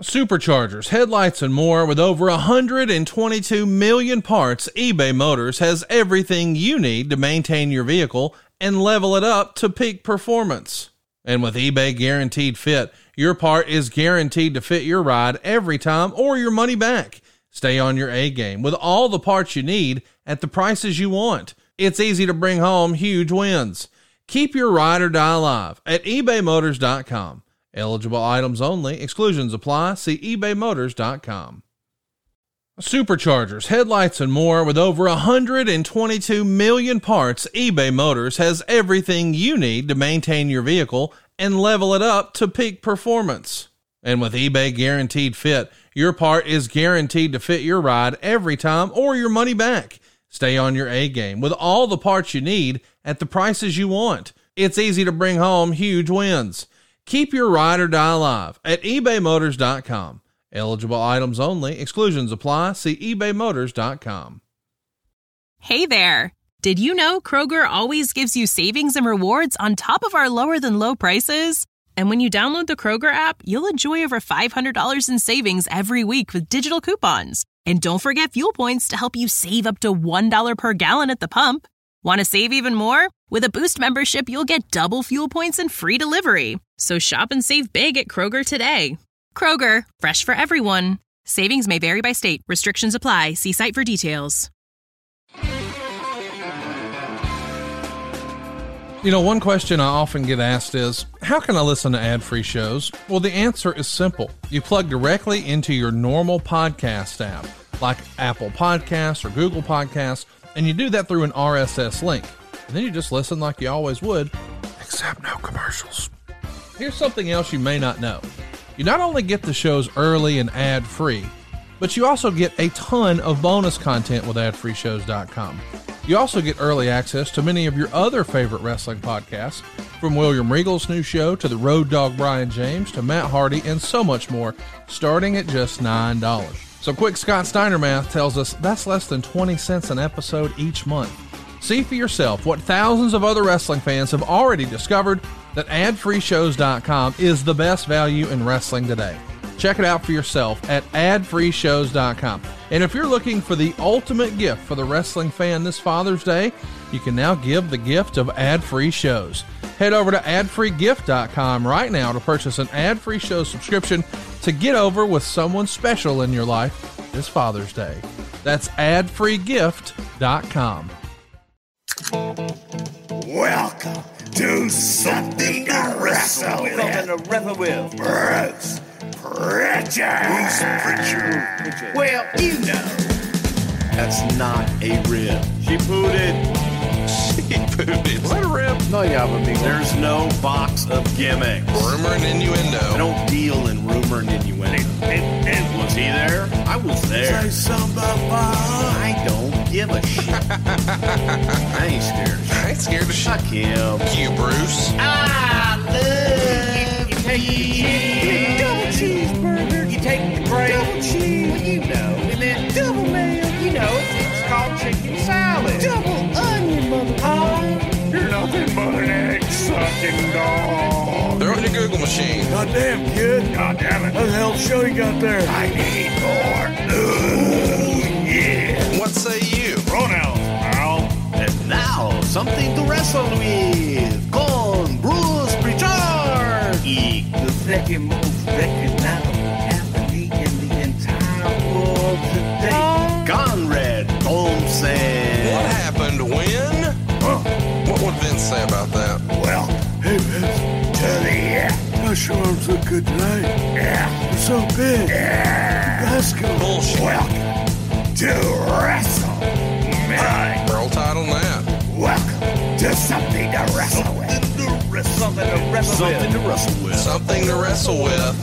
Superchargers, headlights, and more. With over 122 million parts, eBay Motors has everything you need to maintain your vehicle and level it up to peak performance. And with eBay Guaranteed Fit, your part is guaranteed to fit your ride every time or your money back. Stay on your A game with all the parts you need at the prices you want. It's easy to bring home huge wins. Keep your ride or die alive at ebaymotors.com. Eligible items only. Exclusions apply. See ebaymotors.com. Superchargers, headlights, and more. With over 122 million parts, eBay Motors has everything you need to maintain your vehicle and level it up to peak performance. And with eBay Guaranteed Fit, your part is guaranteed to fit your ride every time or your money back. Stay on your A game with all the parts you need at the prices you want. It's easy to bring home huge wins. Keep your ride or die alive at ebaymotors.com. Eligible items only. Exclusions apply. See ebaymotors.com. Hey there. Did you know Kroger always gives you savings and rewards on top of our lower than low prices? And when you download the Kroger app, you'll enjoy over $500 in savings every week with digital coupons. And don't forget fuel points to help you save up to $1 per gallon at the pump. Want to save even more? With a Boost membership, you'll get double fuel points and free delivery. So shop and save big at Kroger today. Kroger, fresh for everyone. Savings may vary by state. Restrictions apply. See site for details. You know, one question I often get asked is, how can I listen to ad-free shows? Well, the answer is simple. You plug directly into your normal podcast app, like Apple Podcasts or Google Podcasts, and you do that through an RSS link. And then you just listen like you always would, except no commercials. Here's something else you may not know. You not only get the shows early and ad-free, but you also get a ton of bonus content with adfreeshows.com. You also get early access to many of your other favorite wrestling podcasts, from William Regal's new show to the Road Dogg Brian James to Matt Hardy and so much more, starting at just $9. So quick Scott Steiner math tells us that's less than 20 cents an episode each month. See for yourself what thousands of other wrestling fans have already discovered, that adfreeshows.com is the best value in wrestling today. Check it out for yourself at adfreeshows.com. And if you're looking for the ultimate gift for the wrestling fan this Father's Day, you can now give the gift of ad-free shows. Head over to adfreegift.com right now to purchase an ad-free show subscription to get over with someone special in your life this Father's Day. That's adfreegift.com. Welcome to Something to Wrestle With. Bruce Pritchard. Well, you know. That's not a rib. She pooted. Is that a rib? No, yeah, amigo. There's no box of gimmicks. Rumor and innuendo. I don't deal in rumor and innuendo. And was he there? I was there. Say something about fire. I don't give a shit. I ain't scared. I ain't scared of shit. Fuck him. You, Bruce. I love you. Take the double cheeseburger. You take the bread. Double cheese. Well, you know. And then double mayo. You know, it's called chicken salad. Double onion, motherfucker. You're nothing but an egg-sucking dog. Throw it in your Google machine. Goddamn, kid. Goddamn it. What the hell show you got there? I need more. Ooh, yeah. What say you? Pronouns, pal. And now, something to wrestle with. Con Bruce Pritchard. The second most recognizable athlete in the entire world today. Conrad Thompson. What happened when? What would Vince say about that? Well, hey Vince, to the gosh, your arms look good tonight. Yeah. You're so big. Yeah. Let's go. Bullshit. Welcome to WrestleMania. Roll tide on that. Welcome to Something to Wrestle With. Something to wrestle Something to wrestle with. Something to wrestle with.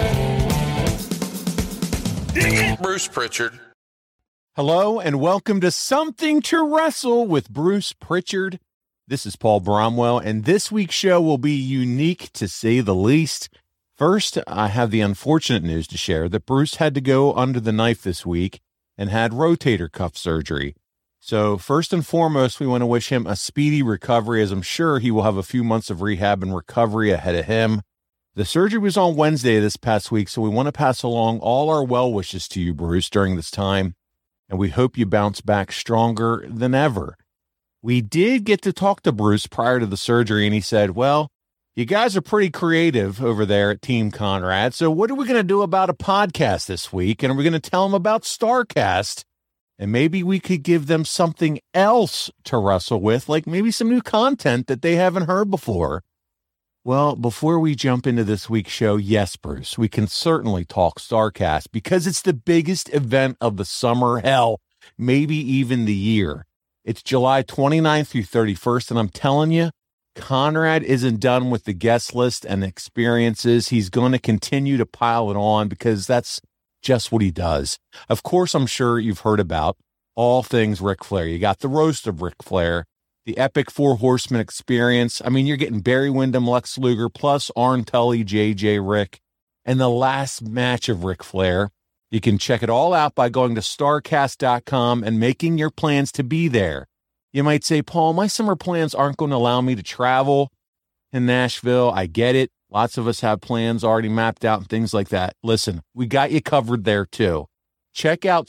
Dig it. Bruce Pritchard. Hello and welcome to Something to Wrestle with Bruce Pritchard. This is Paul Bromwell, and this week's show will be unique to say the least. First, I have the unfortunate news to share that Bruce had to go under the knife this week and had rotator cuff surgery. So first and foremost, we want to wish him a speedy recovery, as I'm sure he will have a few months of rehab and recovery ahead of him. The surgery was on Wednesday this past week, so we want to pass along all our well wishes to you, Bruce, during this time, and we hope you bounce back stronger than ever. We did get to talk to Bruce prior to the surgery, and he said, well, you guys are pretty creative over there at Team Conrad, so what are we going to do about a podcast this week? And we're going to tell them about StarCast, and maybe we could give them something else to wrestle with, like maybe some new content that they haven't heard before. Well, before we jump into this week's show, yes, Bruce, we can certainly talk StarCast because it's the biggest event of the summer, hell, maybe even the year. It's July 29th through 31st, and I'm telling you, Conrad isn't done with the guest list and experiences. He's going to continue to pile it on because that's just what he does. Of course, I'm sure you've heard about all things Ric Flair. You got the roast of Ric Flair, the epic Four Horsemen experience. I mean, you're getting Barry Windham, Lex Luger, plus Arn Tully, JJ Rick, and the last match of Ric Flair. You can check it all out by going to starcast.com and making your plans to be there. You might say, Paul, my summer plans aren't going to allow me to travel in Nashville. I get it. Lots of us have plans already mapped out and things like that. Listen, we got you covered there too. Check out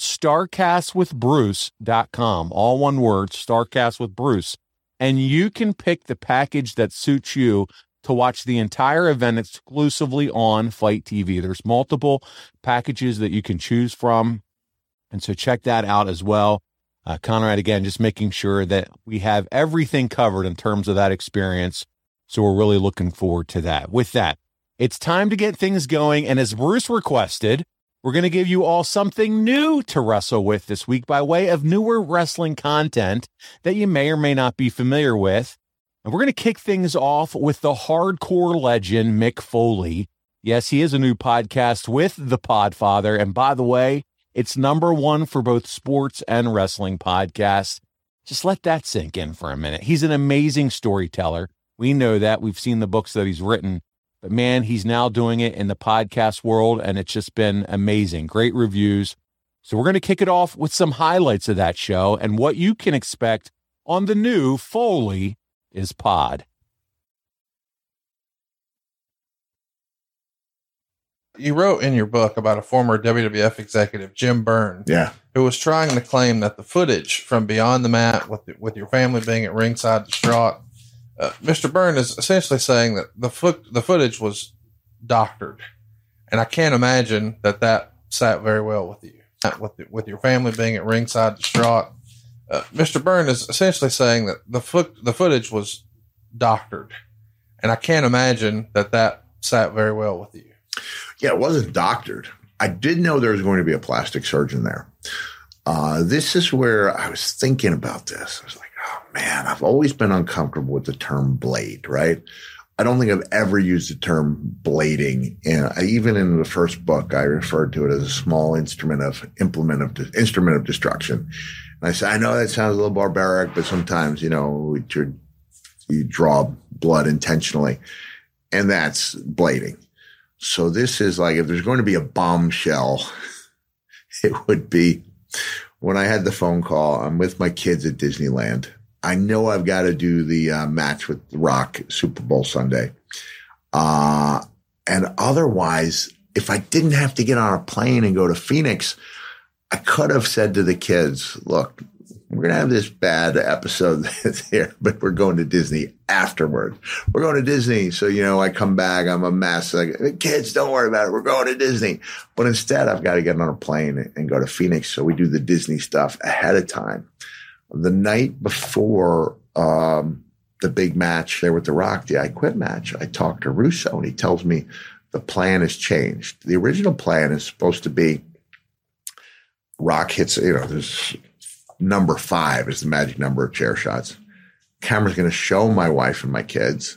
starcastwithbruce.com, all one word, Starcast with Bruce, and you can pick the package that suits you to watch the entire event exclusively on Fight TV. There's multiple packages that you can choose from, and so check that out as well. Conrad, again, just making sure that we have everything covered in terms of that experience, so we're really looking forward to that. With that, it's time to get things going, and as Bruce requested, we're going to give you all something new to wrestle with this week by way of newer wrestling content that you may or may not be familiar with. And we're going to kick things off with the hardcore legend, Mick Foley. Yes, he is a new podcast with the Podfather. And by the way, it's #1 for both sports and wrestling podcasts. Just let that sink in for a minute. He's an amazing storyteller. We know that. We've seen the books that he's written. But man, he's now doing it in the podcast world, and it's just been amazing. Great reviews. So we're going to kick it off with some highlights of that show and what you can expect on the new Foley is Pod. You wrote in your book about a former WWF executive, Jim Byrne, who was trying to claim that the footage from Beyond the Mat with your family being at ringside distraught, Mr. Byrne is essentially saying that the footage was doctored, and I can't imagine that sat very well with you. With your family being at ringside distraught, Mr. Byrne is essentially saying that the footage was doctored, and I can't imagine that sat very well with you. Yeah, it wasn't doctored. I did know there was going to be a plastic surgeon there. This is where I was thinking about this. I was like, oh man, I've always been uncomfortable with the term blade, right? I don't think I've ever used the term blading. Even in the first book, I referred to it as a small instrument of destruction. And I said, I know that sounds a little barbaric, but sometimes, you draw blood intentionally, and that's blading. So this is like, if there's going to be a bombshell, it would be when I had the phone call. I'm with my kids at Disneyland. I know I've got to do the match with The Rock Super Bowl Sunday. And otherwise, if I didn't have to get on a plane and go to Phoenix, I could have said to the kids, look, we're going to have this bad episode that's here, but we're going to Disney afterward. We're going to Disney. So, I come back, I'm a mess. Like, kids, don't worry about it. We're going to Disney. But instead, I've got to get on a plane and go to Phoenix. So we do the Disney stuff ahead of time. The night before the big match there with The Rock, the I Quit match, I talked to Russo, and he tells me the plan has changed. The original plan is supposed to be Rock hits, there's number 5 is the magic number of chair shots. Camera's going to show my wife and my kids,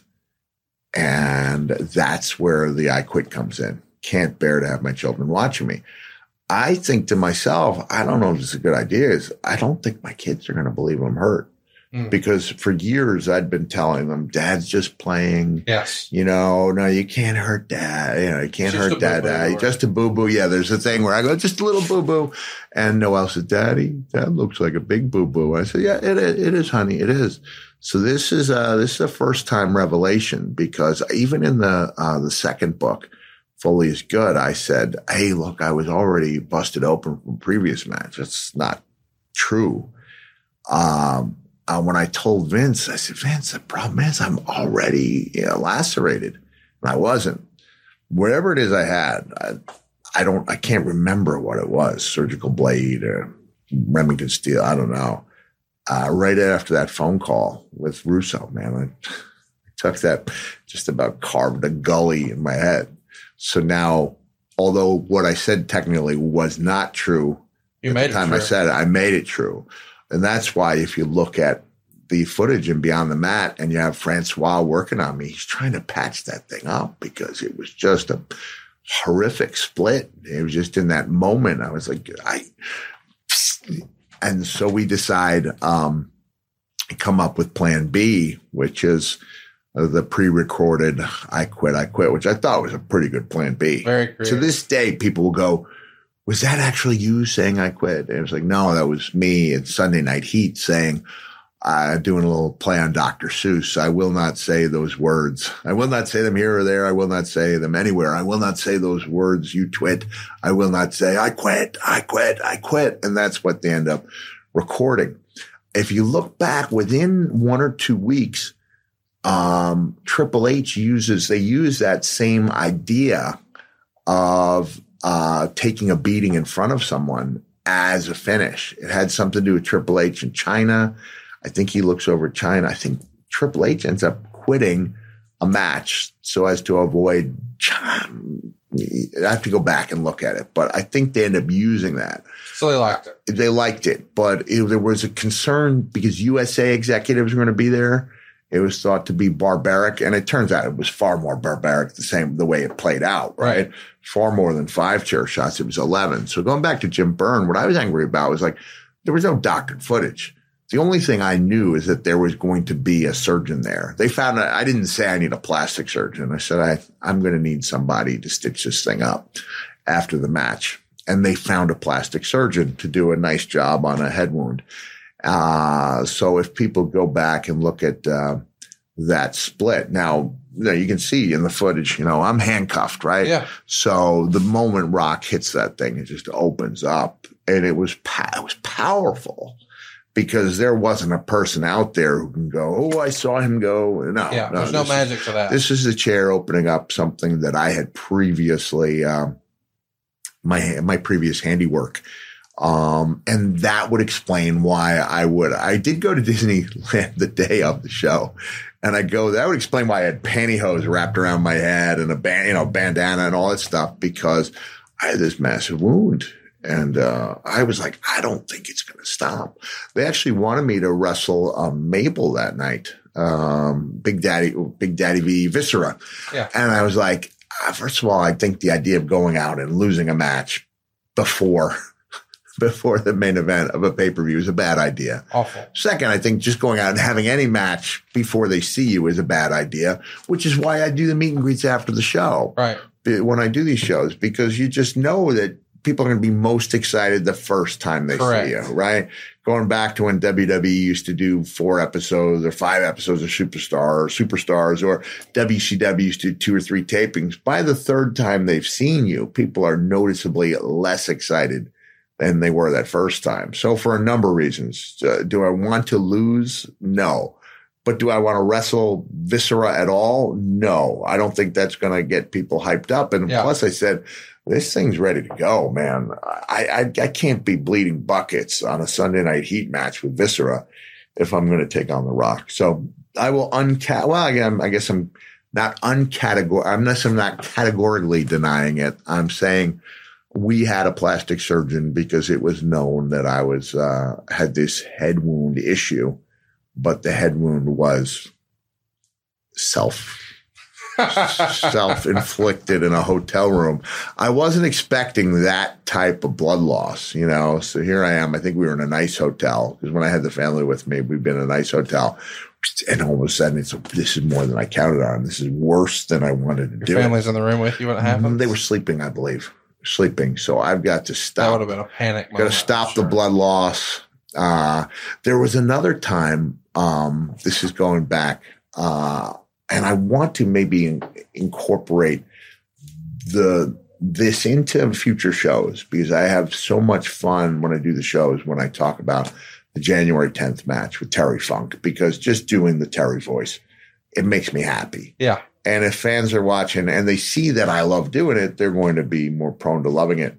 and that's where the I Quit comes in. Can't bear to have my children watching me. I think to myself, I don't know if this is a good idea. I don't think my kids are going to believe I'm hurt. because for years I'd been telling them, Dad's just playing. Yes. No, you can't hurt Dad. You can't hurt Dad. Just a boo-boo. Yeah, there's a thing where I go, just a little boo-boo. And Noelle said, Daddy, that looks like a big boo-boo. I said, yeah, it is, honey. It is. So this is a first-time revelation, because even in the second book, Fully is Good, I said, hey, look, I was already busted open from previous match. That's not true. When I told Vince, I said, Vince, the problem is I'm already lacerated. And I wasn't. Whatever it is I had, I can't remember what it was. Surgical blade or Remington steel. I don't know. Right after that phone call with Russo, man, I took that, just about carved a gully in my head. So now, although what I said technically was not true, at the time I said it, I made it true. And that's why if you look at the footage in Beyond the Mat and you have Francois working on me, he's trying to patch that thing up, because it was just a horrific split. It was just in that moment. I was like, and so we decide, come up with plan B, which is the pre-recorded I quit, which I thought was a pretty good plan B. Very creative. To this day, people will go, was that actually you saying I quit? And it was like, no, that was me at Sunday Night Heat saying, doing a little play on Dr. Seuss. I will not say those words. I will not say them here or there. I will not say them anywhere. I will not say those words, you twit. I will not say, I quit. And that's what they end up recording. If you look back within 1 or 2 weeks, Triple H use that same idea of taking a beating in front of someone as a finish. It had something to do with Triple H in China. I think he looks over China. I think Triple H ends up quitting a match so as to avoid. I have to go back and look at it, but I think they end up using that. So they liked it. They liked it, but there was a concern because USA executives were going to be there. It was thought to be barbaric, and it turns out it was far more barbaric the way it played out, right? Far more than 5 chair shots. It was 11. So going back to Jim Byrne, what I was angry about was like, there was no doctored footage. The only thing I knew is that there was going to be a surgeon there. They found out, I didn't say I need a plastic surgeon. I said, I'm going to need somebody to stitch this thing up after the match. And they found a plastic surgeon to do a nice job on a head wound. So if people go back and look at that split, now you can see in the footage, I'm handcuffed, right? Yeah. So the moment Rock hits that thing, it just opens up, and it was powerful because there wasn't a person out there who can go, oh, I saw him go. No, there's no magic to that. This is the chair opening up something that I had previously, my previous handiwork. And that would explain why I did go to Disneyland the day of the show, and that would explain why I had pantyhose wrapped around my head and a bandana and all that stuff, because I had this massive wound. And, I was like, I don't think it's going to stop. They actually wanted me to wrestle, Mabel that night. Big Daddy v Viscera. Yeah. And I was like, first of all, I think the idea of going out and losing a match before the main event of a pay-per-view is a bad idea. Awful. Second, I think just going out and having any match before they see you is a bad idea, which is why I do the meet and greets after the show. Right. When I do these shows, because you just know that people are going to be most excited the first time they see you, right? Going back to when WWE used to do 4 episodes or 5 episodes of Superstars, or WCW used to do 2 or 3 tapings. By the third time they've seen you, people are noticeably less excited than they were that first time. So for a number of reasons, do I want to lose? No. But do I want to wrestle Viscera at all? No. I don't think that's going to get people hyped up. And plus I said, this thing's ready to go, man. I can't be bleeding buckets on a Sunday Night Heat match with Viscera if I'm going to take on The Rock. So I will again, I guess I'm not unless I'm not categorically denying it. I'm saying we had a plastic surgeon because it was known that I had this head wound issue, but the head wound was self-inflicted in a hotel room. I wasn't expecting that type of blood loss, you know. So here I am. I think we were in a nice hotel because when I had the family with me, we've been in a nice hotel. And all of a sudden, this is more than I counted on. This is worse than I wanted to do. Your family's in the room with you when it happened? They were sleeping, I believe. Sleeping. So I've got to stop. That would have been a panic moment. Got to stop the blood loss. There was another time, this is going back, and I want to maybe incorporate this into future shows because I have so much fun when I do the shows when I talk about the January 10th match with Terry Funk, because just doing the Terry voice, it makes me happy. Yeah. And if fans are watching and they see that I love doing it, they're going to be more prone to loving it.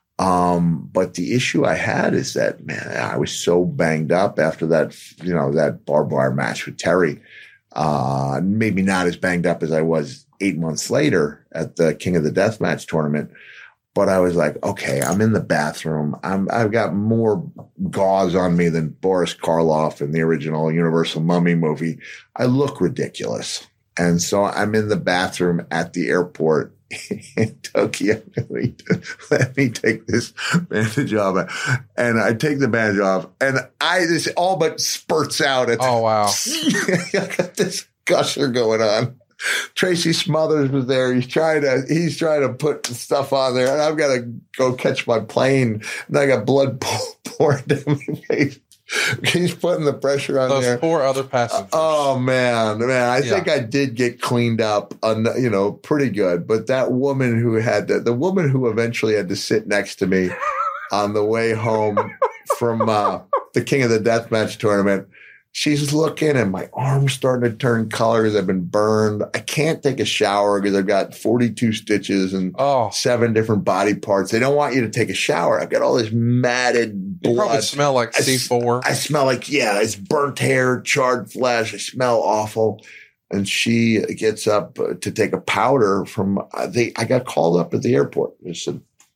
But the issue I had is that, man, I was so banged up after that, you know, that barbed wire match with Terry. Maybe not as banged up as I was 8 months later at the King of the Deathmatch tournament. But I was like, okay, I'm in the bathroom. I've got more gauze on me than Boris Karloff in the original Universal Mummy movie. I look ridiculous. And so I'm in the bathroom at the airport in Tokyo. Let me take this bandage off. And I take the bandage off and this all but spurts out. Oh, wow. I got this gusher going on. Tracy Smothers was there. He's trying to put stuff on there, and I've got to go catch my plane. And I got blood pouring down my face. He's putting the pressure on those there. Poor other passengers. Oh man! I think I did get cleaned up, pretty good. But that woman who the woman who eventually had to sit next to me on the way home from the King of the Deathmatch tournament. She's looking and my arm's starting to turn color because I've been burned. I can't take a shower because I've got 42 stitches and 7 different body parts. They don't want you to take a shower. I've got all this matted blood. You probably smell like C4. I smell like, it's burnt hair, charred flesh. I smell awful. And she gets up to take a powder from, I got called up at the airport. They said,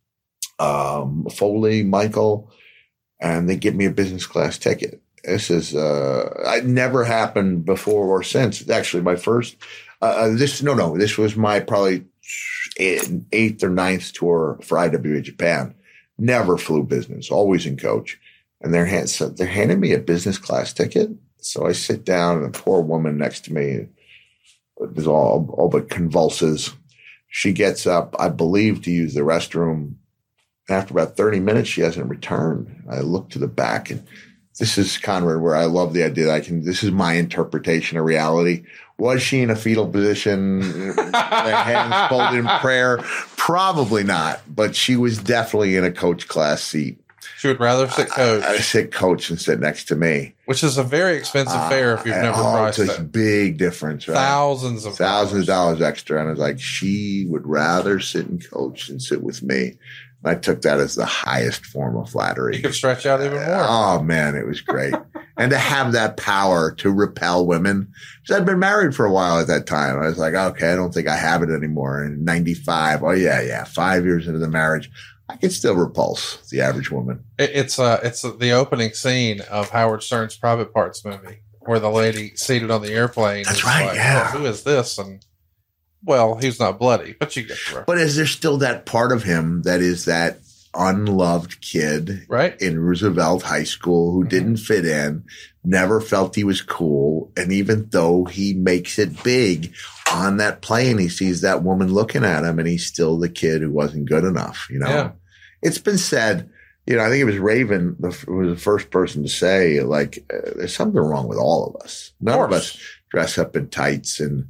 Foley, Michael, and they give me a business class ticket. This is it never happened before or since. Actually, my first this was my probably 8th or 9th tour for IWA Japan. Never flew business, always in coach. And they're handing me a business class ticket. So I sit down and a poor woman next to me is all but convulses. She gets up, I believe, to use the restroom. After about 30 minutes, she hasn't returned. I look to the back and this is, Conrad, where I love the idea that this is my interpretation of reality. Was she in a fetal position, hands folded in prayer? Probably not, but she was definitely in a coach class seat. She would rather sit coach. I sit coach and sit next to me. Which is a very expensive fare if you've never priced it. It's a big difference, right? Thousands of dollars extra. And I was like, she would rather sit in coach than sit with me. I took that as the highest form of flattery. You could stretch out even more. Oh, man, it was great. And to have that power to repel women. Because I'd been married for a while at that time. I was like, okay, I don't think I have it anymore. In 95, 5 years into the marriage, I can still repulse the average woman. It's the opening scene of Howard Stern's Private Parts movie, where the lady seated on the airplane. That's right, yeah. Well, who is this? And well, he's not bloody, but you get the reference. But is there still that part of him that is that unloved kid in Roosevelt High School who didn't fit in, never felt he was cool, and even though he makes it big on that plane, he sees that woman looking at him, and he's still the kid who wasn't good enough, Yeah. It's been said, I think it was Raven who was the first person to say, there's something wrong with all of us. None of us dress up in tights and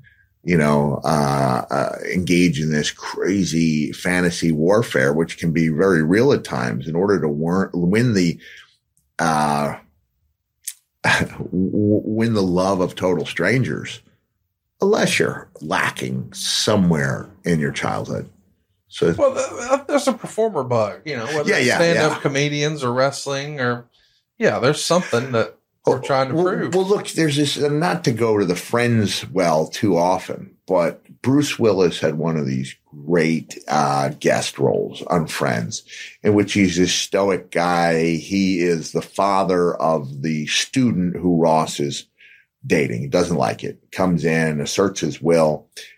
engage in this crazy fantasy warfare, which can be very real at times in order to win the love of total strangers, unless you're lacking somewhere in your childhood. So, there's a performer bug, whether it's stand-up comedians or wrestling or, there's something that we're trying to prove. Well, look, there's this, not to go to the Friends too often, but Bruce Willis had one of these great guest roles on Friends in which he's this stoic guy. He is the father of the student who Ross is dating. He doesn't like it. Comes in, asserts his will.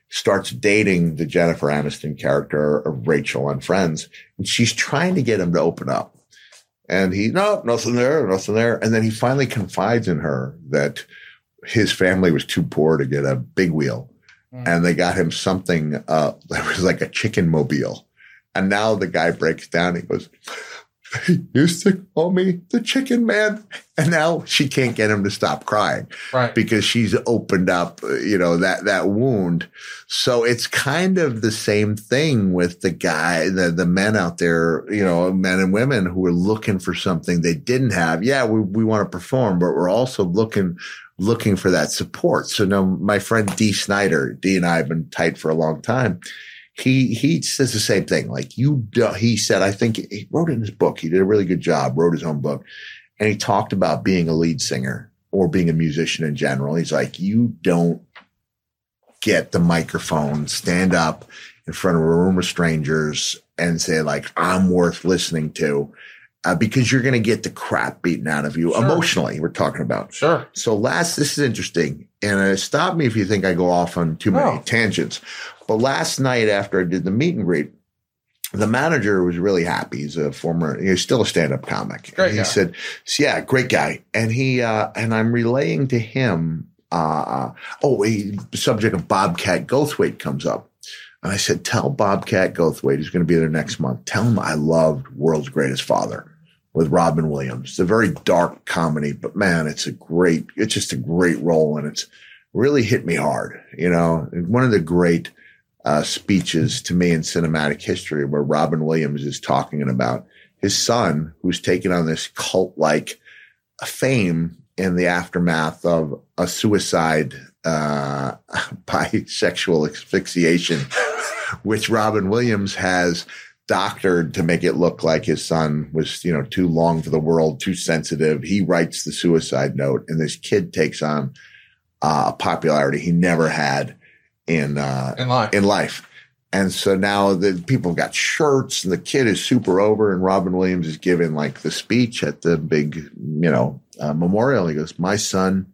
starts dating the Jennifer Aniston character of Rachel on Friends. And she's trying to get him to open up. And no, nothing there. And then he finally confides in her that his family was too poor to get a big wheel. And they got him something that was like a chicken mobile. And now the guy breaks down. He goes, they used to call me the chicken man. And now she can't get him to stop crying. Right. Because she's opened up, that wound. So it's kind of the same thing with the guy, the men out there, men and women who are looking for something they didn't have. Yeah, we want to perform, but we're also looking for that support. So now my friend Dee Snider, Dee and I have been tight for a long time. He says the same thing. Like he said, I think he wrote in his book, he did a really good job, wrote his own book. And he talked about being a lead singer or being a musician in general. He's like, you don't get the microphone, stand up in front of a room of strangers and say like, I'm worth listening to. Because you're going to get the crap beaten out of you emotionally. We're talking about. Sure. So this is interesting. And stop me if you think I go off on too many tangents. But last night after I did the meet and greet, the manager was really happy. He's he's still a stand-up comic. Great He guy. said, yeah, great guy. And and I'm relaying to him, the subject of Bobcat Goldthwait comes up. And I said, tell Bobcat Goldthwait, who's going to be there next month, tell him I loved World's Greatest Father with Robin Williams. It's a very dark comedy, but man, it's just a great role. And it's really hit me hard. One of the great speeches to me in cinematic history where Robin Williams is talking about his son who's taken on this cult-like fame in the aftermath of a suicide by sexual asphyxiation, which Robin Williams has doctored to make it look like his son was, too long for the world, too sensitive. He writes the suicide note, and this kid takes on a popularity he never had in life. And so now the people got shirts, and the kid is super over, and Robin Williams is giving like the speech at the big, memorial. He goes, my son.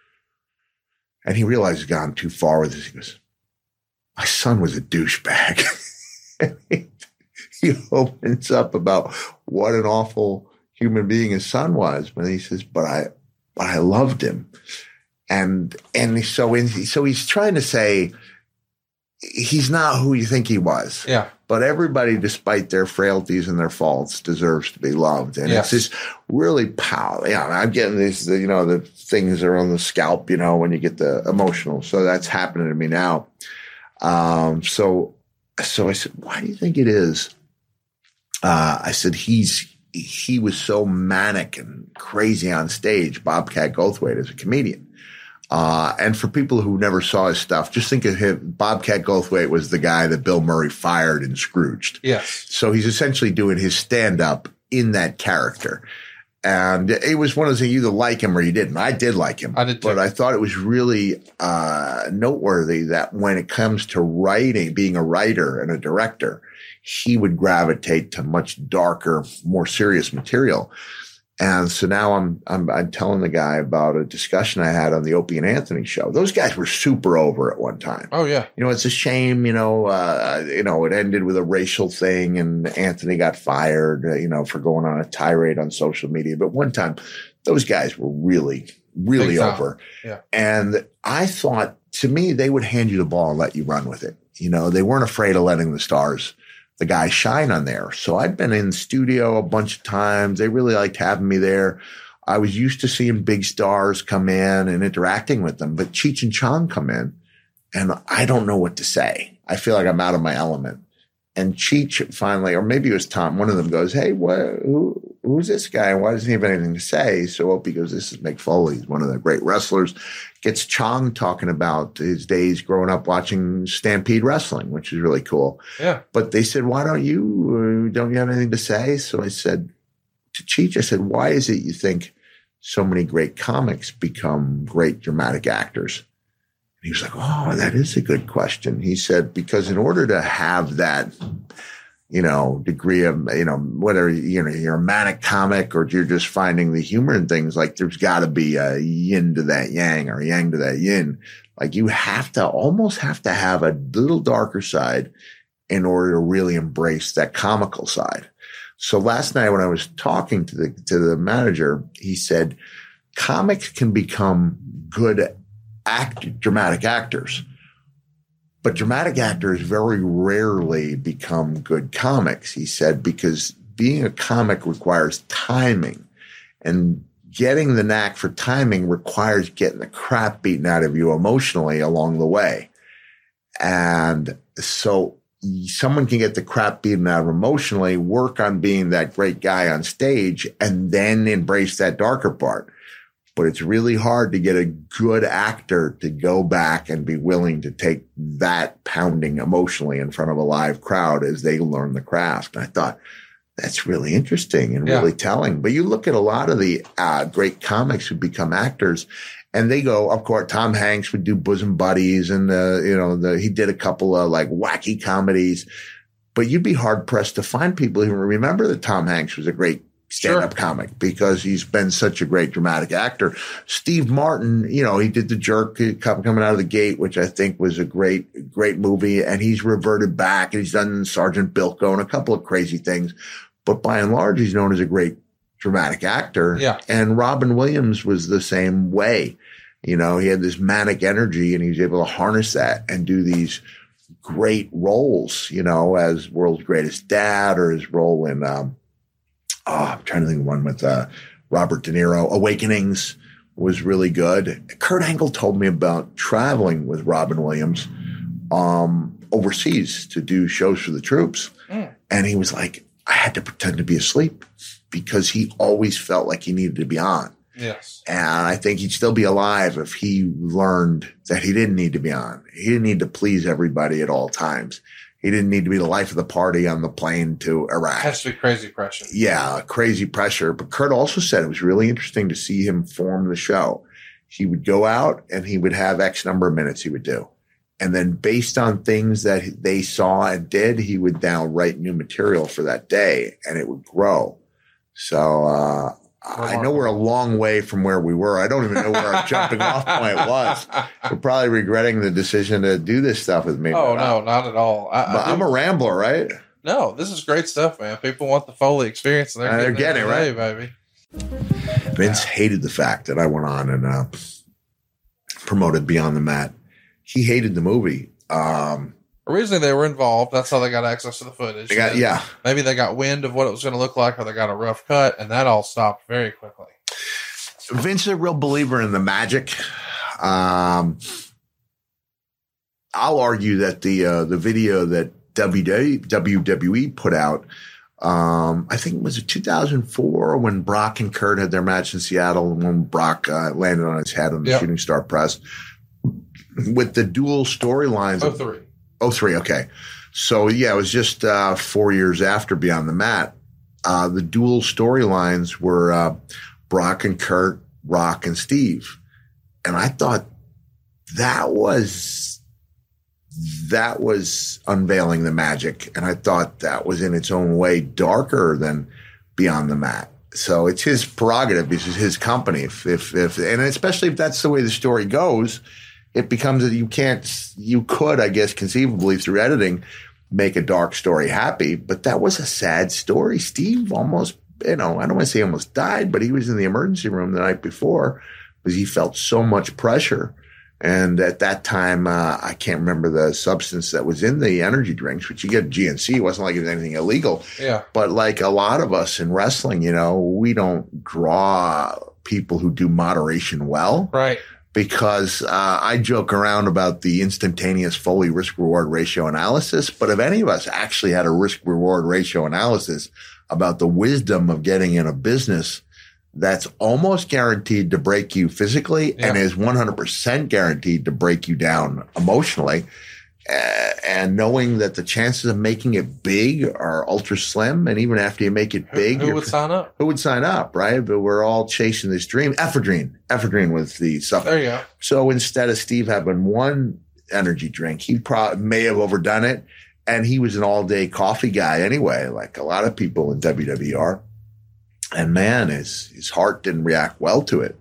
And he realized he's gone too far with this. He goes, my son was a douchebag. He opens up about what an awful human being his son was. But he says, but I loved him. And so he's trying to say he's not who you think he was. Yeah. But everybody, despite their frailties and their faults, deserves to be loved. And it's just really powerful. Yeah, I'm getting these, the things are on the scalp, when you get the emotional. So that's happening to me now. So I said, why do you think it is? I said, he was so manic and crazy on stage, Bobcat Goldthwait, as a comedian. And for people who never saw his stuff, just think of him. Bobcat Goldthwait was the guy that Bill Murray fired in Scrooged. Yes. So he's essentially doing his stand-up in that character. And it was one of those things, you either like him or you didn't. I did like him. I did too. But I thought it was really noteworthy that when it comes to writing, being a writer and a director, he would gravitate to much darker, more serious material. And so now I'm telling the guy about a discussion I had on the Opie and Anthony show. Those guys were super over at one time. Oh yeah. It's a shame, it ended with a racial thing and Anthony got fired, for going on a tirade on social media. But one time those guys were really, really over. Yeah. And I thought, to me, they would hand you the ball and let you run with it. They weren't afraid of letting the guy shine on there. So I'd been in the studio a bunch of times. They really liked having me there. I was used to seeing big stars come in and interacting with them, but Cheech and Chong come in and I don't know what to say. I feel like I'm out of my element. And Cheech finally, or maybe it was Tom, one of them goes, hey, who's this guy? Why doesn't he have anything to say? So Opie goes, this is Mick Foley. He's one of the great wrestlers. Gets Chong talking about his days growing up watching Stampede Wrestling, which is really cool. Yeah. But they said, don't you have anything to say? So I said to Cheech, why is it you think so many great comics become great dramatic actors? He was like, oh, that is a good question. He said, because in order to have that, degree of, whether, you're a manic comic or you're just finding the humor in things, like there's got to be a yin to that yang or a yang to that yin. Like you almost have to have a little darker side in order to really embrace that comical side. So last night when I was talking to the manager, he said, comics can become good dramatic actors, but dramatic actors very rarely become good comics. He said, because being a comic requires timing, and getting the knack for timing requires getting the crap beaten out of you emotionally along the way. And so someone can get the crap beaten out of emotionally, work on being that great guy on stage, and then embrace that darker part. But it's really hard to get a good actor to go back and be willing to take that pounding emotionally in front of a live crowd as they learn the craft. And I thought, that's really interesting and really telling. But you look at a lot of the great comics who become actors, and they go, of course, Tom Hanks would do Bosom Buddies, and he did a couple of like wacky comedies. But you'd be hard pressed to find people who remember that Tom Hanks was a great stand-up comic because he's been such a great dramatic actor. Steve Martin, he did The Jerk coming out of the gate, which I think was a great movie. And he's reverted back, and he's done Sergeant Bilko and a couple of crazy things. But by and large, he's known as a great dramatic actor. Yeah. And Robin Williams was the same way. He had this manic energy, and he was able to harness that and do these great roles, as World's Greatest Dad, or his role in, I'm trying to think of one with Robert De Niro. Awakenings was really good. Kurt Angle told me about traveling with Robin Williams overseas to do shows for the troops. And he was like, I had to pretend to be asleep because he always felt like he needed to be on. Yes. And I think he'd still be alive if he learned that he didn't need to be on. He didn't need to please everybody at all times. He didn't need to be the life of the party on the plane to Iraq. It has to be crazy pressure. Yeah, crazy pressure. But Kurt also said it was really interesting to see him form the show. He would go out and he would have X number of minutes he would do. And then based on things that they saw and did, he would now write new material for that day, and it would grow. So I know we're a long way from where we were. I don't even know where our jumping off point was. We're probably regretting the decision to do this stuff with me. Oh, no, not at all. I'm a rambler, right? No, this is great stuff, man. People want the Foley experience, and they're getting it, right, baby? Vince hated the fact that I went on and promoted Beyond the Mat. He hated the movie. Originally, they were involved. That's how they got access to the footage. Maybe they got wind of what it was going to look like, or they got a rough cut, and that all stopped very quickly. Vince is a real believer in the magic. I'll argue that the video that WWE put out, I think it was 2004 when Brock and Kurt had their match in Seattle, and when Brock landed on his head on the Shooting Star Press, with the dual storylines. 03, okay. So, it was just 4 years after Beyond the Mat. The dual storylines were Brock and Kurt, Rock and Steve. And I thought that was unveiling the magic. And I thought that was in its own way darker than Beyond the Mat. So it's his prerogative. This is his company. And especially if that's the way the story goes, it becomes that you could, I guess, conceivably through editing, make a dark story happy, but that was a sad story. Steve almost, I don't want to say almost died, but he was in the emergency room the night before because he felt so much pressure. And at that time, I can't remember the substance that was in the energy drinks, which you get GNC. It wasn't like it was anything illegal. Yeah. But like a lot of us in wrestling, we don't draw people who do moderation well. Right. Because I joke around about the instantaneous Foley risk-reward ratio analysis, but if any of us actually had a risk-reward ratio analysis about the wisdom of getting in a business that's almost guaranteed to break you physically and is 100% guaranteed to break you down emotionally, and knowing that the chances of making it big are ultra slim, and even after you make it big, who would sign up? Who would sign up, right? But we're all chasing this dream. Ephedrine was the stuff. There you go. So instead of Steve having one energy drink, he may have overdone it, and he was an all-day coffee guy anyway, like a lot of people in WWE are. And man, his heart didn't react well to it.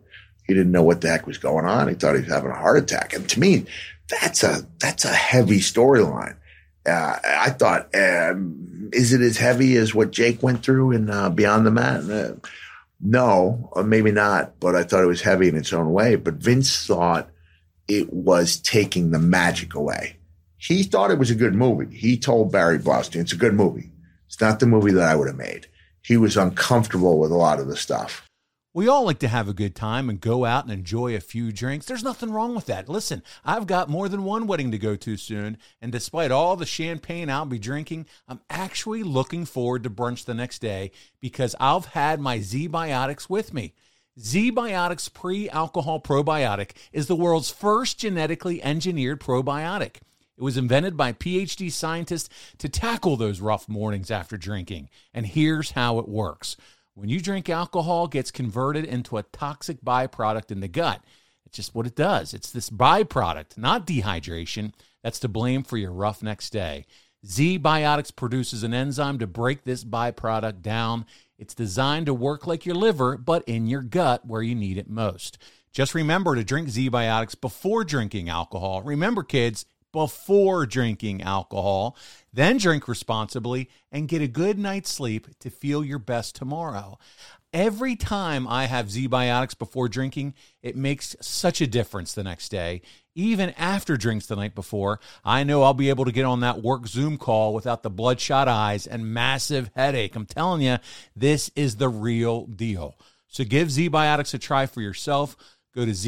He didn't know what the heck was going on. He thought he was having a heart attack. And to me, that's a heavy storyline. I thought, is it as heavy as what Jake went through in Beyond the Mat? No, maybe not. But I thought it was heavy in its own way. But Vince thought it was taking the magic away. He thought it was a good movie. He told Barry Blaustein, it's a good movie. It's not the movie that I would have made. He was uncomfortable with a lot of the stuff. We all like to have a good time and go out and enjoy a few drinks. There's nothing wrong with that. Listen, I've got more than one wedding to go to soon, and despite all the champagne I'll be drinking, I'm actually looking forward to brunch the next day because I've had my Z-Biotics with me. Z-Biotics Pre-Alcohol Probiotic is the world's first genetically engineered probiotic. It was invented by PhD scientists to tackle those rough mornings after drinking, and here's how it works. When you drink alcohol, it gets converted into a toxic byproduct in the gut. It's just what it does. It's this byproduct, not dehydration, that's to blame for your rough next day. Z-Biotics produces an enzyme to break this byproduct down. It's designed to work like your liver, but in your gut where you need it most. Just remember to drink Z-Biotics before drinking alcohol. Remember, kids, before drinking alcohol, then drink responsibly and get a good night's sleep to feel your best tomorrow. Every time I have Z-Biotics before drinking, it makes such a difference the next day. Even after drinks the night before, I know I'll be able to get on that work Zoom call without the bloodshot eyes and massive headache. I'm telling you, this is the real deal. So give Z-Biotics a try for yourself. Go to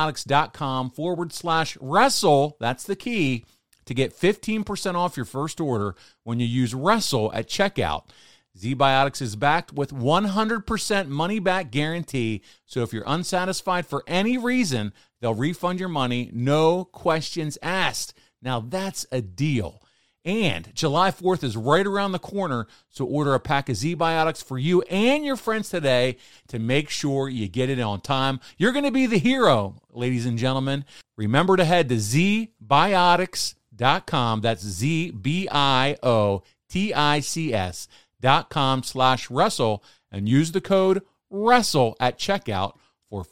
zbiotics.com/wrestle. That's the key to get 15% off your first order when you use wrestle at checkout. Z-Biotics is backed with 100% money-back guarantee. So if you're unsatisfied for any reason, they'll refund your money, no questions asked. Now that's a deal. And July 4th is right around the corner, so order a pack of Z-Biotics for you and your friends today to make sure you get it on time. You're going to be the hero, ladies and gentlemen. Remember to head to zbiotics.com. That's zbiotics.com/wrestle and use the code WRESTLE at checkout for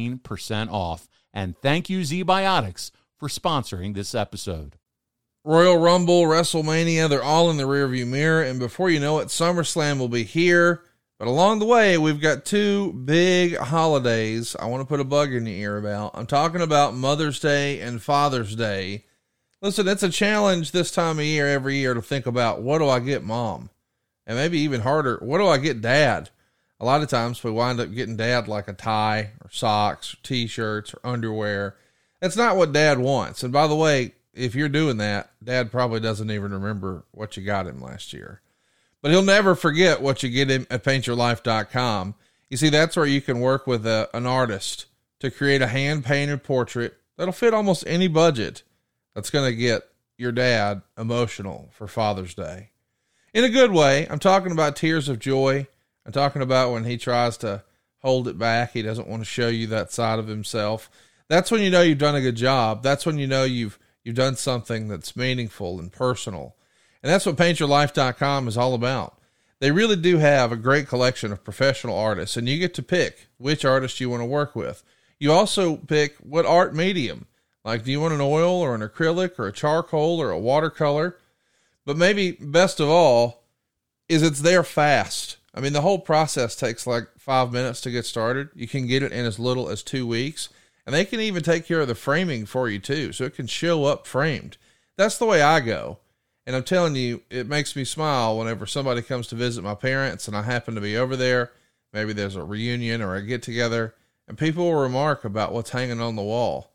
15% off. And thank you, Z-Biotics, for sponsoring this episode. Royal Rumble, WrestleMania, they're all in the rearview mirror, and before you know it, SummerSlam will be here. But along the way, we've got two big holidays I want to put a bug in your ear about. I'm talking about Mother's Day and Father's Day. Listen, it's a challenge this time of year, every year, to think about, what do I get Mom? And maybe even harder, what do I get Dad? A lot of times we wind up getting Dad like a tie or socks or T-shirts or underwear. That's not what Dad wants. And by the way, if you're doing that, Dad probably doesn't even remember what you got him last year. But he'll never forget what you get him at paintyourlife.com. You see, that's where you can work with an artist to create a hand-painted portrait that'll fit almost any budget that's going to get your dad emotional for Father's Day. In a good way. I'm talking about tears of joy. I'm talking about when he tries to hold it back. He doesn't want to show you that side of himself. That's when you know you've done a good job. That's when you know you've done something that's meaningful and personal. And that's what paintyourlife.com is all about. They really do have a great collection of professional artists, and you get to pick which artist you want to work with. You also pick what art medium. Like, do you want an oil or an acrylic or a charcoal or a watercolor? But maybe best of all is it's there fast. I mean, the whole process takes like 5 minutes to get started. You can get it in as little as 2 weeks. And they can even take care of the framing for you too, so it can show up framed. That's the way I go. And I'm telling you, it makes me smile whenever somebody comes to visit my parents and I happen to be over there. Maybe there's a reunion or a get-together, and people will remark about what's hanging on the wall.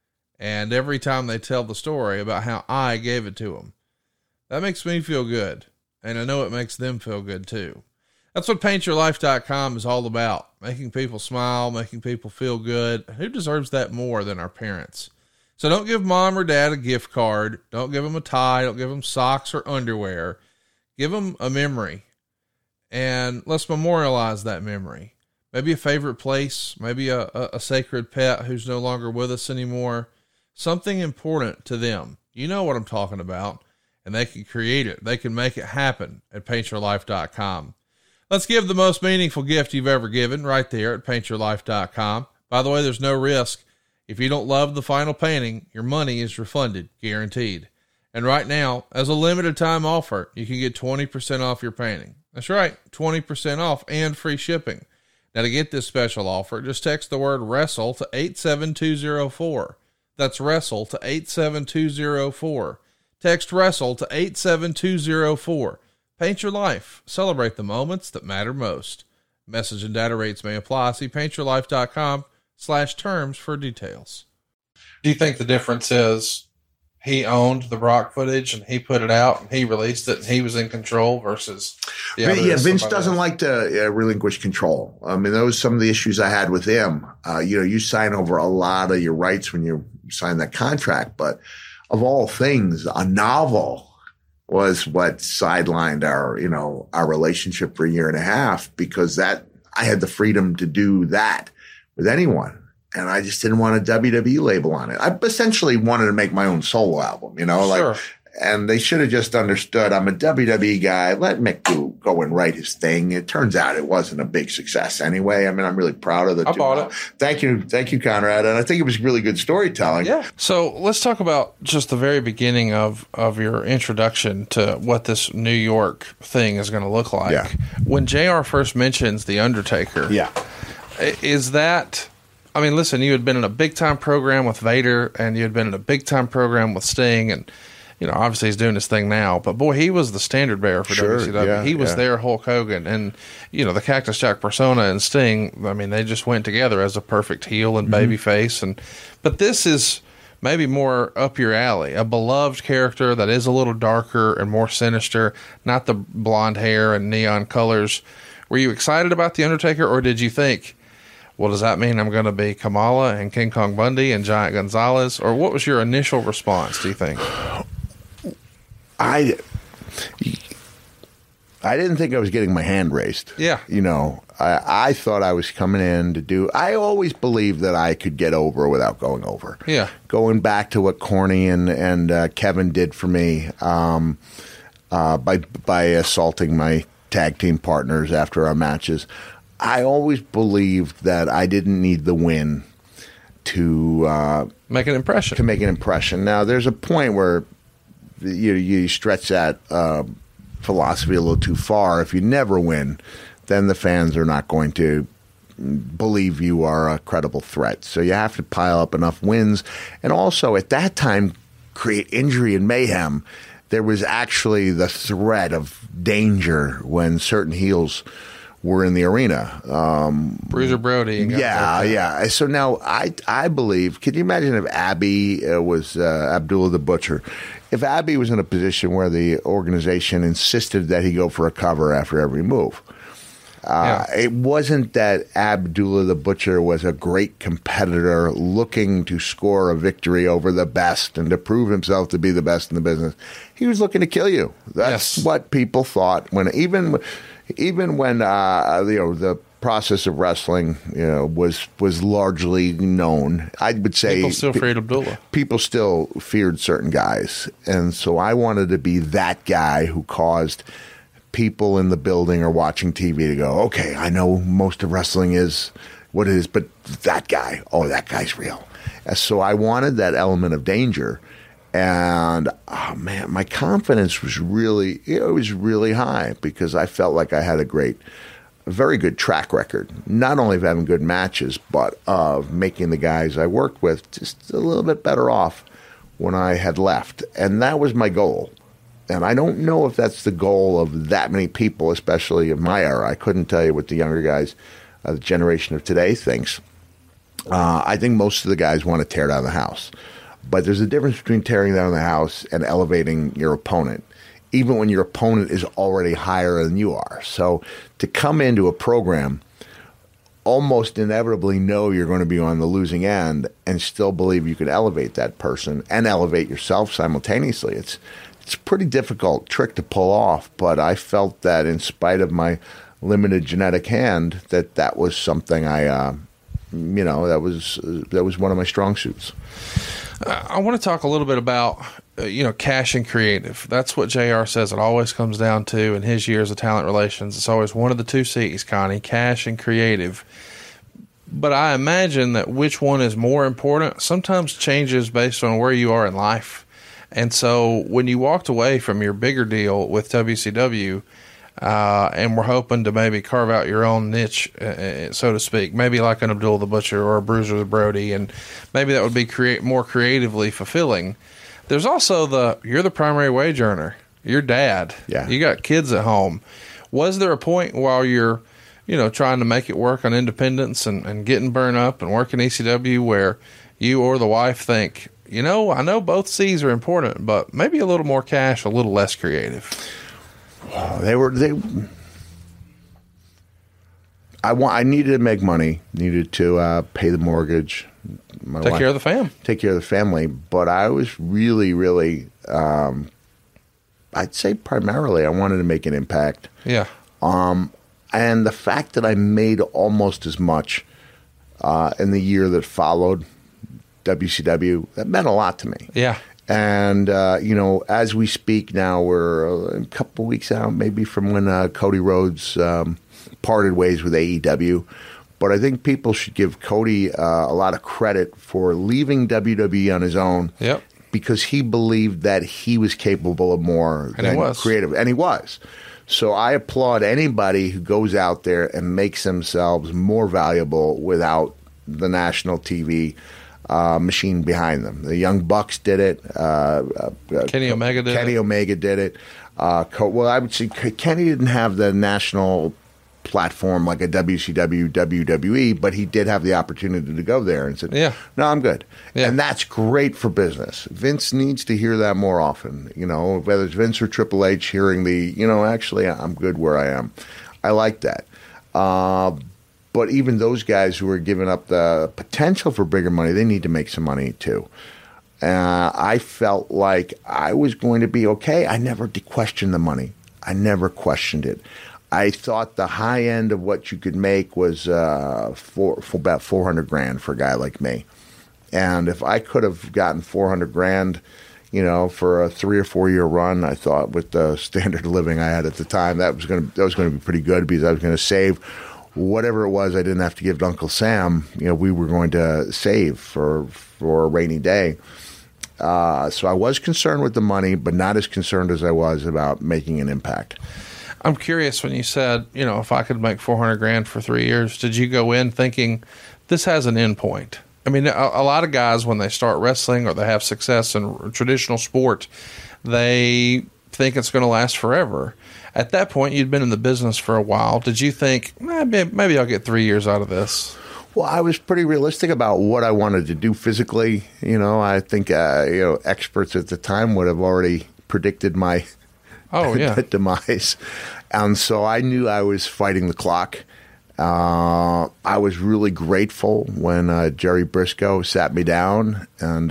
And every time they tell the story about how I gave it to them, that makes me feel good. And I know it makes them feel good too. That's what paintyourlife.com is all about. Making people smile, making people feel good. Who deserves that more than our parents? So don't give Mom or Dad a gift card. Don't give them a tie. Don't give them socks or underwear. Give them a memory. And let's memorialize that memory. Maybe a favorite place. Maybe a sacred pet who's no longer with us anymore. Something important to them. You know what I'm talking about. And they can create it. They can make it happen at paintyourlife.com. Let's give the most meaningful gift you've ever given right there at paintyourlife.com. By the way, there's no risk. If you don't love the final painting, your money is refunded, guaranteed. And right now, as a limited time offer, you can get 20% off your painting. That's right, 20% off and free shipping. Now, to get this special offer, just text the word WRESTLE to 87204. That's WRESTLE to 87204. Text WRESTLE to 87204. Paint your life. Celebrate the moments that matter most. Message and data rates may apply. See paintyourlife.com/terms for details. Do you think the difference is he owned the Brock footage and he put it out and he released it and he was in control versus the other? Yeah, Vince doesn't like to relinquish control. I mean, those are some of the issues I had with him. You sign over a lot of your rights when you sign that contract, but of all things, a novel was what sidelined our relationship for a year and a half, because that I had the freedom to do that with anyone. And I just didn't want a WWE label on it. I essentially wanted to make my own solo album, Sure. And they should have just understood I'm a WWE guy. Let Mick go and write his thing. It turns out it wasn't a big success anyway. I mean, I'm really proud of the I bought it. Thank you, Conrad. And I think it was really good storytelling. Yeah. So let's talk about just the very beginning of your introduction to what this New York thing is going to look like. Yeah. When JR first mentions The Undertaker. Yeah. Is that... I mean, listen, you had been in a big-time program with Vader, and you had been in a big-time program with Sting, and, obviously he's doing his thing now. But, boy, he was the standard-bearer for WCW. Yeah, he was their Hulk Hogan. And, the Cactus Jack persona and Sting, I mean, they just went together as a perfect heel and babyface. But this is maybe more up your alley, a beloved character that is a little darker and more sinister, not the blonde hair and neon colors. Were you excited about The Undertaker, or did you think, well, does that mean I'm going to be Kamala and King Kong Bundy and Giant Gonzalez? Or what was your initial response, do you think? I didn't think I was getting my hand raised. Yeah. I thought I was coming in to do. I always believed that I could get over without going over. Yeah. Going back to what Corny and Kevin did for me by assaulting my tag team partners after our matches. I always believed that I didn't need the win to make an impression. Now, there's a point where you stretch that philosophy a little too far. If you never win, then the fans are not going to believe you are a credible threat. So you have to pile up enough wins, and also at that time create injury and mayhem. There was actually the threat of danger when certain heels were in the arena. Bruiser Brody. Yeah. So now I believe, can you imagine if Abby was Abdullah the Butcher? If Abby was in a position where the organization insisted that he go for a cover after every move. It wasn't that Abdullah the Butcher was a great competitor looking to score a victory over the best and to prove himself to be the best in the business. He was looking to kill you. That's what people thought when even when the process of wrestling was largely known. I would say people still feared Abdullah. People still feared certain guys, and so I wanted to be that guy who caused people in the building or watching TV to go, okay, I know most of wrestling is what it is, but that guy, that guy's real. And so I wanted that element of danger. And, my confidence was really high because I felt like I had a very good track record, not only of having good matches, but of making the guys I worked with just a little bit better off when I had left. And that was my goal. And I don't know if that's the goal of that many people, especially in my era. I couldn't tell you what the younger guys, the generation of today, thinks. I think most of the guys want to tear down the house. But there's a difference between tearing down the house and elevating your opponent, even when your opponent is already higher than you are. So to come into a program, almost inevitably know you're going to be on the losing end and still believe you can elevate that person and elevate yourself simultaneously. It's a pretty difficult trick to pull off, but I felt that in spite of my limited genetic hand, that was something that was one of my strong suits. I want to talk a little bit about, cash and creative. That's what JR says it always comes down to in his years of talent relations. It's always one of the two C's, Connie, cash and creative. But I imagine that which one is more important sometimes changes based on where you are in life. And so when you walked away from your bigger deal with WCW, and we're hoping to maybe carve out your own niche, so to speak, maybe like an Abdul the Butcher or a Bruiser the Brody, and maybe that would be more creatively fulfilling. There's also you're the primary wage earner. You're dad. Yeah. You got kids at home. Was there a point while you're, trying to make it work on independence and getting burned up and working ECW where you or the wife think, I know both C's are important, but maybe a little more cash, a little less creative? I needed to make money, needed to pay the mortgage, Take care of the family. But I was really, really, I'd say primarily I wanted to make an impact. Yeah. And the fact that I made almost as much in the year that followed WCW, that meant a lot to me. Yeah. And, as we speak now, we're a couple of weeks out maybe from when Cody Rhodes parted ways with AEW. But I think people should give Cody a lot of credit for leaving WWE on his own. Yep. Because he believed that he was capable of more than creative. And he was. So I applaud anybody who goes out there and makes themselves more valuable without the national TV machine behind them. The Young Bucks did it. Kenny Omega did it. Well, I would say Kenny didn't have the national platform like a WCW, WWE, but he did have the opportunity to go there and said, no, I'm good. Yeah. And that's great for business. Vince needs to hear that more often, whether it's Vince or Triple H hearing actually, I'm good where I am. I like that. But even those guys who are giving up the potential for bigger money, they need to make some money too. I felt like I was going to be okay. I never questioned the money. I never questioned it. I thought the high end of what you could make was for about $400,000 for a guy like me. And if I could have gotten $400,000, for a 3 or 4 year run, I thought with the standard of living I had at the time, that was going to be pretty good because I was going to save whatever it was I didn't have to give to Uncle Sam. We were going to save for a rainy day. So I was concerned with the money, but not as concerned as I was about making an impact. I'm curious, when you said, if I could make $400,000 for 3 years, did you go in thinking this has an end point? I mean, a lot of guys, when they start wrestling or they have success in traditional sport, they think it's going to last forever. At that point, you'd been in the business for a while. Did you think, maybe I'll get 3 years out of this? Well, I was pretty realistic about what I wanted to do physically. I think, experts at the time would have already predicted my demise. And so I knew I was fighting the clock. I was really grateful when Jerry Briscoe sat me down and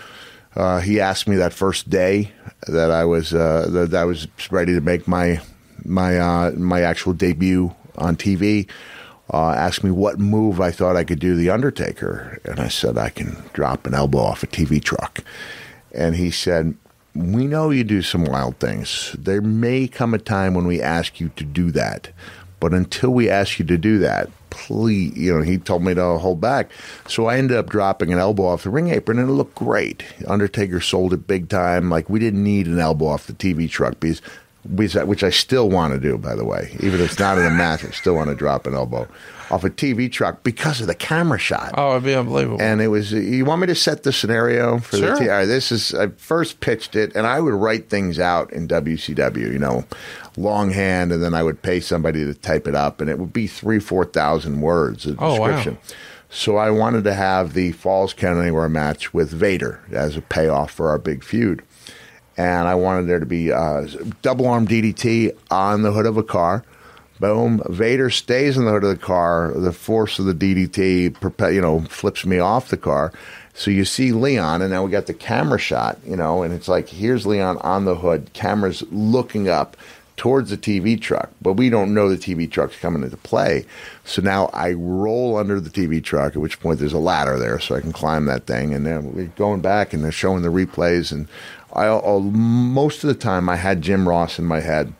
he asked me that first day that I was ready to make my actual debut on TV. Asked me what move I thought I could do The Undertaker, and I said I can drop an elbow off a TV truck. And he said, we know you do some wild things. There may come a time when we ask you to do that. But until we ask you to do that, please, he told me to hold back. So I ended up dropping an elbow off the ring apron, and it looked great. Undertaker sold it big time. Like, we didn't need an elbow off the TV truck, which I still want to do, by the way. Even if it's not in a match, I still want to drop an elbow off a TV truck because of the camera shot. Oh, it'd be unbelievable. And it was, you want me to set the scenario for sure. All right, I first pitched it, and I would write things out in WCW, longhand, and then I would pay somebody to type it up, and it would be 3,000-4,000 words of description. Wow. So I wanted to have the Falls Count Anywhere match with Vader as a payoff for our big feud. And I wanted there to be double arm DDT on the hood of a car. Boom. Vader stays on the hood of the car. The force of the DDT, flips me off the car. So you see Leon, and now we got the camera shot, and it's like, here's Leon on the hood. Camera's looking up towards the TV truck, but we don't know the TV truck's coming into play. So now I roll under the TV truck, at which point there's a ladder there so I can climb that thing. And then we're going back, and they're showing the replays. And most of the time I had Jim Ross in my head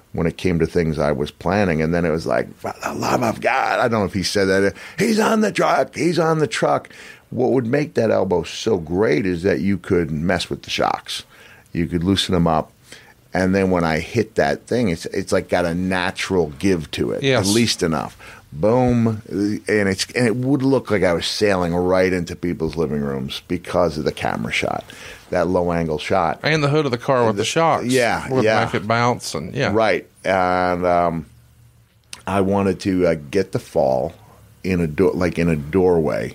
when it came to things I was planning. And then it was like, for the love of God, I don't know if he said that. He's on the truck. He's on the truck. What would make that elbow so great is that you could mess with the shocks. You could loosen them up. And then when I hit that thing, it's like got a natural give to it, yes. At least enough. Boom, and it would look like I was sailing right into people's living rooms because of the camera shot, that low angle shot, and the hood of the car with the shocks, would make it bounce, and right. And I wanted to get the fall in a doorway,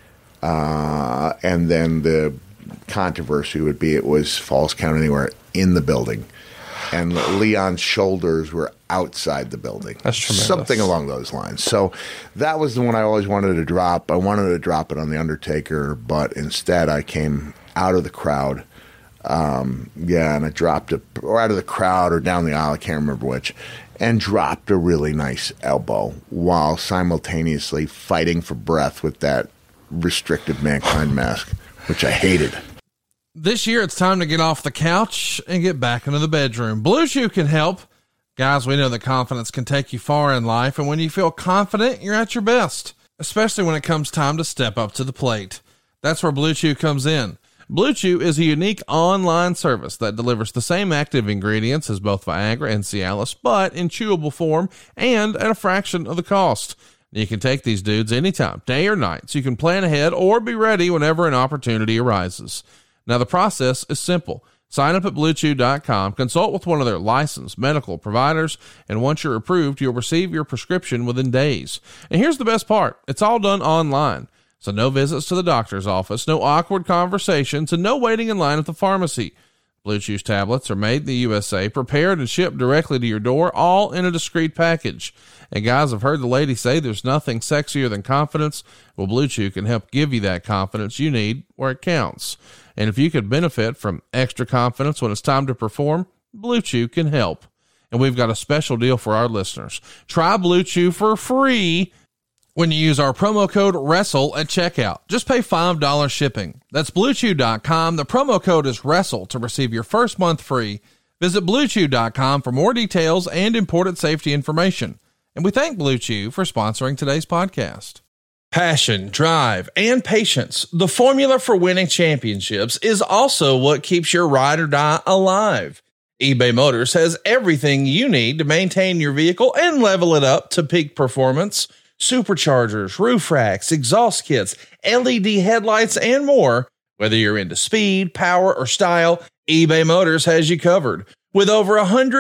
and then the controversy would be it was falls count anywhere in the building. And Leon's shoulders were outside the building. That's tremendous. Something along those lines. So that was the one I always wanted to drop. I wanted to drop it on The Undertaker, but instead I came out of the crowd. And I dropped it or out of the crowd or down the aisle, I can't remember which, and dropped a really nice elbow while simultaneously fighting for breath with that restrictive Mankind mask, which I hated. This year, it's time to get off the couch and get back into the bedroom. Blue Chew can help. Guys, we know that confidence can take you far in life, and when you feel confident, you're at your best, especially when it comes time to step up to the plate. That's where Blue Chew comes in. Blue Chew is a unique online service that delivers the same active ingredients as both Viagra and Cialis, but in chewable form and at a fraction of the cost. You can take these dudes anytime, day or night, so you can plan ahead or be ready whenever an opportunity arises. Now, the process is simple. Sign up at BlueChew.com, consult with one of their licensed medical providers, and once you're approved, you'll receive your prescription within days. And here's the best part. It's all done online. So no visits to the doctor's office, no awkward conversations, and no waiting in line at the pharmacy. Blue Chew's tablets are made in the USA, prepared and shipped directly to your door, all in a discreet package. And guys, I've heard the lady say there's nothing sexier than confidence. Well, Blue Chew can help give you that confidence you need where it counts. And if you could benefit from extra confidence when it's time to perform, Blue Chew can help. And we've got a special deal for our listeners. Try Blue Chew for free when you use our promo code WRESTLE at checkout. Just pay $5 shipping. That's BlueChew.com. The promo code is WRESTLE to receive your first month free. Visit BlueChew.com for more details and important safety information. And we thank Blue Chew for sponsoring today's podcast. Passion, drive, and patience, the formula for winning championships, is also what keeps your ride or die alive. eBay Motors has everything you need to maintain your vehicle and level it up to peak performance. Superchargers, roof racks, exhaust kits, LED headlights, and more. Whether you're into speed, power, or style, eBay Motors has you covered. With over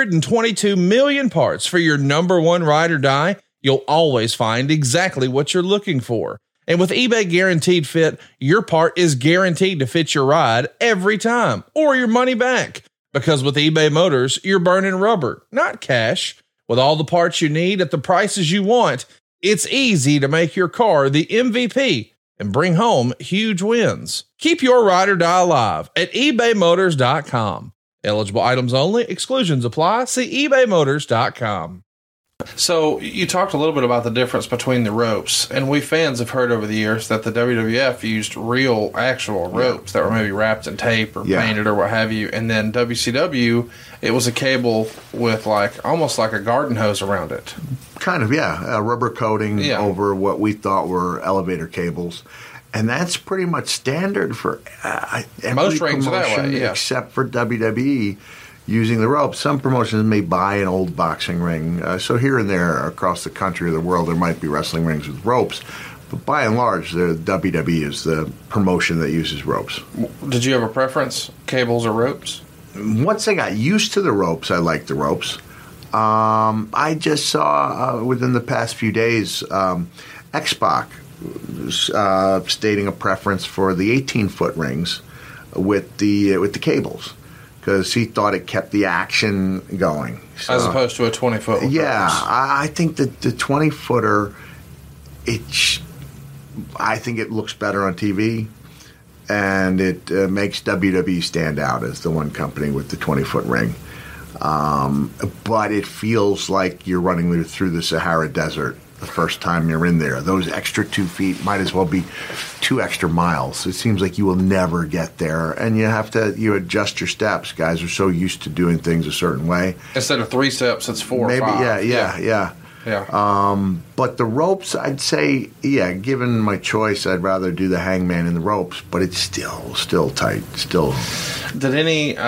122 million parts for your number one ride or die, you'll always find exactly what you're looking for. And with eBay Guaranteed Fit, your part is guaranteed to fit your ride every time, or your money back. Because with eBay Motors, you're burning rubber, not cash. With all the parts you need at the prices you want, it's easy to make your car the MVP and bring home huge wins. Keep your ride or die alive at ebaymotors.com. Eligible items only. Exclusions apply. See ebaymotors.com. So you talked a little bit about the difference between the ropes, and we fans have heard over the years that the WWF used real, actual ropes that were maybe wrapped in tape or painted or what have you, and then WCW, it was a cable with almost like a garden hose around it. Kind of, a rubber coating over what we thought were elevator cables. And that's pretty much standard for every most rings are that way, except for WWE using the ropes. Some promotions may buy an old boxing ring. So here and there across the country or the world, there might be wrestling rings with ropes. But by and large, the WWE is the promotion that uses ropes. Did you have a preference, cables or ropes? Once I got used to the ropes, I liked the ropes. I just saw within the past few days, X-Pac stating a preference for the 18-foot rings with the cables because he thought it kept the action going. So, as opposed to a 20-foot. I think that the 20-footer, I think it looks better on TV, and it makes WWE stand out as the one company with the 20-foot ring. But it feels like you're running through the Sahara Desert the first time you're in there. Those extra 2 feet might as well be 2 extra miles. It seems like you will never get there, and you adjust your steps. Guys are so used to doing things a certain way. Instead of 3 steps, it's 4 Maybe, or 5. Yeah. But the ropes, I'd say, given my choice, I'd rather do the hangman in the ropes, but it's still tight. Did any,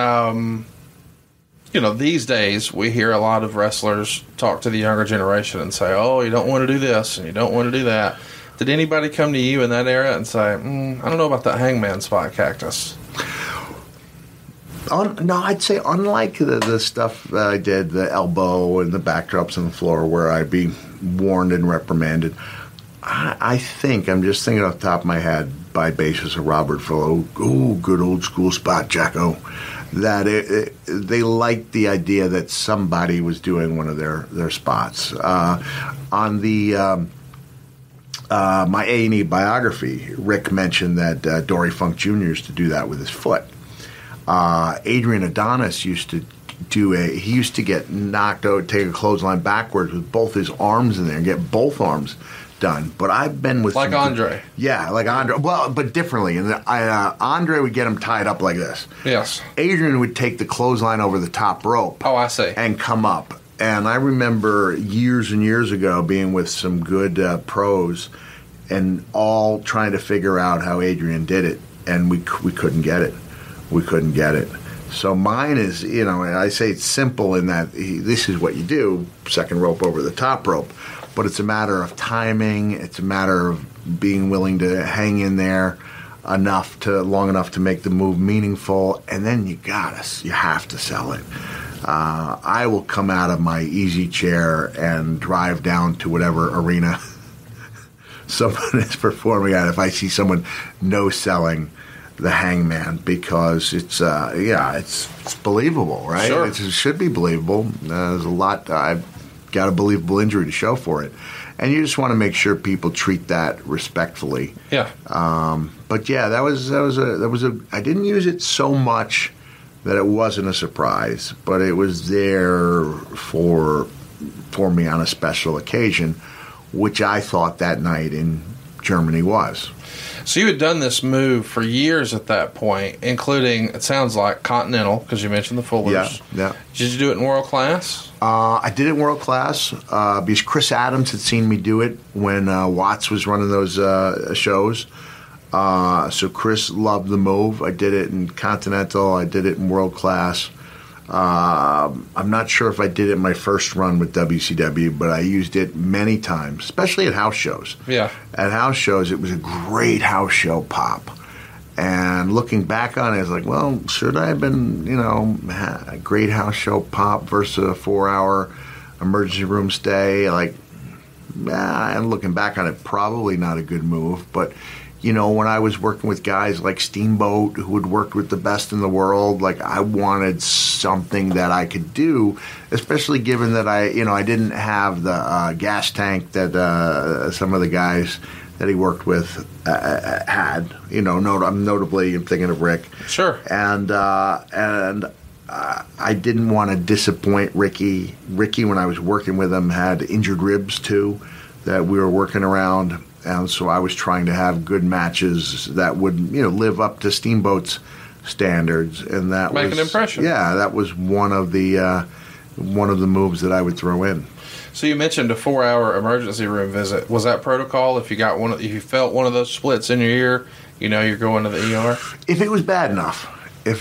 these days we hear a lot of wrestlers talk to the younger generation and say, oh, you don't want to do this and you don't want to do that. Did anybody come to you in that era and say, I don't know about that hangman spot, Cactus? No, I'd say unlike the stuff that I did, the elbow and the backdrops on the floor where I'd be warned and reprimanded, I think, I'm just thinking off the top of my head by basis of Robert Fuller, good old school spot, Jacko, that they liked the idea that somebody was doing one of their spots. On the my A&E biography, Rick mentioned that Dory Funk Jr. used to do that with his foot. Adrian Adonis used to he used to get knocked out, take a clothesline backwards with both his arms in there and get both arms done. But I've been with like Andre. Yeah, like Andre. Well, but differently. And Andre would get him tied up like this. Yes. Adrian would take the clothesline over the top rope. Oh, I see. And come up. And I remember years and years ago being with some good pros and all trying to figure out how Adrian did it, and we couldn't get it. We couldn't get it. So mine is, I say it's simple in that this is what you do, second rope over the top rope. But it's a matter of timing. It's a matter of being willing to hang in there long enough to make the move meaningful. And then you have to sell it. I will come out of my easy chair and drive down to whatever arena someone is performing at if I see someone no-selling the hangman, because it's believable, right? Sure. It should be believable. There's a lot. I've got a believable injury to show for it, and you just want to make sure people treat that respectfully. Yeah. But yeah, that was a. I didn't use it so much that it wasn't a surprise, but it was there for me on a special occasion, which I thought that night in Germany was. So you had done this move for years at that point, including, it sounds like, Continental, because you mentioned the Fullers. Yeah. Did you do it in World Class? I did it in World Class because Chris Adams had seen me do it when Watts was running those shows. So Chris loved the move. I did it in Continental. I did it in World Class. I'm not sure if I did it in my first run with WCW, but I used it many times, especially at house shows. Yeah. At house shows, it was a great house show pop. And looking back on it, I was like, well, should I have been, a great house show pop versus a 4-hour emergency room stay? And looking back on it, probably not a good move. But, when I was working with guys like Steamboat, who had worked with the best in the world, I wanted something that I could do, especially given that I didn't have the gas tank that some of the guys that he worked with had. Notably, I'm thinking of Rick. Sure. And I didn't want to disappoint Ricky. Ricky, when I was working with him, had injured ribs too that we were working around. And so I was trying to have good matches that would, live up to Steamboat's standards, and that make an impression. Yeah, that was one of the moves that I would throw in. So you mentioned a 4-hour emergency room visit. Was that protocol? If you felt one of those splits in your ear, you're going to the ER. If it was bad enough.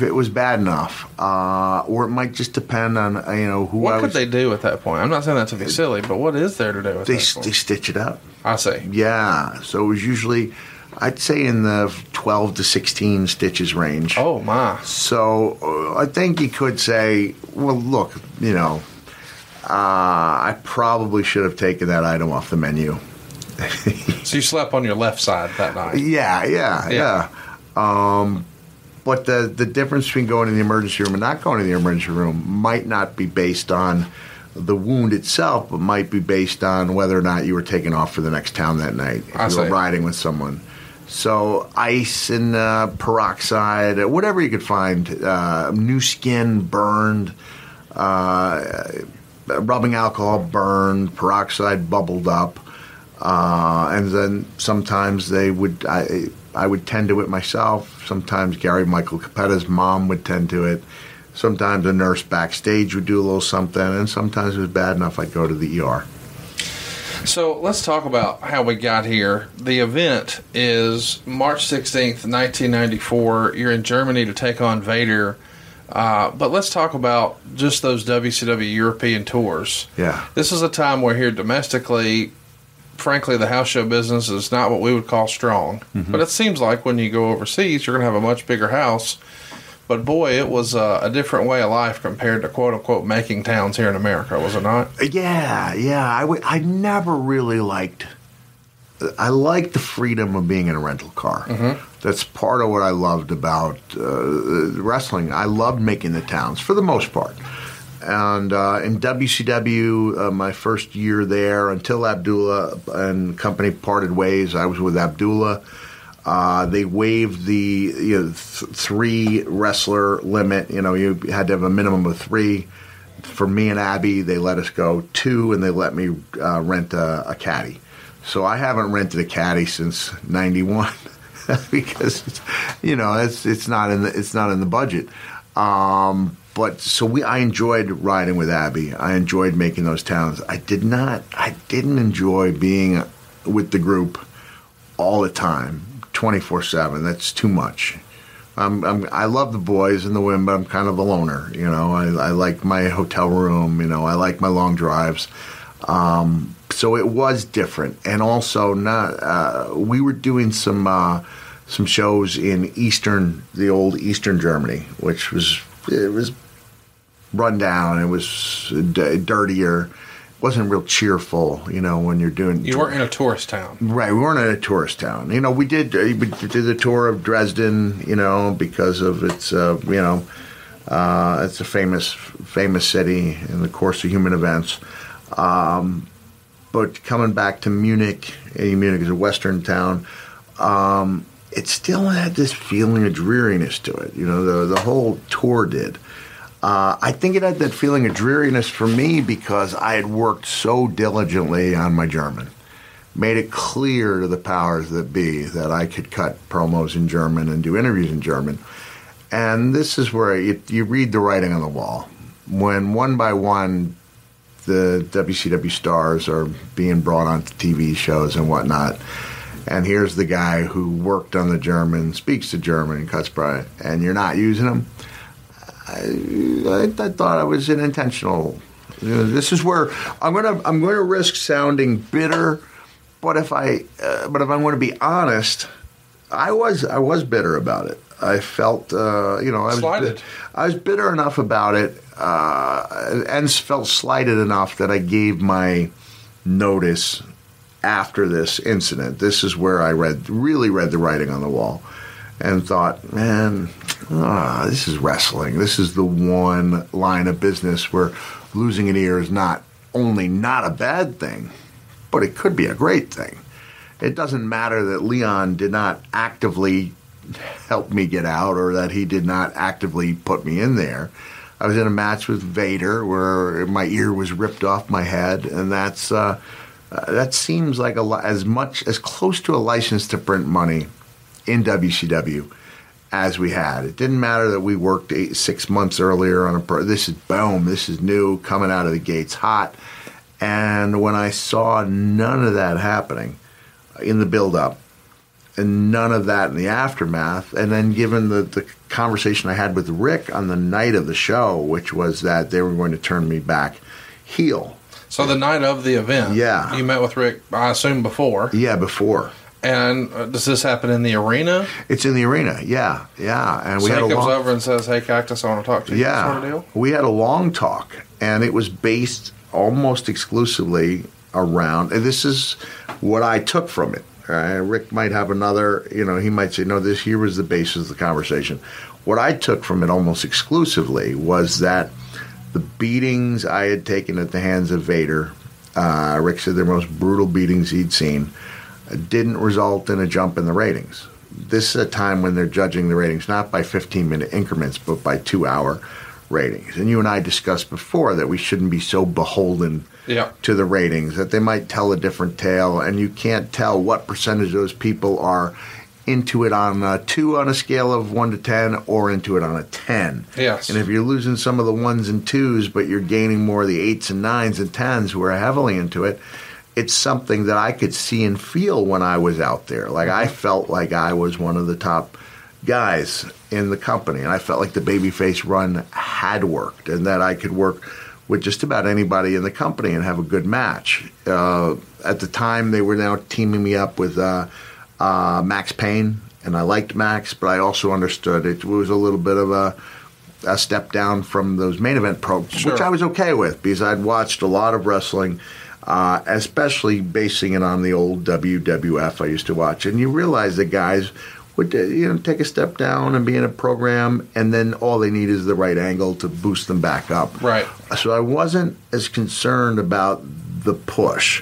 Or it might just depend on who. What could they do at that point? I'm not saying that to be silly, but what is there to do at that point? They stitch it up. I see. Yeah, so it was usually, I'd say, in the 12 to 16 stitches range. Oh my! So I think you could say, well, look, I probably should have taken that item off the menu. So you slept on your left side that night? Yeah. But the difference between going to the emergency room and not going to the emergency room might not be based on the wound itself, but might be based on whether or not you were taken off for the next town that night. If you were riding with someone. So ice and peroxide, whatever you could find, new skin, burned, rubbing alcohol, burned, peroxide bubbled up. And then sometimes I would tend to it myself. Sometimes Gary Michael Capetta's mom would tend to it. Sometimes a nurse backstage would do a little something, and sometimes it was bad enough I'd go to the ER. So let's talk about how we got here. The event is March 16th, 1994. You're in Germany to take on Vader. But let's talk about just those WCW European tours. Yeah. This is a time where here domestically, frankly, the house show business is not what we would call strong. Mm-hmm. But it seems like when you go overseas, you're going to have a much bigger house. But boy, it was a different way of life compared to quote-unquote making towns here in America, was it not? Yeah. I never really liked... I liked the freedom of being in a rental car. Mm-hmm. That's part of what I loved about wrestling. I loved making the towns, for the most part. And in WCW, my first year there, until Abdullah and company parted ways, I was with Abdullah. They waived the 3 wrestler limit. You had to have a minimum of 3. For me and Abby, they let us go 2, and they let me rent a caddy. So I haven't rented a caddy since '91 because it's not in the budget. But so I enjoyed riding with Abby. I enjoyed making those towns. I didn't enjoy being with the group all the time. 24/7. That's too much. I love the boys and the women, but I'm kind of a loner. I like my hotel room. I like my long drives. So it was different, and also we were doing some shows in the old Eastern Germany, which was run down. It was dirtier. Wasn't real cheerful, when you're doing... You weren't in a tourist town. Right, we weren't in a tourist town. We did the tour of Dresden, because of its, it's a famous city in the course of human events. But coming back to Munich is a Western town, it still had this feeling of dreariness to it. The whole tour did. I think it had that feeling of dreariness for me because I had worked so diligently on my German, made it clear to the powers that be that I could cut promos in German and do interviews in German. And this is where you read the writing on the wall. When one by one the WCW stars are being brought onto TV shows and whatnot, and here's the guy who worked on the German, speaks the German, and cuts by, and you're not using him. I thought I was unintentional. This is where I'm gonna risk sounding bitter, but if I'm going to be honest, I was bitter about it. I felt I was bitter enough about it, and felt slighted enough that I gave my notice after this incident. This is where I really read the writing on the wall, and thought, man, this is wrestling. This is the one line of business where losing an ear is not only not a bad thing, but it could be a great thing. It doesn't matter that Leon did not actively help me get out or that he did not actively put me in there. I was in a match with Vader where my ear was ripped off my head, and that seems like as close to a license to print money in WCW as we had. It didn't matter that we worked 6 months earlier on this is new, coming out of the gates hot. And when I saw none of that happening in the build-up and none of that in the aftermath, and then given the conversation I had with Rick on the night of the show, which was that they were going to turn me back heel. So the night of the event, yeah, you met with Rick, I assume, before. Yeah, before. And does this happen in the arena? It's in the arena, yeah. And so he comes over and says, "Hey, Cactus, I want to talk to you." Yeah, sort of deal? We had a long talk, and it was based almost exclusively around, and this is what I took from it. Rick might have another, he might say, no, this here was the basis of the conversation. What I took from it almost exclusively was that the beatings I had taken at the hands of Vader, Rick said they're most brutal beatings he'd seen, didn't result in a jump in the ratings. This is a time when they're judging the ratings not by 15-minute increments, but by 2-hour ratings. And you and I discussed before that we shouldn't be so beholden to the ratings, that they might tell a different tale, and you can't tell what percentage of those people are into it on a 2 on a scale of 1 to 10 or into it on a 10. Yes. And if you're losing some of the 1s and 2s, but you're gaining more of the 8s and 9s and 10s who are heavily into it, it's something that I could see and feel when I was out there. Like, I felt like I was one of the top guys in the company, and I felt like the babyface run had worked and that I could work with just about anybody in the company and have a good match. At the time, they were now teaming me up with Max Payne, and I liked Max, but I also understood it was a little bit of a step down from those main event programs, which I was okay with because I'd watched a lot of wrestling, especially basing it on the old WWF I used to watch. And you realize that guys would take a step down and be in a program, and then all they need is the right angle to boost them back up. Right. So I wasn't as concerned about the push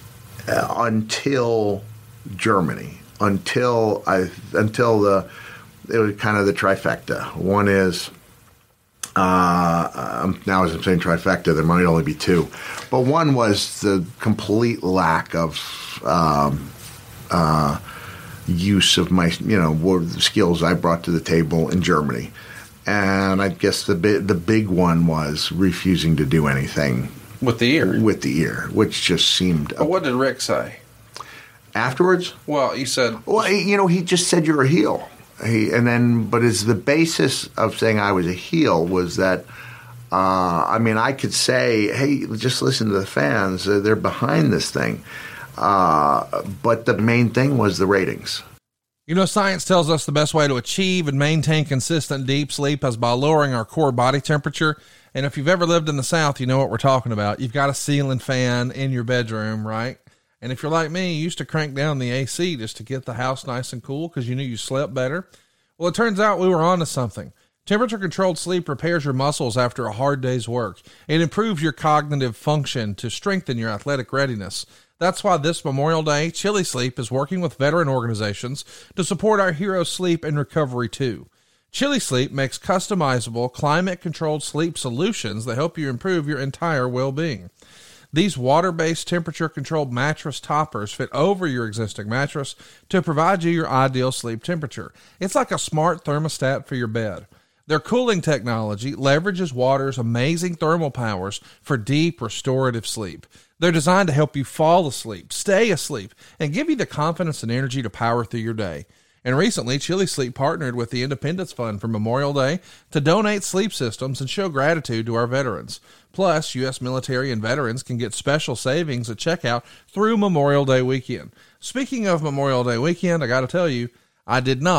until Germany. Until it was kind of the trifecta. One is now as I'm saying trifecta, there might only be 2, but one was the complete lack of use of my skills I brought to the table in Germany, and I guess the big one was refusing to do anything with the ear, which just seemed. But what did Rick say afterwards? Well, you said, he just said you're a heel. But as the basis of saying I was a heel was that, I could say, hey, just listen to the fans. They're behind this thing. But the main thing was the ratings. Science tells us the best way to achieve and maintain consistent deep sleep is by lowering our core body temperature. And if you've ever lived in the South, you know what we're talking about. You've got a ceiling fan in your bedroom, right? And if you're like me, you used to crank down the AC just to get the house nice and cool because you knew you slept better. Well, it turns out we were onto something. Temperature-controlled sleep repairs your muscles after a hard day's work. It improves your cognitive function to strengthen your athletic readiness. That's why this Memorial Day, Chili Sleep is working with veteran organizations to support our heroes' sleep and recovery too. Chili Sleep makes customizable, climate-controlled sleep solutions that help you improve your entire well-being. These water-based temperature-controlled mattress toppers fit over your existing mattress to provide you your ideal sleep temperature. It's like a smart thermostat for your bed. Their cooling technology leverages water's amazing thermal powers for deep, restorative sleep. They're designed to help you fall asleep, stay asleep, and give you the confidence and energy to power through your day. And recently, Chili Sleep partnered with the Independence Fund for Memorial Day to donate sleep systems and show gratitude to our veterans. Plus, U.S. military and veterans can get special savings at checkout through Memorial Day weekend. Speaking of Memorial Day weekend, I got to tell you, I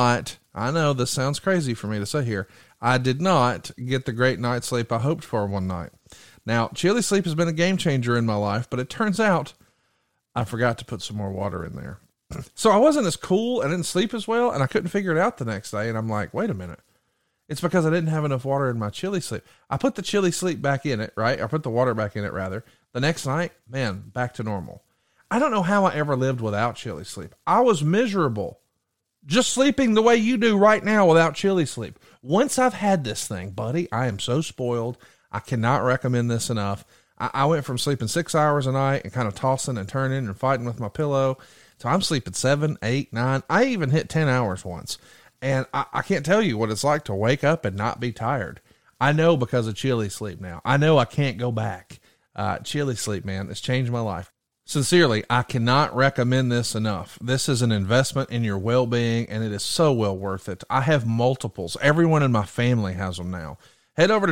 know this sounds crazy for me to say here, I did not get the great night's sleep I hoped for one night. Now, Chili Sleep has been a game changer in my life, but it turns out I forgot to put some more water in there. So I wasn't as cool, I didn't sleep as well, and I couldn't figure it out the next day, and I'm like, wait a minute. It's because I didn't have enough water in my Chili Sleep. I put the Chili Sleep back in it, right? I put the water back in it, rather. The next night, man, back to normal. I don't know how I ever lived without Chili Sleep. I was miserable. Just sleeping the way you do right now without Chili Sleep. Once I've had this thing, buddy, I am so spoiled. I cannot recommend this enough. I went from sleeping 6 hours a night and kind of tossing and turning and fighting with my pillow. So I'm sleeping 7, 8, 9. I even hit 10 hours once. And I can't tell you what it's like to wake up and not be tired. I know because of Chili Sleep now. I know I can't go back. Chili Sleep, man, it's changed my life. Sincerely, I cannot recommend this enough. This is an investment in your well-being, and it is so well worth it. I have multiples. Everyone in my family has them now. Head over to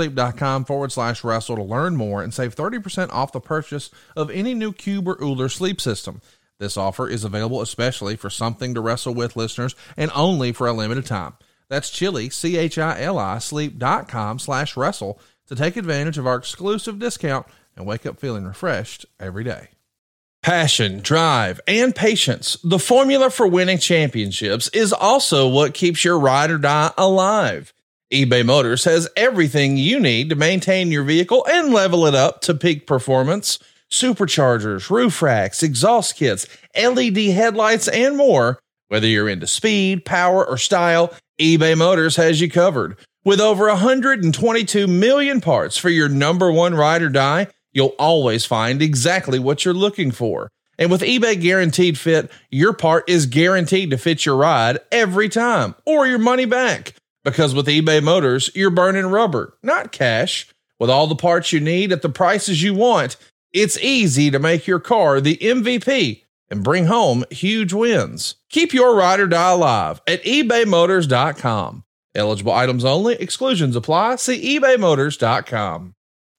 chilisleep.com/wrestle to learn more and save 30% off the purchase of any new Cube or Uller sleep system. This offer is available especially for Something to Wrestle With listeners and only for a limited time. That's Chili, CHILI, sleep.com/wrestle to take advantage of our exclusive discount and wake up feeling refreshed every day. Passion, drive, and patience. The formula for winning championships is also what keeps your ride or die alive. eBay Motors has everything you need to maintain your vehicle and level it up to peak performance. Superchargers, roof racks, exhaust kits, LED headlights, and more. Whether you're into speed, power, or style, eBay Motors has you covered. With over 122 million parts for your number one ride or die, you'll always find exactly what you're looking for. And with eBay Guaranteed Fit, your part is guaranteed to fit your ride every time, or your money back. Because with eBay Motors, you're burning rubber, not cash. With all the parts you need at the prices you want, it's easy to make your car the MVP and bring home huge wins. Keep your ride or die alive at ebaymotors.com. Eligible items only. Exclusions apply. See ebaymotors.com.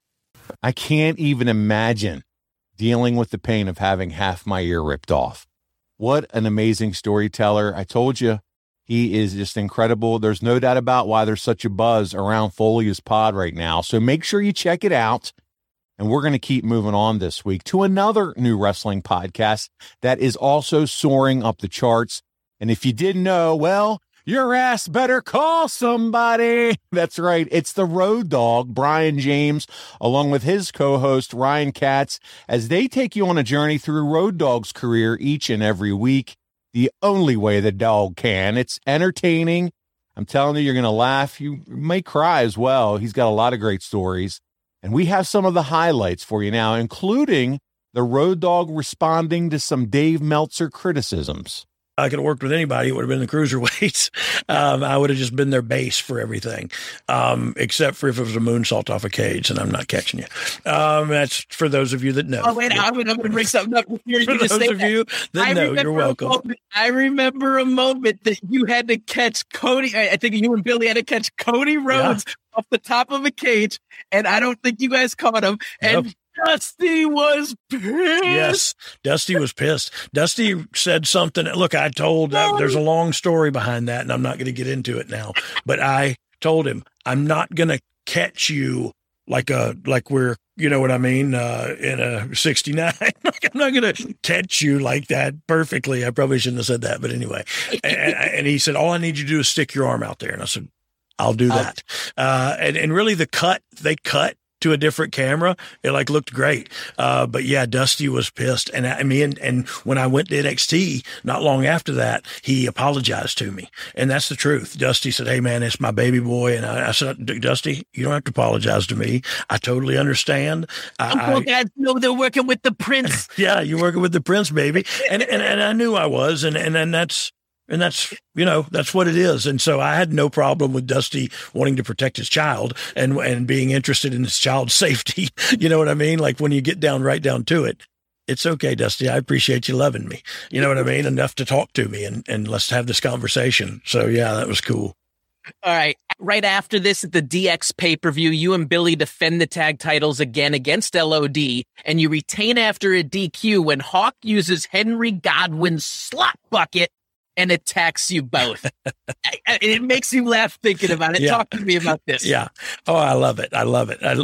I can't even imagine dealing with the pain of having half my ear ripped off. What an amazing storyteller. I told you, he is just incredible. There's no doubt about why there's such a buzz around Folia's Pod right now. So make sure you check it out. And we're going to keep moving on this week to another new wrestling podcast that is also soaring up the charts. And if you didn't know, well, your ass better call somebody. That's right. It's the Road Dogg, Brian James, along with his co-host, Ryan Katz, as they take you on a journey through Road Dogg's career each and every week, the only way the dog can. It's entertaining. I'm telling you, you're going to laugh. You may cry as well. He's got a lot of great stories. And we have some of the highlights for you now, including the Road Dogg responding to some Dave Meltzer criticisms. I could have worked with anybody. It would have been the cruiserweights. I would have just been their base for everything, except for if it was a moonsault off a cage, and I'm not catching you. That's for those of you that know. Oh, wait, I'm going to bring something up. For those of you that know, you're welcome. I remember a moment that you had to catch Cody. I think you and Billy had to catch Cody Rhodes off the top of a cage, and I don't think you guys caught him. And Dusty was pissed. Yes, Dusty was pissed. Dusty said something. Look, I told there's a long story behind that, and I'm not going to get into it now. But I told him, I'm not going to catch you like we're, you know what I mean, in a 69. I'm not going to catch you like that perfectly. I probably shouldn't have said that, but anyway. And he said, all I need you to do is stick your arm out there. And I said, I'll do that. And really they cut to a different camera. It looked great. But yeah, Dusty was pissed. And and when I went to NXT not long after that, he apologized to me. And that's the truth. Dusty said, hey man, it's my baby boy. And I said, Dusty, you don't have to apologize to me. I totally understand. I know they're working with the Prince. Yeah, you're working with the Prince, baby. And I knew I was. And that's, you know, that's what it is. And so I had no problem with Dusty wanting to protect his child and being interested in his child's safety. You know what I mean? Like when you get right down to it, it's okay, Dusty. I appreciate you loving me. You know what I mean? Enough to talk to me and let's have this conversation. So yeah, that was cool. All right. Right after this at the DX pay-per-view, you and Billy defend the tag titles again against LOD, and you retain after a DQ when Hawk uses Henry Godwin's slot bucket and attacks you both. It makes you laugh thinking about it. Yeah. Talk to me about this. Yeah. Oh, I love it. I love it. I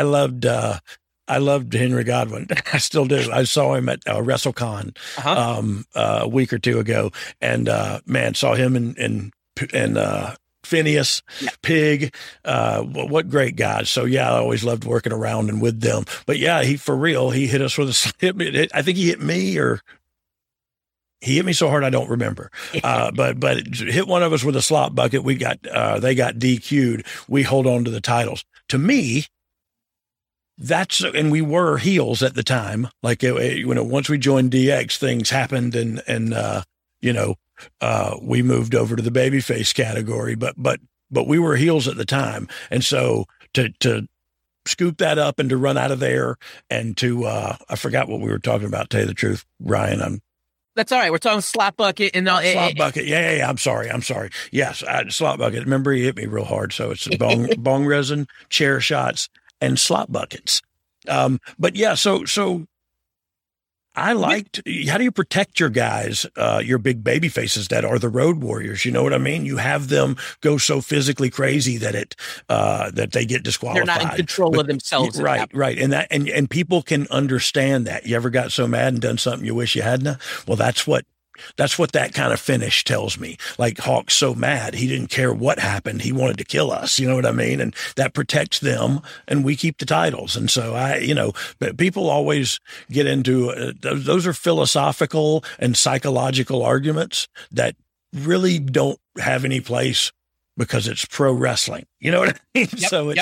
loved Henry Godwin. I still do. I saw him at WrestleCon a week or two ago, and man, saw him and Phineas, Pig. What great guys. So yeah, I always loved working around and with them. But yeah, he hit us with I think he hit me or. He hit me so hard I don't remember, but hit one of us with a slop bucket. They got DQ'd. We hold on to the titles. To me, and we were heels at the time. Like once we joined DX, things happened, and we moved over to the babyface category. But we were heels at the time, and so to scoop that up and to run out of there and to I forgot what we were talking about. To tell you the truth, Ryan, That's all right. We're talking slot bucket and slot bucket. Yeah. I'm sorry. Yes, slot bucket. Remember, he hit me real hard. So it's bong resin, chair shots, and slot buckets. But yeah, so I liked. How do you protect your guys, your big baby faces that are the Road Warriors? You know what I mean? You have them go so physically crazy that that they get disqualified. They're not in control of themselves. Right. And people can understand that. You ever got so mad and done something you wish you hadn't? Well, that's what that kind of finish tells me. Like Hawk's so mad, he didn't care what happened. He wanted to kill us. You know what I mean? And that protects them, and we keep the titles. And so but people always get into those are philosophical and psychological arguments that really don't have any place because it's pro wrestling. You know what I mean? Yep, So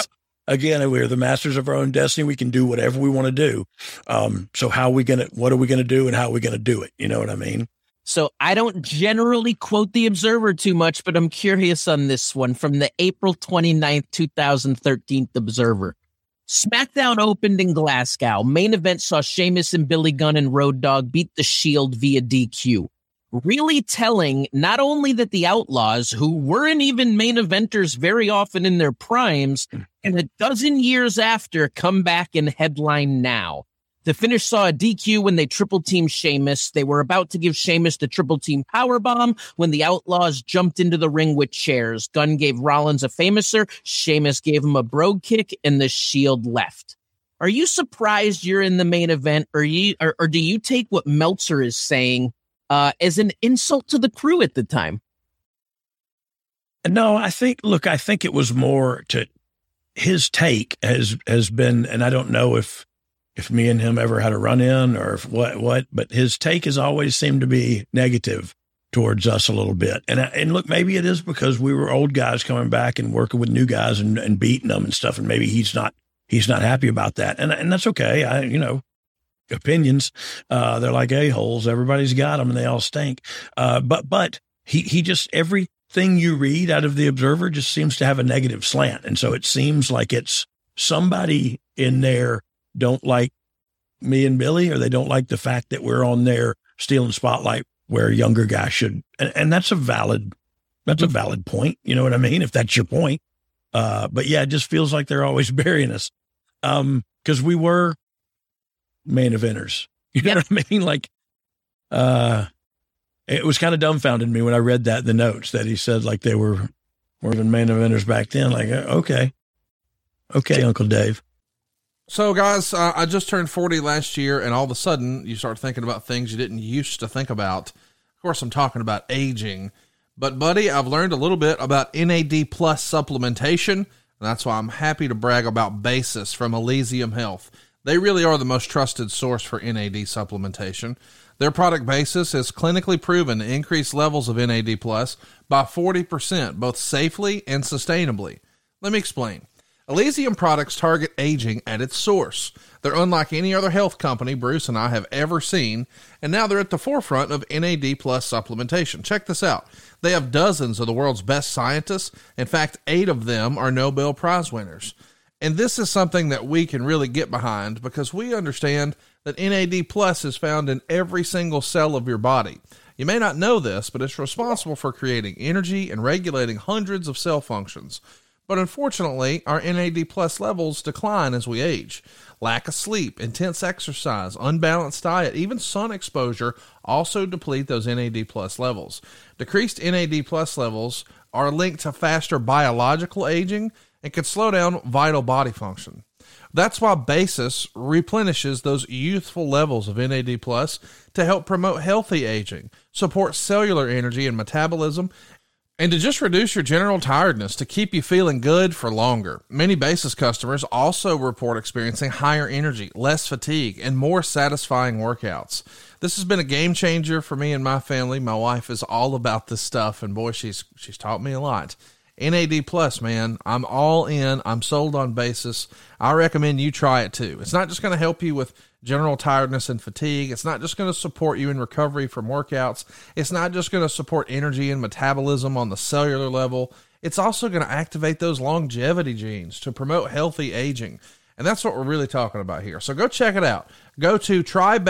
again, we're the masters of our own destiny. We can do whatever we want to do. So what are we going to do and how are we going to do it? You know what I mean? So I don't generally quote the Observer too much, but I'm curious on this one from the April 29th, 2013 Observer. SmackDown opened in Glasgow. Main event saw Sheamus and Billy Gunn and Road Dogg beat The Shield via DQ. Really telling not only that the Outlaws, who weren't even main eventers very often in their primes, and a dozen years after come back and headline now. The finish saw a DQ when they triple-teamed Sheamus. They were about to give Sheamus the triple-team powerbomb when the Outlaws jumped into the ring with chairs. Gunn gave Rollins a famouser, Sheamus gave him a brogue kick, and the Shield left. Are you surprised you're in the main event, or do you take what Meltzer is saying as an insult to the crew at the time? No, I think it was more to his take has been, and I don't know if me and him ever had a run-in or what, but his take has always seemed to be negative towards us a little bit. And look, maybe it is because we were old guys coming back and working with new guys and beating them and stuff. And maybe he's not happy about that. And that's okay. Opinions, they're like a-holes. Everybody's got them and they all stink. But he just, everything you read out of the Observer just seems to have a negative slant. And so it seems like it's somebody in there don't like me and Billy, or they don't like the fact that we're on there stealing spotlight where younger guys should. And that's a valid point. You know what I mean? If that's your point. But yeah, it just feels like they're always burying us. 'Cause we were main eventers. You know what I mean? Like, it was kind of dumbfounded me when I read that in the notes that he said like they were more than main eventers back then. Like, okay, Uncle Dave. So, guys, I just turned 40 last year, and all of a sudden, you start thinking about things you didn't used to think about. Of course, I'm talking about aging. But, buddy, I've learned a little bit about NAD Plus supplementation, and that's why I'm happy to brag about Basis from Elysium Health. They really are the most trusted source for NAD supplementation. Their product Basis is clinically proven to increase levels of NAD Plus by 40%, both safely and sustainably. Let me explain. Elysium products target aging at its source. They're unlike any other health company Bruce and I have ever seen, and now they're at the forefront of NAD Plus supplementation. Check this out. They have dozens of the world's best scientists. In fact, 8 of them are Nobel Prize winners. And this is something that we can really get behind because we understand that NAD Plus is found in every single cell of your body. You may not know this, but it's responsible for creating energy and regulating hundreds of cell functions. But unfortunately, our NAD Plus levels decline as we age. Lack of sleep, intense exercise, unbalanced diet, even sun exposure also deplete those NAD Plus levels. Decreased NAD Plus levels are linked to faster biological aging and can slow down vital body function. That's why Basis replenishes those youthful levels of NAD Plus to help promote healthy aging, support cellular energy and metabolism, and to just reduce your general tiredness to keep you feeling good for longer. Many Basis customers also report experiencing higher energy, less fatigue, and more satisfying workouts. This has been a game changer for me and my family. My wife is all about this stuff, and boy, she's taught me a lot. NAD Plus, man, I'm all in. I'm sold on Basis. I recommend you try it too. It's not just going to help you with general tiredness and fatigue. It's not just going to support you in recovery from workouts. It's not just going to support energy and metabolism on the cellular level. It's also going to activate those longevity genes to promote healthy aging. And that's what we're really talking about here. So go check it out. Go to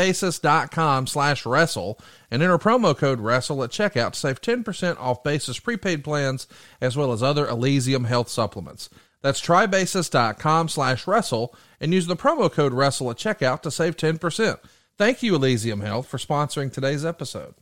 trybasis.com/wrestle and enter promo code WRESTLE at checkout to save 10% off Basis prepaid plans as well as other Elysium Health supplements. That's trybasis.com/wrestle and use the promo code WRESTLE at checkout to save 10%. Thank you, Elysium Health, for sponsoring today's episode.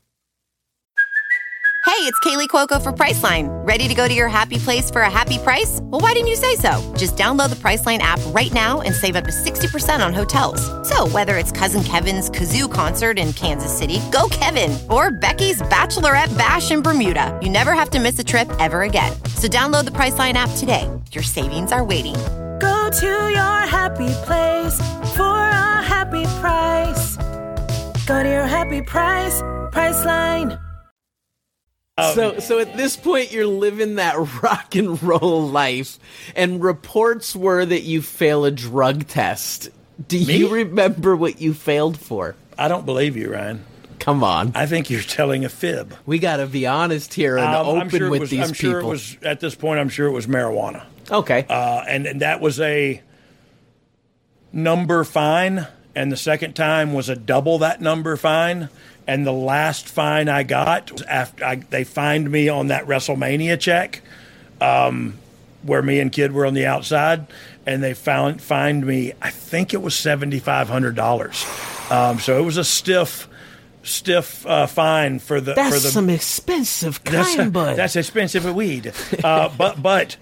Hey, it's Kaylee Cuoco for Priceline. Ready to go to your happy place for a happy price? Well, why didn't you say so? Just download the Priceline app right now and save up to 60% on hotels. So whether it's Cousin Kevin's Kazoo Concert in Kansas City, go Kevin, or Becky's Bachelorette Bash in Bermuda, you never have to miss a trip ever again. So download the Priceline app today. Your savings are waiting. Go to your happy place for a happy price. Go to your happy price, Priceline. So at this point, you're living that rock and roll life, and reports were that you fail a drug test. Do you remember what you failed for? I don't believe you, Ryan. Come on. I think you're telling a fib. We got to be honest here and open with these people. I'm sure it was, at this point, I'm sure it was marijuana. Okay. And that was a number fine, and the second time was a double that number fine. And the last fine I got was after they fined me on that WrestleMania check, where me and Kid were on the outside, and they fined me. I think it was $7,500. So it was a stiff fine for the. That's some expensive kind, bud. That's expensive weed. But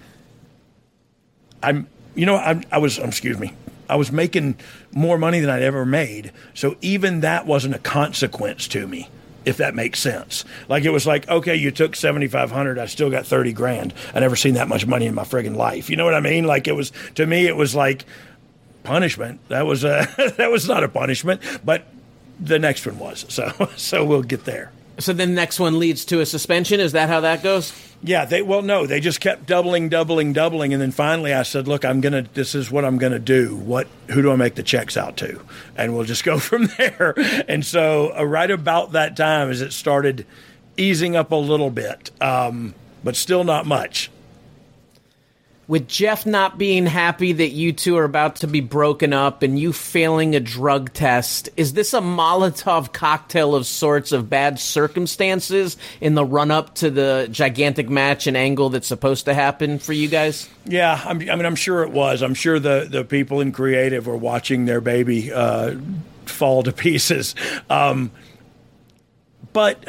I was making more money than I'd ever made. So even that wasn't a consequence to me, if that makes sense. Like, it was like, okay, you took $7,500, I still got $30,000. I never seen that much money in my friggin' life. You know what I mean? Like, it was, to me, it was like punishment. That was that was not a punishment, but the next one was. So we'll get there. So then the next one leads to a suspension? Is that how that goes? Yeah, they just kept doubling, and then finally I said, look, this is what I'm gonna do. Who do I make the checks out to? And we'll just go from there. And so right about that time, as it started easing up a little bit, but still not much. With Jeff not being happy that you two are about to be broken up and you failing a drug test, is this a Molotov cocktail of sorts of bad circumstances in the run-up to the gigantic match and angle that's supposed to happen for you guys? Yeah, I'm sure it was. I'm sure the people in creative were watching their baby fall to pieces. But,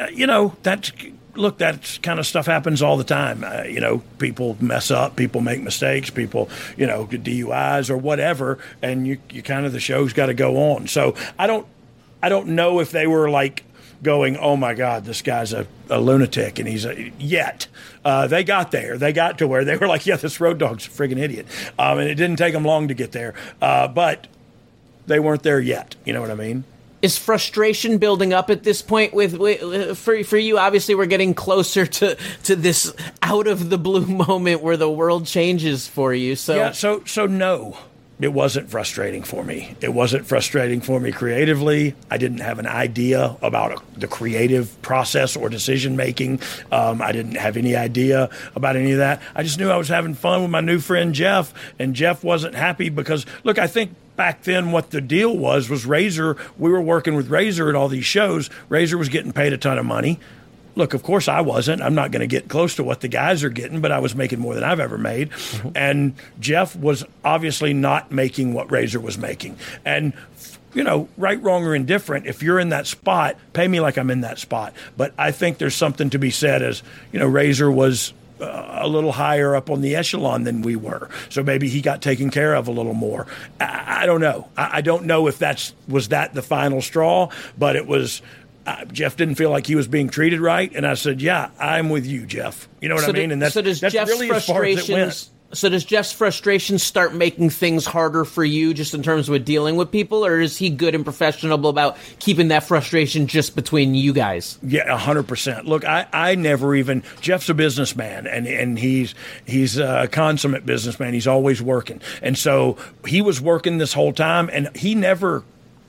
that kind of stuff happens all the time. People mess up, people make mistakes, people, get DUIs or whatever, and you kind of, the show's got to go on. So I don't know if they were like going, oh my God, this guy's a lunatic, and he's yet. They got there. They got to where they were like, yeah, this Road Dogg's a friggin' idiot. And it didn't take them long to get there. But they weren't there yet. You know what I mean? Is frustration building up at this point for you? Obviously, we're getting closer to this out of the blue moment where the world changes for you. So yeah, so no, it wasn't frustrating for me. It wasn't frustrating for me creatively. I didn't have an idea about the creative process or decision making. I didn't have any idea about any of that. I just knew I was having fun with my new friend Jeff, and Jeff wasn't happy because, look, I think back then what the deal was Razor. We were working with Razor at all these shows. Razor was getting paid a ton of money. Look, of course I wasn't. I'm not going to get close to what the guys are getting, but I was making more than I've ever made. Mm-hmm. And Jeff was obviously not making what Razor was making. And, right, wrong, or indifferent, if you're in that spot, pay me like I'm in that spot. But I think there's something to be said as, Razor was a little higher up on the echelon than we were. So maybe he got taken care of a little more. I don't know. I don't know if was that the final straw, but it was Jeff didn't feel like he was being treated right. And I said, yeah, I'm with you, Jeff. You know what I mean? And that's really as far as it went. So does Jeff's frustration start making things harder for you just in terms of dealing with people, or is he good and professional about keeping that frustration just between you guys? Yeah, 100%. Look, I never even – Jeff's a businessman, and he's a consummate businessman. He's always working. And so he was working this whole time, and he never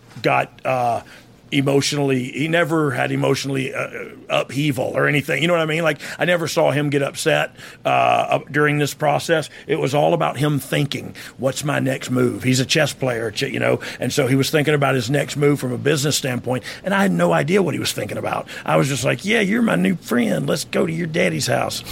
got he never had emotionally upheaval or anything. You know what I mean? Like, I never saw him get upset during this process. It was all about him thinking, what's my next move? He's a chess player, and so he was thinking about his next move from a business standpoint, and I had no idea what he was thinking about. I was just like, yeah, you're my new friend. Let's go to your daddy's house.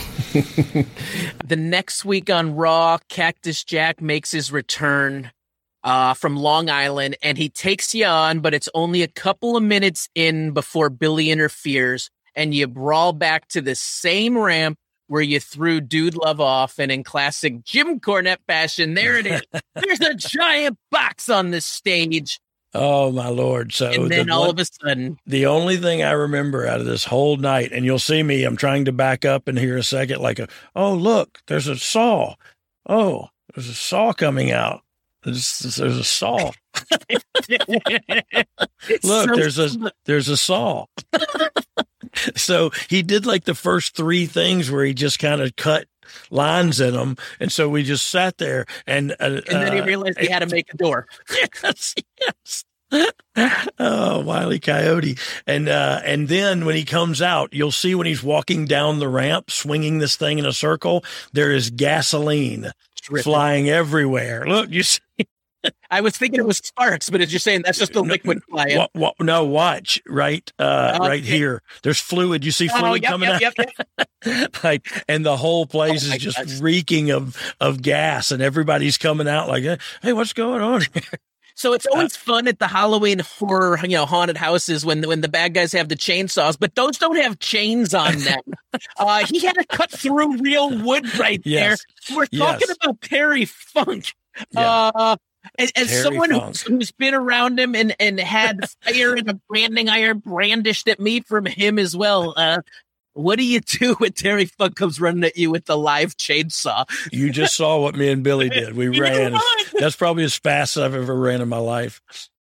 The next week on Raw, Cactus Jack makes his return from Long Island, and he takes you on, but it's only a couple of minutes in before Billy interferes, and you brawl back to the same ramp where you threw Dude Love off, and in classic Jim Cornette fashion, there it is. There's a giant box on the stage. Oh, my Lord. So and then all of a sudden, the only thing I remember out of this whole night, and you'll see me, I'm trying to back up in here a second, like, oh, look, there's a saw. Oh, there's a saw coming out. There's a saw. Look, there's a saw. So he did like the first 3 things where he just kind of cut lines in them. And so we just sat there and then he realized he had to make a door. Yes. Oh, Wile E. Coyote. And then when he comes out, you'll see when he's walking down the ramp, swinging this thing in a circle, there is gasoline flying everywhere. Look, you see. I was thinking it was sparks, but as you're saying, that's just the liquid flying. No, watch right here. There's fluid. You see fluid coming out. Yep. Like, and the whole place is just reeking of gas, and everybody's coming out like, "Hey, what's going on here?" So it's always fun at the Halloween horror, haunted houses when the bad guys have the chainsaws, but those don't have chains on them. He had to cut through real wood right there. We're talking about Terry Funk. Yeah. As someone who's been around him and had fire and a branding iron brandished at me from him as well, what do you do when Terry Funk comes running at you with the live chainsaw? You just saw what me and Billy did. We ran. That's probably as fast as I've ever ran in my life.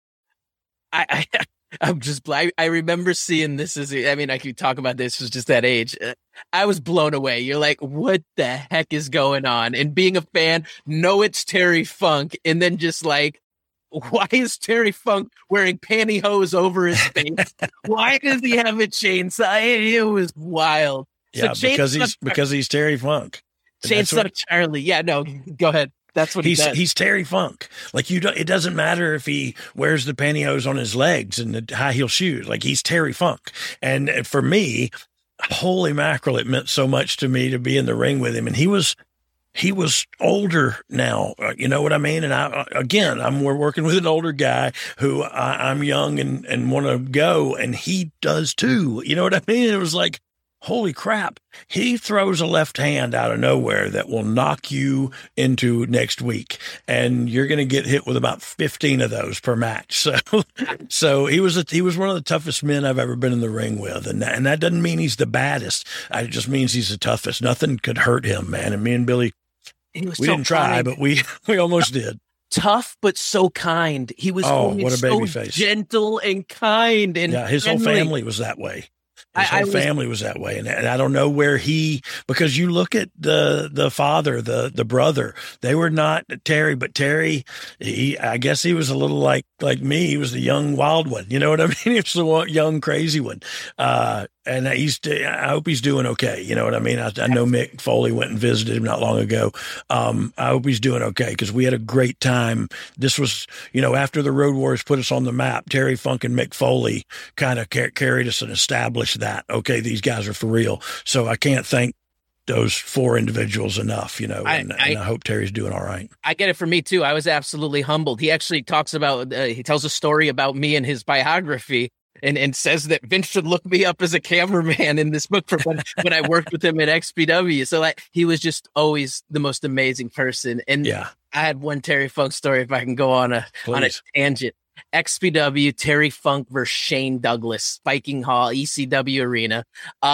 I remember seeing this I could talk about this was just that age. I was blown away. You're like, what the heck is going on? And being a fan, know it's Terry Funk. And then just like, why is Terry Funk wearing pantyhose over his face? Why does he have a chainsaw? It was wild. Yeah, so because he's Terry Funk. Chainsaw Charlie. Yeah, no, go ahead. That's what he does. He's Terry Funk. Like it doesn't matter if he wears the pantyhose on his legs and the high heel shoes. Like he's Terry Funk. And for me, holy mackerel, it meant so much to me to be in the ring with him. And he was older now. You know what I mean? And we're working with an older guy who I'm young and want to go, and he does too. You know what I mean? It was like, holy crap. He throws a left hand out of nowhere that will knock you into next week. And you're going to get hit with about 15 of those per match. So he was one of the toughest men I've ever been in the ring with. And that doesn't mean he's the baddest. It just means he's the toughest. Nothing could hurt him, man. And me and Billy, we didn't try, but we almost did. Tough, but so kind. He was what a baby so face. Gentle and kind. And his whole family was that way. His whole family was that way. And I don't know where because you look at the father, the brother, they were not Terry, but Terry, I guess he was a little like me. He was the young wild one. You know what I mean? He was the young crazy one. And I hope he's doing okay. You know what I mean? I know Mick Foley went and visited him not long ago. I hope he's doing okay because we had a great time. This was, after the Road Warriors put us on the map, Terry Funk and Mick Foley kind of carried us and established that, okay, these guys are for real. So I can't thank those 4 individuals enough, and I hope Terry's doing all right. I get it from me too. I was absolutely humbled. He actually talks about, he tells a story about me in his biography. And says that Vince should look me up as a cameraman in this book from when I worked with him at XPW. So he was just always the most amazing person. And I had one Terry Funk story, if I can go on a tangent. XPW, Terry Funk versus Shane Douglas, Viking Hall, ECW Arena.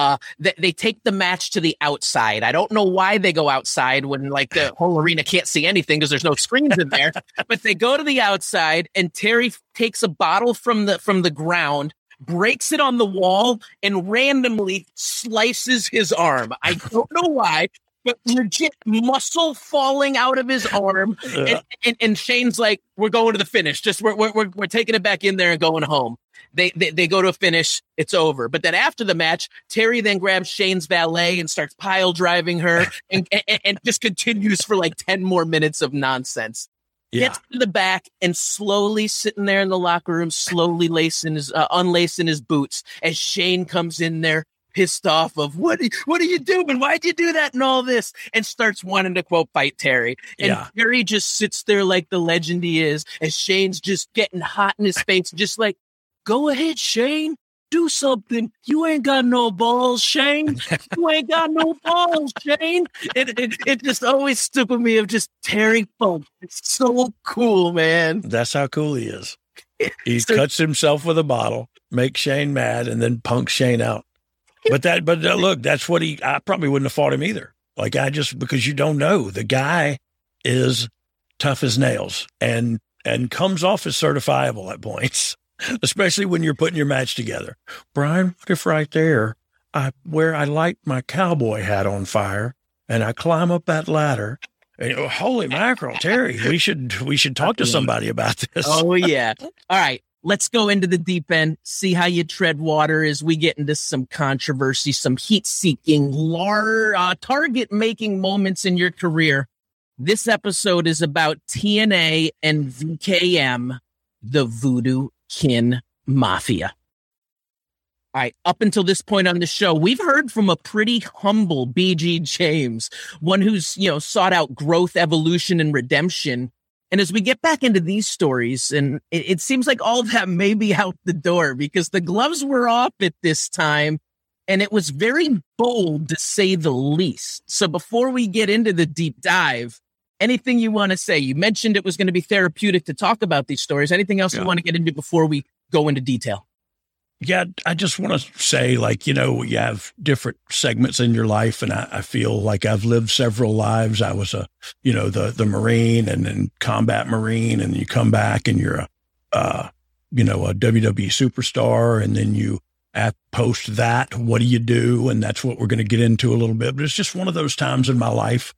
They take the match to the outside. I don't know why they go outside when the whole arena can't see anything because there's no screens in there. But they go to the outside, and Terry takes a bottle from the ground, breaks it on the wall, and randomly slices his arm. I don't know why. But legit muscle falling out of his arm, and Shane's like, "We're going to the finish. Just we're taking it back in there and going home." They go to a finish. It's over. But then after the match, Terry then grabs Shane's valet and starts pile driving her, and just continues for 10 more minutes of nonsense. Yeah. Gets to the back and slowly sitting there in the locker room, slowly unlacing his boots as Shane comes in there, pissed off of what are you doing? Why'd you do that and all this? And starts wanting to quote fight Terry. And Terry just sits there like the legend he is, as Shane's just getting hot in his face, just like, go ahead, Shane. Do something. You ain't got no balls, Shane. You ain't got no balls, Shane. It just always stuck with me of just Terry Funk. It's so cool, man. That's how cool he is. He cuts himself with a bottle, makes Shane mad, and then punks Shane out. But look, that's what I probably wouldn't have fought him either. Because you don't know. The guy is tough as nails and comes off as certifiable at points. especially when you're putting your match together. Brian, what if right there, I light my cowboy hat on fire and I climb up that ladder and holy mackerel, Terry, we should talk to somebody about this. Oh yeah. All right. Let's go into the deep end, see how you tread water as we get into some controversy, some heat-seeking, target-making moments in your career. This episode is about TNA and VKM, the Voodoo Kin Mafia. All right, up until this point on the show, we've heard from a pretty humble BG James, one who's, sought out growth, evolution, and redemption. And as we get back into these stories, and it seems like all of that may be out the door because the gloves were off at this time, and it was very bold to say the least. So before we get into the deep dive, anything you want to say? You mentioned it was going to be therapeutic to talk about these stories. Anything else you want to get into before we go into detail? Yeah, I just want to say, you have different segments in your life, and I feel like I've lived several lives. I was the Marine and then combat Marine, and you come back and you're a WWE superstar, and then you post that. What do you do? And that's what we're going to get into a little bit. But it's just one of those times in my life.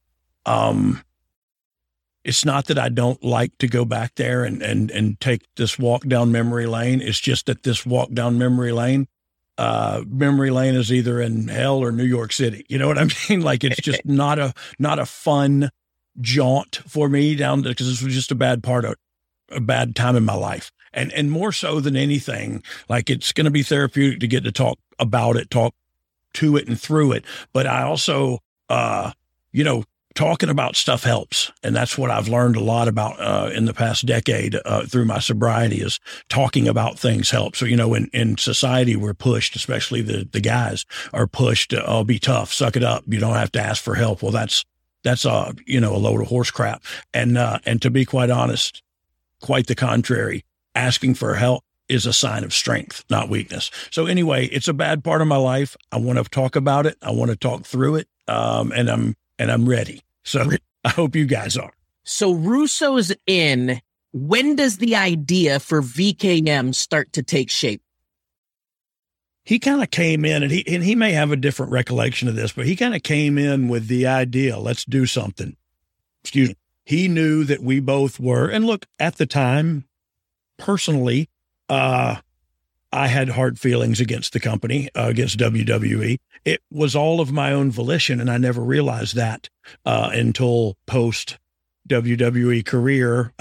It's not that I don't like to go back there and take this walk down memory lane. It's just that this walk down memory lane is either in hell or New York City. You know what I mean? Like, it's just not a fun jaunt for me down there, because this was just a bad time in my life. And more so than anything, like, it's going to be therapeutic to get to talk about it, talk to it and through it. But I also, talking about stuff helps. And that's what I've learned a lot about in the past decade through my sobriety, is talking about things helps. So, in society, we're pushed, especially the guys are pushed to be tough, suck it up. You don't have to ask for help. Well, that's a load of horse crap. And to be quite honest, quite the contrary, asking for help is a sign of strength, not weakness. So anyway, it's a bad part of my life. I want to talk about it. I want to talk through it. And I'm ready. So I hope you guys are. So Russo's in. When does the idea for VKM start to take shape? He kind of came in, and he may have a different recollection of this, but he kind of came in with the idea, let's do something. Excuse me. He knew that we both were, and look, at the time, personally, I had hard feelings against the company, against WWE. It was all of my own volition, and I never realized that until post WWE career,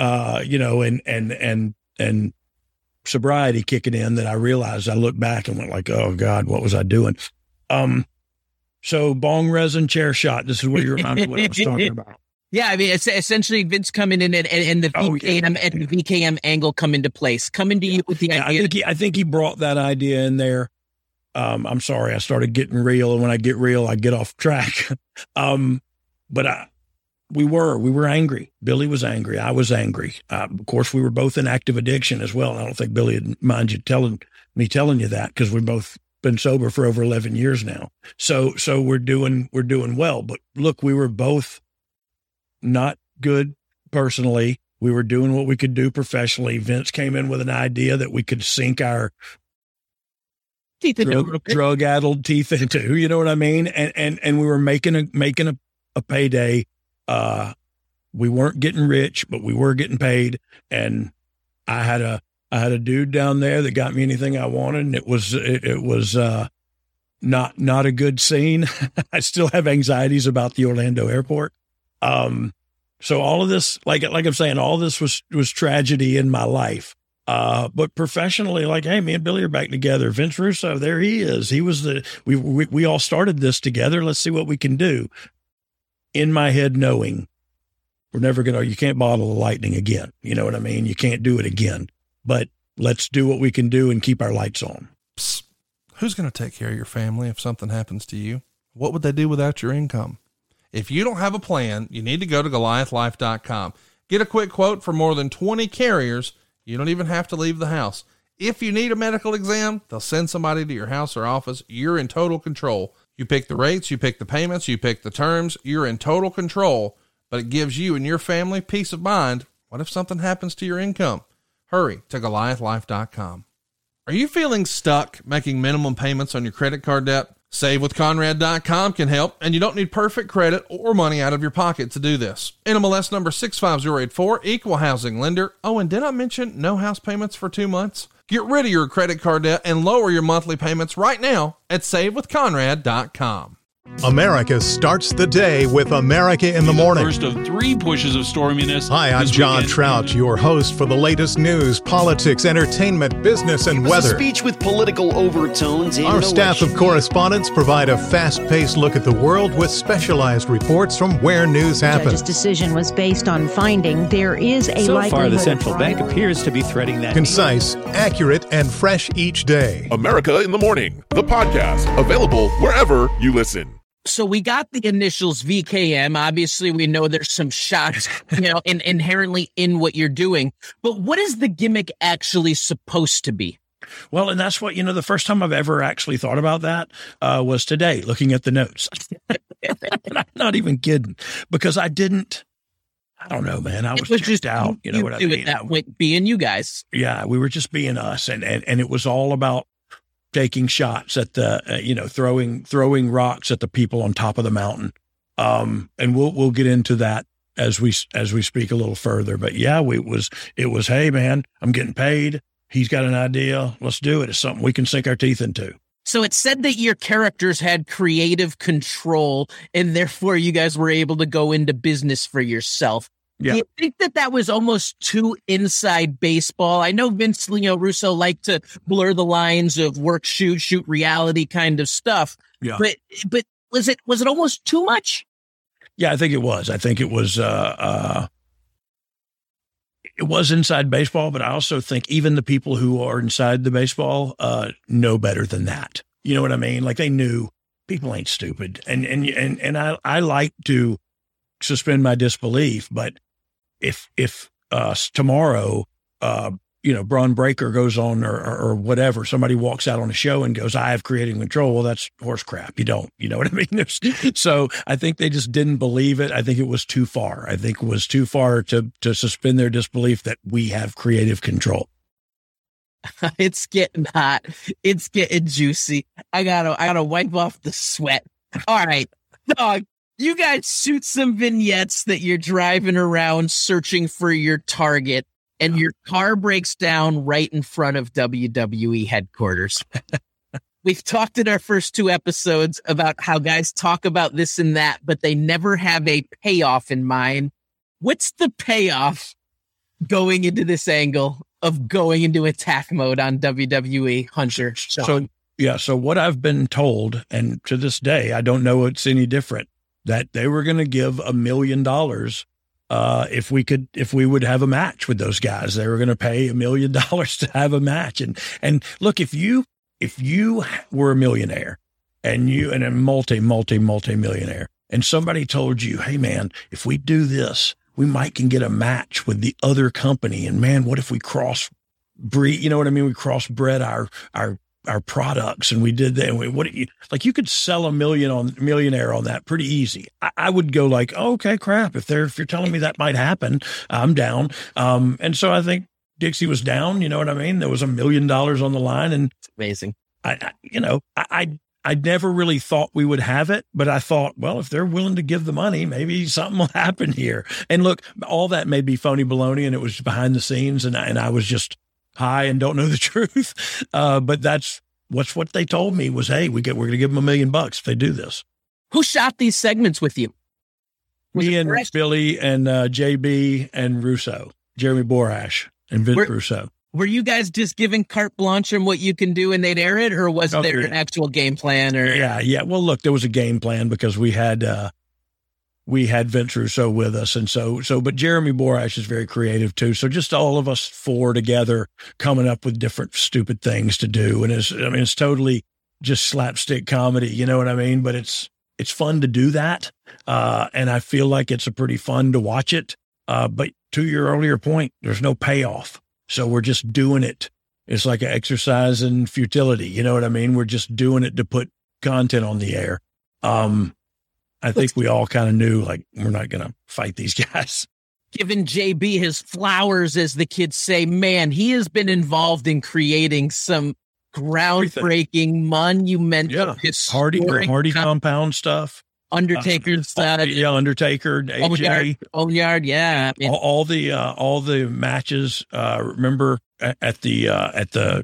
and sobriety kicking in, that I realized. I looked back and went like, oh God, what was I doing? So bong resin chair shot. This is what you remind me what I was talking about. Yeah, I mean, it's essentially Vince coming in and the VKM and the VKM angle come into place. Coming to you with the idea. I think he brought that idea in there. I'm sorry, I started getting real, and when I get real, I get off track. But we were angry. Billy was angry. I was angry. Of course, we were both in active addiction as well. And I don't think Billy would mind you telling you that, because we've both been sober for over 11 years now. So we're doing well. But look, we were both not good personally. We were doing what we could do professionally. Vince came in with an idea that we could sink our drug-addled teeth into, you know what I mean? And we were making a payday. We weren't getting rich, but we were getting paid. And I had a dude down there that got me anything I wanted. And it was not a good scene. I still have anxieties about the Orlando airport. So all of this, like I'm saying, all this was tragedy in my life. But professionally, like, hey, me and Billy are back together. Vince Russo, there he is. He was we all started this together. Let's see what we can do. In my head, knowing we're never you can't bottle the lightning again. You know what I mean? You can't do it again, but let's do what we can do and keep our lights on. Psst. Who's going to take care of your family if something happens to you? What would they do without your income? If you don't have a plan, you need to go to GoliathLife.com. Get a quick quote for more than 20 carriers. You don't even have to leave the house. If you need a medical exam, they'll send somebody to your house or office. You're in total control. You pick the rates, you pick the payments, you pick the terms. You're in total control, but it gives you and your family peace of mind. What if something happens to your income? Hurry to GoliathLife.com. Are you feeling stuck making minimum payments on your credit card debt? SaveWithConrad.com can help, and you don't need perfect credit or money out of your pocket to do this. NMLS number 65084, equal housing lender. Oh, and did I mention no house payments for 2 months? Get rid of your credit card debt and lower your monthly payments right now at SaveWithConrad.com. America starts the day with America in the Morning. First of 3 pushes of storminess. Hi, I'm John Trout, your host for the latest news, politics, entertainment, business, and weather. A speech with political overtones. Our staff of correspondents provide a fast-paced look at the world with specialized reports from where news happens. The judge's decision was based on finding there is a so far, the central bank appears to be threading that. Concise, accurate, and fresh each day. America in the Morning, the podcast, available wherever you listen. So we got the initials VKM. Obviously, we know there's some shots, inherently in what you're doing. But what is the gimmick actually supposed to be? Well, and that's what, the first time I've ever actually thought about that was today, looking at the notes. And I'm not even kidding, because I don't know, man. I was just out. You know what I mean? That with being you guys. Yeah, we were just being us. And it was all about taking shots at the, throwing rocks at the people on top of the mountain. And we'll get into that as we speak a little further. But yeah, it was, hey man, I'm getting paid. He's got an idea. Let's do it. It's something we can sink our teeth into. So it said that your characters had creative control and therefore you guys were able to go into business for yourself. Yeah. Do you think that was almost too inside baseball? I know Vince Russo liked to blur the lines of work, shoot reality kind of stuff. Yeah. But was it almost too much? Yeah, I think it was. I think it was inside baseball, but I also think even the people who are inside the baseball know better than that. You know what I mean? Like they knew people ain't stupid. And I like to suspend my disbelief, but if tomorrow, Braun Breaker goes on or whatever, somebody walks out on a show and goes, I have creative control. Well, that's horse crap. You don't, you know what I mean? So I think they just didn't believe it. I think it was too far. I think it was too far to suspend their disbelief that we have creative control. It's getting hot. It's getting juicy. I gotta wipe off the sweat. All right, dog. You guys shoot some vignettes that you're driving around searching for your target and your car breaks down right in front of WWE headquarters. We've talked in our first 2 episodes about how guys talk about this and that, but they never have a payoff in mind. What's the payoff going into this angle of going into attack mode on WWE, Hunter? So what I've been told, and to this day, I don't know it's any different, that they were going to give $1 million if we would have a match with those guys. They were going to pay $1 million to have a match. And look, if you were a millionaire and a multi-millionaire, and somebody told you, hey man, if we do this, we can get a match with the other company. And man, what if we crossbreed? You know what I mean? We crossbred our products, and we did that. And you could sell a millionaire on that pretty easy. I would go like, oh, okay, crap. If you're telling me that might happen, I'm down. And so I think Dixie was down. You know what I mean? There was $1 million on the line, and it's amazing. I never really thought we would have it, but I thought, well, if they're willing to give the money, maybe something will happen here. And look, all that may be phony baloney, and it was behind the scenes, and I was just high and don't know the truth. But that's what they told me was, hey, we're going to give them $1 million if they do this. Who shot these segments with you? Me and Billy and JB and Russo, Jeremy Borash and Vince Russo. Were you guys just giving carte blanche on what you can do and they'd air it, or was there an actual game plan? Or yeah. Well, look, there was a game plan because we had Vince Russo with us. And but Jeremy Borash is very creative too. So just all of us 4 together coming up with different stupid things to do. And it's totally just slapstick comedy, you know what I mean? But it's fun to do that. And I feel like it's a pretty fun to watch it. But to your earlier point, there's no payoff. So we're just doing it. It's like an exercise in futility. You know what I mean? We're just doing it to put content on the air. I think we all kind of knew, like, we're not going to fight these guys. giving JB his flowers, as the kids say. Man, he has been involved in creating some groundbreaking, monumental, historic Hardy compound stuff. Undertaker's Undertaker, AJ, Boneyard, yeah. I mean, all the matches. Remember at the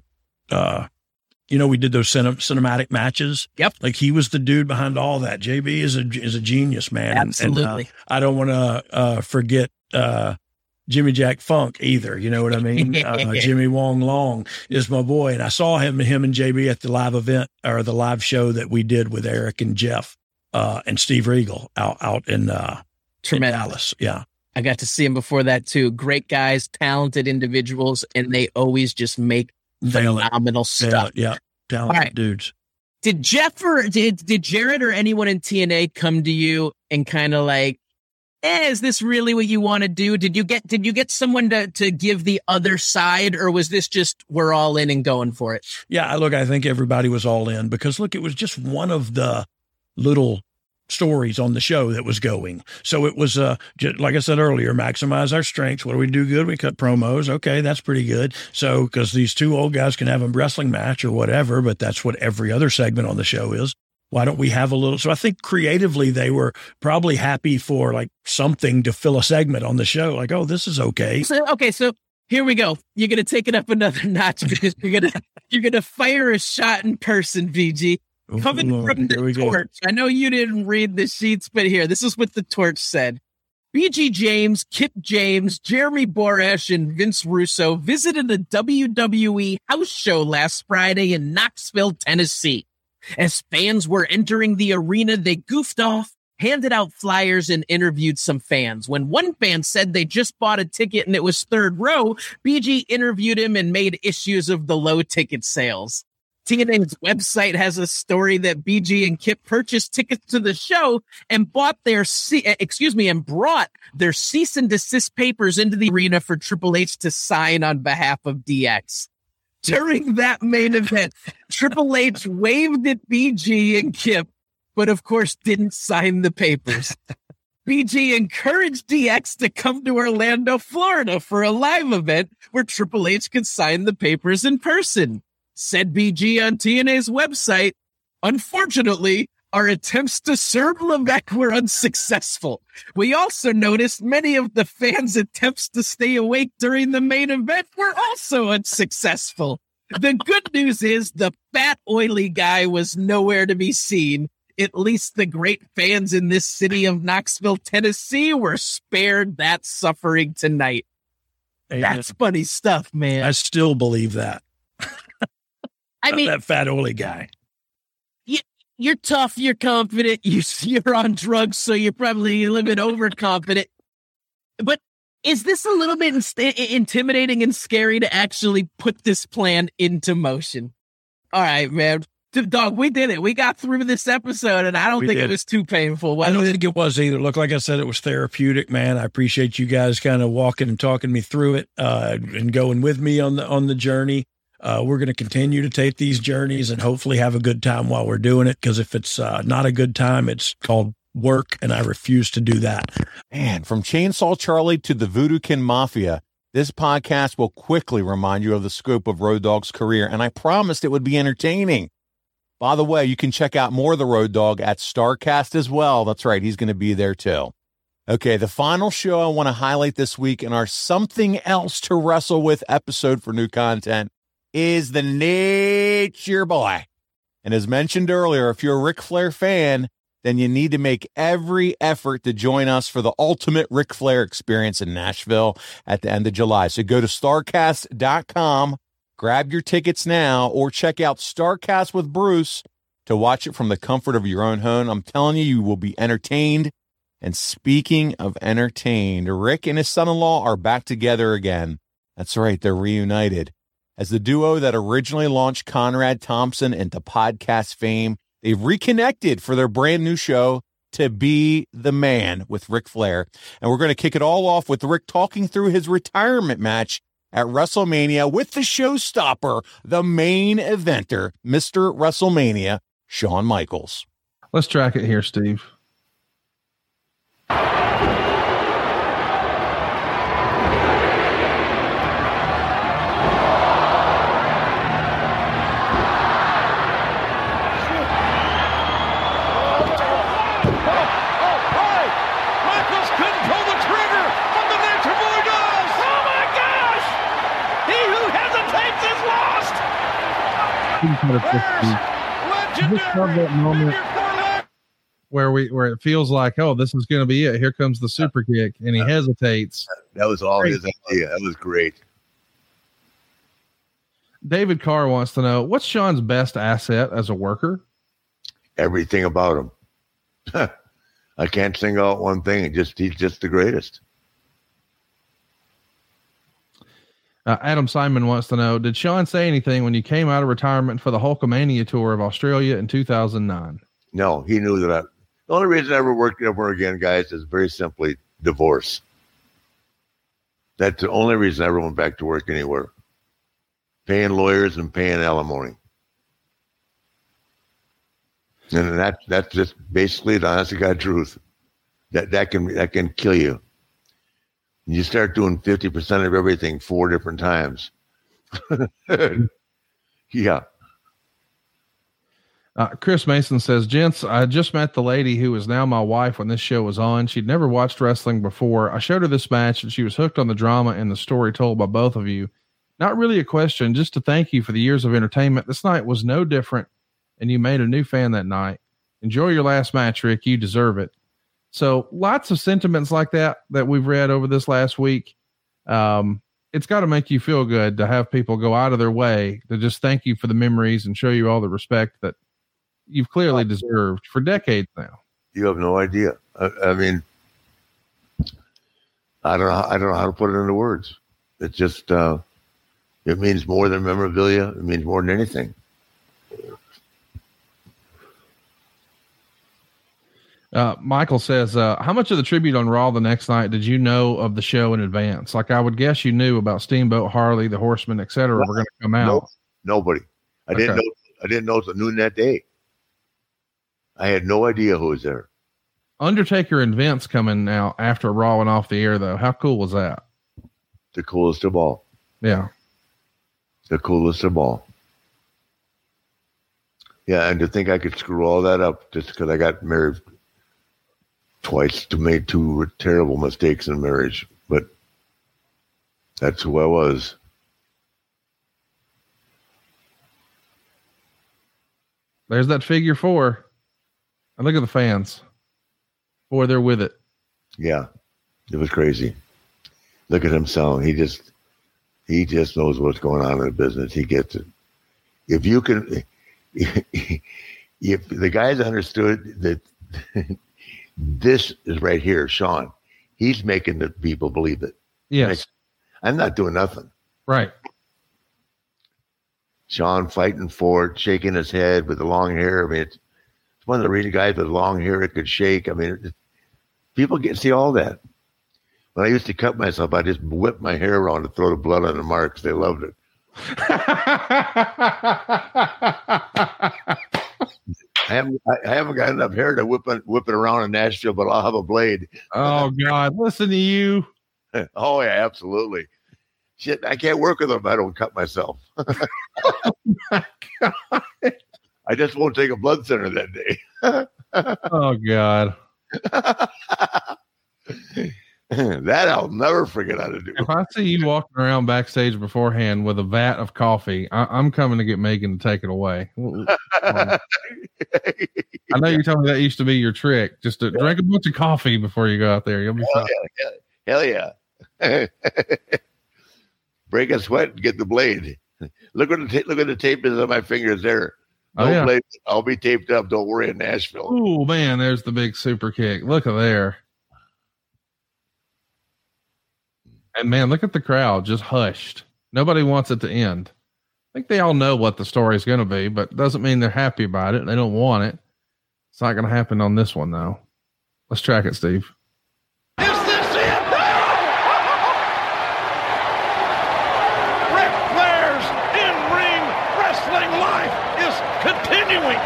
we did those cinematic matches. Yep, like he was the dude behind all that. JB is a genius, man. Absolutely. And I don't want to forget Jimmy Jack Funk either. You know what I mean? Jimmy Wong Long is my boy, and I saw him and JB at the live event or the live show that we did with Eric and Jeff. And Steve Regal out in Dallas. Yeah. I got to see him before that too. Great guys, talented individuals, and they always just make phenomenal stuff. Talented dudes. Did Jeff or did Jared or anyone in TNA come to you and kind of like, is this really what you want to do? Did you get someone to give the other side, or was this just we're all in and going for it? Yeah, I think everybody was all in because it was just one of the little stories on the show that was going. So it was, just, like I said earlier, maximize our strengths. What do we do good? We cut promos. Okay, that's pretty good. So, because these two old guys can have a wrestling match or whatever, but that's what every other segment on the show is. Why don't we have a little? So I think creatively they were probably happy for like something to fill a segment on the show. Like, oh, this is okay. So here we go. You're going to take it up another notch because you're going to fire a shot in person, VG. Coming from the Torch. I know you didn't read the sheets, but here, this is what the Torch said. BG James, Kip James, Jeremy Borash, and Vince Russo visited a WWE house show last Friday in Knoxville, Tennessee. As fans were entering the arena, they goofed off, handed out flyers, and interviewed some fans. When one fan said they just bought a ticket and it was third row, BG interviewed him and made issues of the low ticket sales. TNA's website has a story that BG and Kip purchased tickets to the show and brought their cease and desist papers into the arena for Triple H to sign on behalf of DX. During that main event, Triple H waved at BG and Kip, but of course didn't sign the papers. BG encouraged DX to come to Orlando, Florida for a live event where Triple H could sign the papers in person. Said BG on TNA's website, unfortunately, our attempts to serve Levesque were unsuccessful. We also noticed many of the fans' attempts to stay awake during the main event were also unsuccessful. The good news is the fat, oily guy was nowhere to be seen. At least the great fans in this city of Knoxville, Tennessee were spared that suffering tonight. That's funny stuff, man. I still believe that. I mean, that fat oily guy. You're tough. You're confident. You're on drugs, so you're probably a little bit overconfident. But is this a little bit intimidating and scary to actually put this plan into motion? All right, man. Dog, we did it. We got through this episode, and I don't think it was too painful. I don't think it was either. Look, like I said, it was therapeutic, man. I appreciate you guys kind of walking and talking me through it and going with me on the journey. We're going to continue to take these journeys and hopefully have a good time while we're doing it. Because if it's not a good time, it's called work, and I refuse to do that. Man, from Chainsaw Charlie to the Voodoo Kin Mafia, this podcast will quickly remind you of the scope of Road Dogg's career, and I promised it would be entertaining. By the way, you can check out more of the Road Dogg at StarCast as well. That's right, he's going to be there too. Okay, the final show I want to highlight this week in our Something Else to Wrestle With episode for new content is the Nature Boy. And as mentioned earlier, if you're a Ric Flair fan, then you need to make every effort to join us for the ultimate Ric Flair experience in Nashville at the end of July. So go to StarCast.com, grab your tickets now, or check out StarCast with Bruce to watch it from the comfort of your own home. I'm telling you, you will be entertained. And speaking of entertained, Rick and his son-in-law are back together again. That's right, they're reunited. As the duo that originally launched Conrad Thompson into podcast fame, they've reconnected for their brand new show, To Be the Man, with Ric Flair. And we're going to kick it all off with Rick talking through his retirement match at WrestleMania with the showstopper, the main eventer, Mr. WrestleMania, Shawn Michaels. Let's track it here, Steve. cut it this week. I just love that moment where it feels like, oh, this is going to be it. Here comes the super kick, and he hesitates. That was all his idea. That was great. David Carr wants to know, what's Sean's best asset as a worker? Everything about him. I can't single out one thing. He's just the greatest. Adam Simon wants to know, did Sean say anything when you came out of retirement for the Hulkamania tour of Australia in 2009? No, he knew that. The only reason I ever worked ever again, guys, is very simply divorce. That's the only reason I ever went back to work anywhere. Paying lawyers and paying alimony. And that's just basically the honest to God truth. That can kill you. You start doing 50% of everything 4 different times. Yeah. Chris Mason says, gents, I just met the lady who is now my wife when this show was on. She'd never watched wrestling before. I showed her this match and she was hooked on the drama and the story told by both of you. Not really a question, just to thank you for the years of entertainment. This night was no different, and you made a new fan that night. Enjoy your last match, Rick. You deserve it. So lots of sentiments like that we've read over this last week. It's got to make you feel good to have people go out of their way to just thank you for the memories and show you all the respect that you've clearly deserved for decades now. You have no idea. I mean, I don't know how to put it into words. It's just, it means more than memorabilia. It means more than anything. Michael says, how much of the tribute on Raw the next night did you know of the show in advance? Like, I would guess you knew about Steamboat, Harley, the Horsemen, etc. were going to come out. Nobody. I didn't know until noon that day. I had no idea who was there. Undertaker and Vince coming out after Raw went off the air, though. How cool was that? The coolest of all. Yeah. The coolest of all. Yeah, and to think I could screw all that up just because I got married twice, to made 2 terrible mistakes in marriage, but that's who I was. There's that figure 4. And look at the fans. Boy, they're with it. Yeah, it was crazy. Look at him selling. He just knows what's going on in the business. He gets it. If you can, if the guys understood that this is right here, Sean, he's making the people believe it. Yes. I'm not doing nothing. Right. Sean fighting for it, shaking his head with the long hair. I mean, it's one of the real guys with long hair that could shake. I mean, people get to see all that. When I used to cut myself, I just whipped my hair around to throw the blood on the marks. They loved it. I haven't got enough hair to whip it around in Nashville, but I'll have a blade. Oh God, listen to you. Oh yeah, absolutely. Shit, I can't work with them if I don't cut myself. Oh my God. I just won't take a blood center that day. Oh God. That I'll never forget how to do. If I see you walking around backstage beforehand with a vat of coffee, I'm coming to get Megan to take it away. I know you told me that used to be your trick, just to drink a bunch of coffee before you go out there. You'll be fine. Hell yeah. Break a sweat and get the blade. Look at the tape is on my fingers there. No blade. I'll be taped up. Don't worry in Nashville. Oh man, there's the big super kick. Look at there. And man, look at the crowd just hushed. Nobody wants it to end. I think they all know what the story is going to be, but doesn't mean they're happy about it. They don't want it. It's not going to happen on this one though. Let's track it, Steve. Is this it? Ric Flair's in-ring wrestling life is continuing.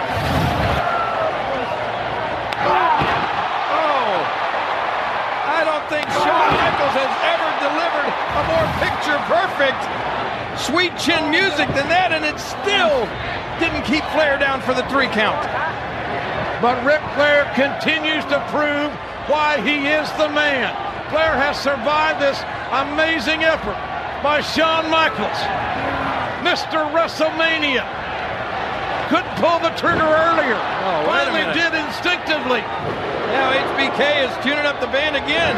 I don't think Shawn Michaels has ever delivered a more picture-perfect sweet chin music than that, and it still didn't keep Flair down for the 3 count. But Ric Flair continues to prove why he is the man. Flair has survived this amazing effort by Shawn Michaels, Mr. WrestleMania. couldn't pull the trigger earlier. Oh, Finally did instinctively. Now HBK is tuning up the band again.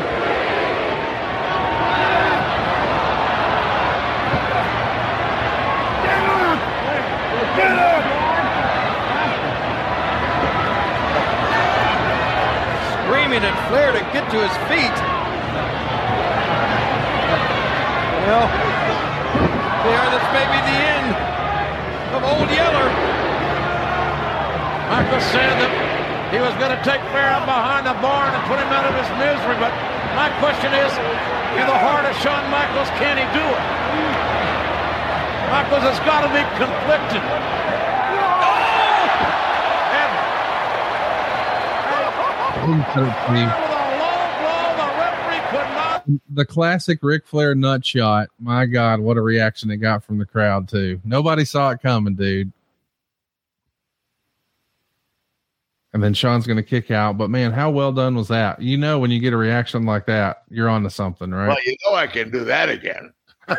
Get up! Screaming at Flair to get to his feet. Well, this may be the end of Old Yeller. Michael said that he was going to take Flair out behind the barn and put him out of his misery, but my question is, in the heart of Shawn Michaels, can he do it? Michaels has got to be conflicted. The classic Ric Flair nut shot. My God, what a reaction it got from the crowd too. Nobody saw it coming, dude. And then Shawn's going to kick out, but man, how well done was that? You know, when you get a reaction like that, you're on to something, right? Well, you know, I can do that again.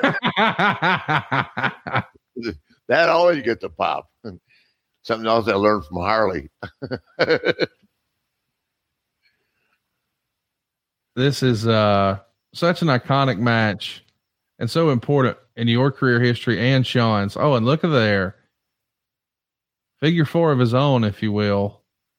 That always gets a pop. Something else I learned from Harley. This is such an iconic match and so important in your career history and Shawn's. Oh, and look at there. Figure 4 of his own, if you will.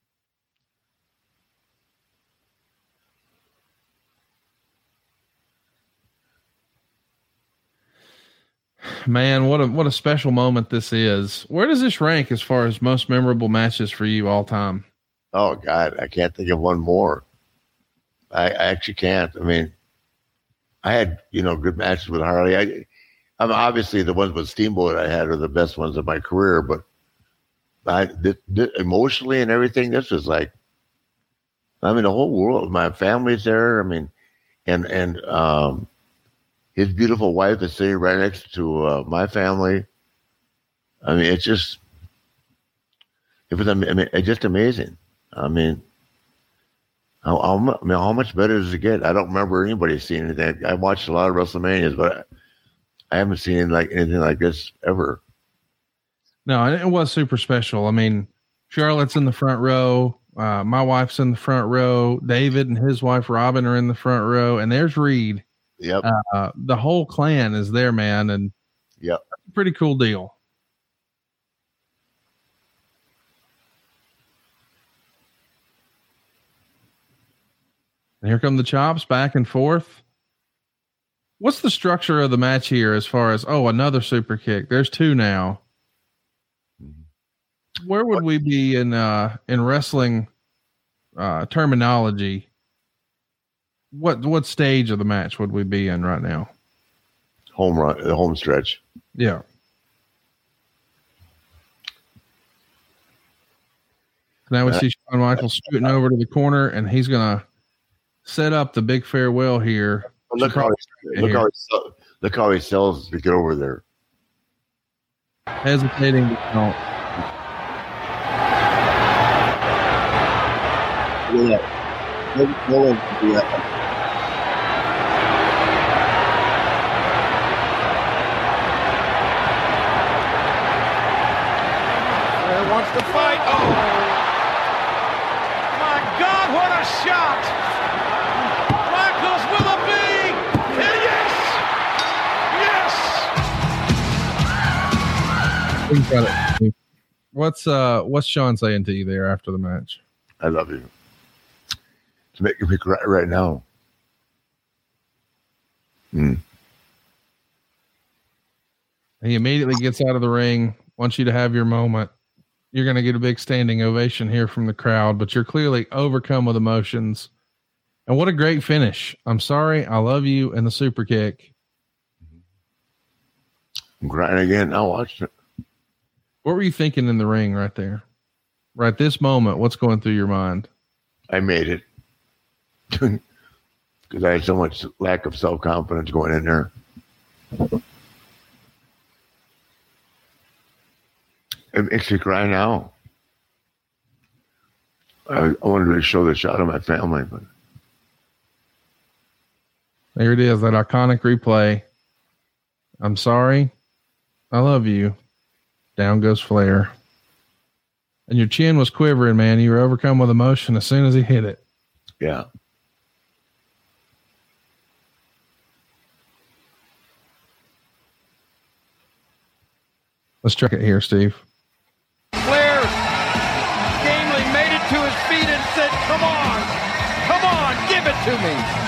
Man, what a special moment this is. Where does this rank as far as most memorable matches for you all time? Oh God, I can't think of one more. I actually can't. I mean, I had, good matches with Harley. I'm obviously the ones with Steamboat I had are the best ones of my career, but emotionally and everything, this was like, the whole world, my family's there. I mean, and his beautiful wife is sitting right next to my family. I mean, it's just amazing. I mean, how much better does it get? I don't remember anybody seeing anything. I watched a lot of WrestleManias, but I haven't seen anything like this ever. No, it was super special. I mean, Charlotte's in the front row. My wife's in the front row. David and his wife Robin are in the front row, and there's Reed. Yep. The whole clan is there, man, and yep, pretty cool deal. And here come the chops back and forth. What's the structure of the match here as far as, another super kick? There's 2 now. Where would we be in wrestling terminology? What stage of the match would we be in right now? Home run, the home stretch. Yeah. Now we see Shawn Michaels scooting over to the corner, and he's going to set up the big farewell here. Look how he sells to get over there. Hesitating to count. Flair wants to fight. Oh, my God, what a shot! Michaels with a big, and yes! What's Shawn saying to you there after the match? I love you. To make me cry right now. He immediately gets out of the ring, wants you to have your moment. You're going to get a big standing ovation here from the crowd, but you're clearly overcome with emotions. And what a great finish. I'm sorry. I love you. And the super kick. I'm crying again. I watched it. What were you thinking in the ring right there? Right this moment, what's going through your mind? I made it. Because I had so much lack of self-confidence going in there. It makes me cry now. I wanted to show the shot of my family, but there it is, that iconic replay. I'm sorry. I love you. Down goes Flair. And your chin was quivering, man. You were overcome with emotion as soon as he hit it. Yeah. Let's check it here, Steve. Flair gamely made it to his feet and said, come on, give it to me.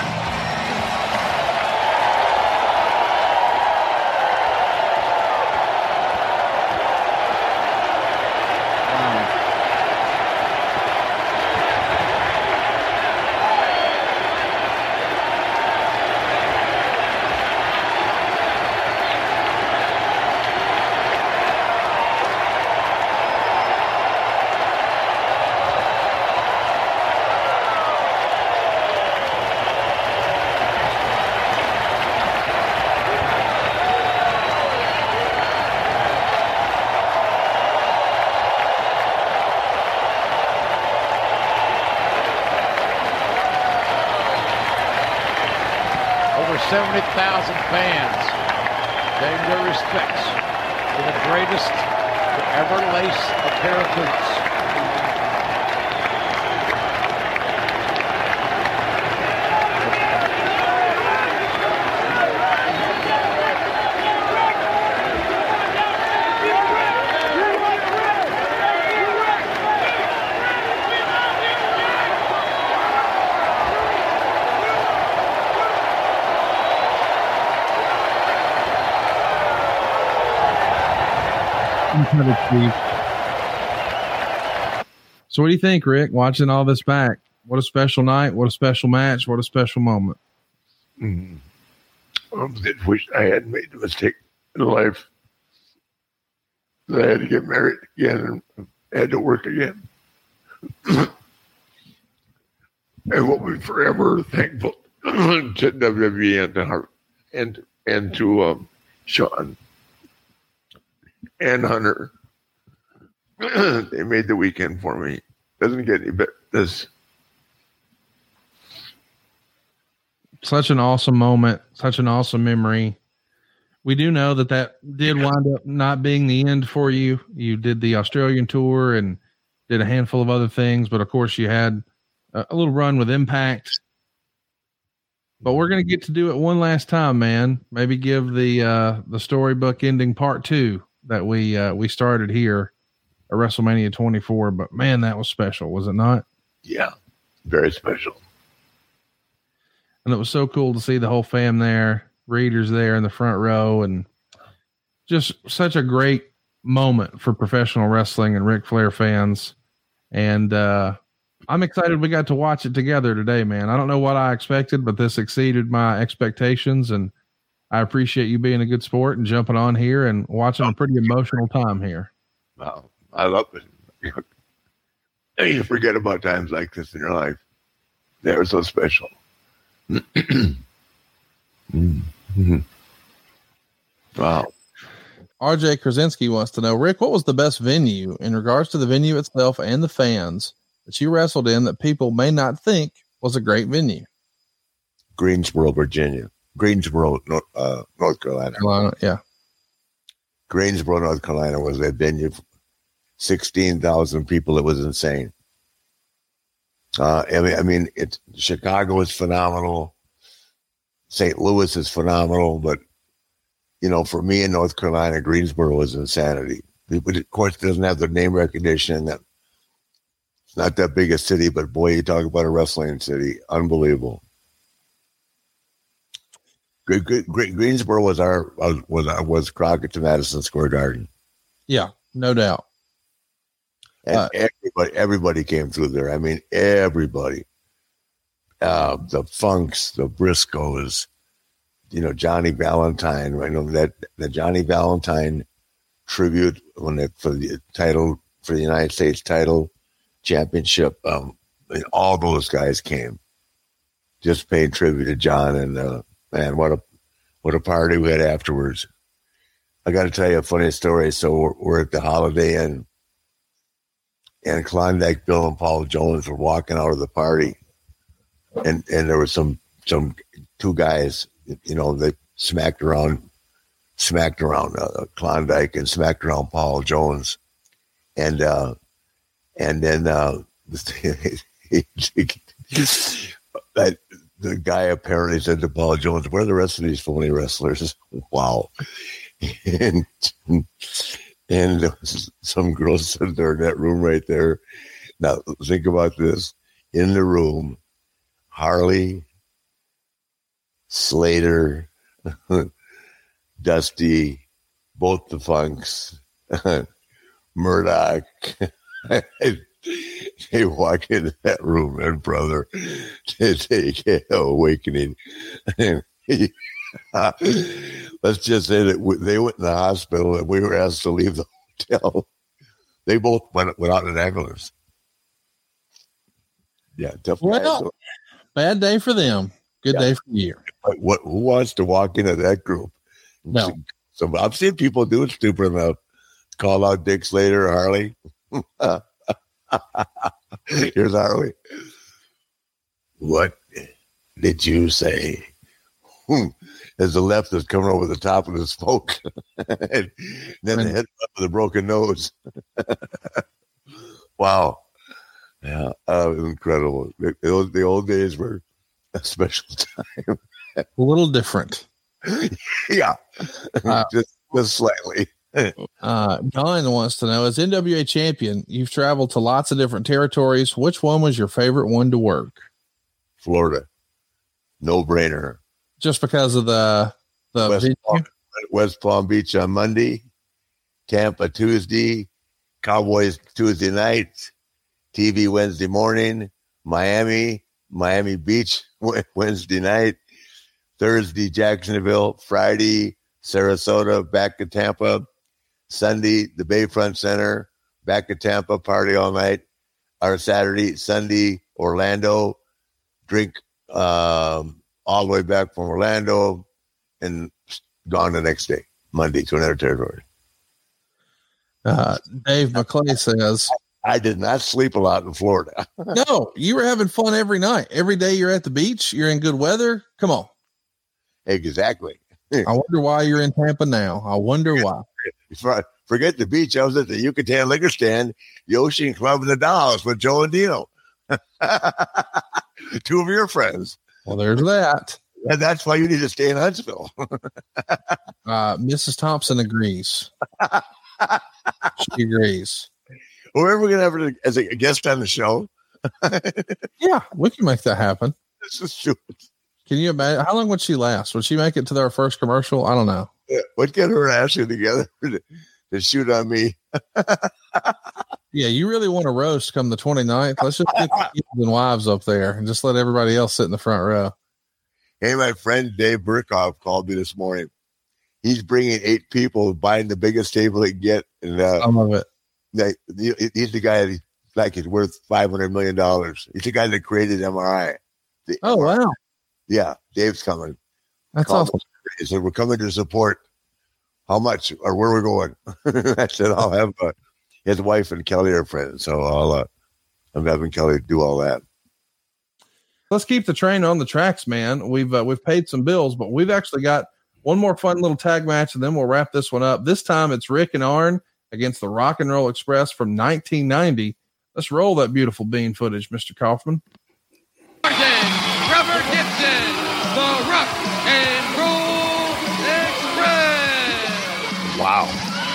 Over 70,000 fans paying their respects to the greatest to ever lace a pair of boots. So what do you think, Rick, watching all this back? What a special night. What a special match. What a special moment. Mm-hmm. I wish I hadn't made the mistake in life that I had to get married again and had to work again. I will be forever thankful to WWE and to Sean and Hunter. They made the weekend for me. Doesn't get any better. Such an awesome moment, such an awesome memory. We do know that did wind up not being the end for you. You did the Australian tour and did a handful of other things, but of course you had a little run with Impact. But we're going to get to do it one last time, man. Maybe give the storybook ending part 2 that we started here at WrestleMania 24. But man, that was special, was it not? Yeah, very special. And it was so cool to see the whole fam there, readers there in the front row, and just such a great moment for professional wrestling and Ric Flair fans. And I'm excited we got to watch it together today, man. I don't know what I expected, but this exceeded my expectations, and I appreciate you being a good sport and jumping on here and watching a pretty emotional time here. Wow, I love it. You forget about times like this in your life. They were so special. Mm-hmm. Wow. RJ Krasinski wants to know, Rick, what was the best venue in regards to the venue itself and the fans that you wrestled in that people may not think was a great venue? Greensboro, Virginia. Greensboro, North Carolina. Yeah. Greensboro, North Carolina was that venue. 16,000 people. It was insane. I mean, Chicago is phenomenal. St. Louis is phenomenal, but for me in North Carolina, Greensboro is insanity. But of course, it doesn't have the name recognition. That it's not that big a city, but boy, you talk about a wrestling city, unbelievable. Greensboro was Crockett to Madison Square Garden. Yeah, no doubt. And everybody came through there. I mean, everybody. The Funks, the Briscoes, Johnny Valentine. I know that the Johnny Valentine tribute for the United States title championship. All those guys came, just paying tribute to John. And man, what a party we had afterwards. I got to tell you a funny story. So we're at the Holiday Inn. And Klondike Bill and Paul Jones were walking out of the party, and there were some two guys, that smacked around Klondike and smacked around Paul Jones, and And then the guy apparently said to Paul Jones, "Where are the rest of these phony wrestlers?" Wow. And some girls sitting there in that room right there. Now, think about this. In the room, Harley, Slater, Dusty, both the Funks, Murdoch. They walk into that room, and brother, they take an awakening. Let's just say that they went in the hospital, and we were asked to leave the hotel. They both went out in an ambulance. Yeah, definitely. Well, bad day for them. Good day for you. Who wants to walk into that group? No. So I've seen people do it stupid enough. Call out Dick Slater or Harley. Here's Harley. What did you say? As the left is coming over the top of the smoke. And then the head up with a broken nose. Wow. Yeah, incredible. The old days were a special time. A little different. Yeah, just slightly. Don wants to know, as NWA champion, you've traveled to lots of different territories. Which one was your favorite one to work? Florida. No brainer. Just because of the West Palm Beach on Monday, Tampa Tuesday, Cowboys Tuesday night, TV Wednesday morning, Miami Beach Wednesday night, Thursday Jacksonville, Friday Sarasota, back to Tampa, Sunday the Bayfront Center, back to Tampa, party all night, or Saturday, Sunday Orlando, drink all the way back from Orlando, and gone the next day, Monday, to another territory. Dave McClay says, I did not sleep a lot in Florida. No, you were having fun every night. Every day you're at the beach. You're in good weather. Come on. Exactly. I wonder why you're in Tampa now. I wonder why. Forget the beach. I was at the Yucatan Liquor Stand, the Ocean Club, and the Dolls with Joe and Dino. Two of your friends. Well, there's that. And that's why you need to stay in Huntsville. Mrs. Thompson agrees. She agrees. We're ever going to have her as a guest on the show. Yeah, we can make that happen. This is stupid. Can you imagine? How long would she last? Would she make it to our first commercial? I don't know. Yeah, what get her and Ashley together to shoot on me? Yeah, you really want to roast come the 29th? Let's just get the kids and wives up there and just let everybody else sit in the front row. Hey, my friend Dave Burkhoff called me this morning. He's bringing 8 people, buying the biggest table he can get. And I love it. He's the guy that he's worth $500 million. He's the guy that created MRI. Oh, wow. Yeah, Dave's coming. That's awesome. He said, we're coming to support. How much or where we're going? I said, I'll have his wife and Kelly are friends. So I'm having Kelly do all that. Let's keep the train on the tracks, man. We've paid some bills, but we've actually got one more fun little tag match, and then we'll wrap this one up. This time it's Rick and Arn against the Rock and Roll Express from 1990. Let's roll that beautiful bean footage, Mr. Kaufman. Robert Gibson, the Rock and Roll Express. Wow.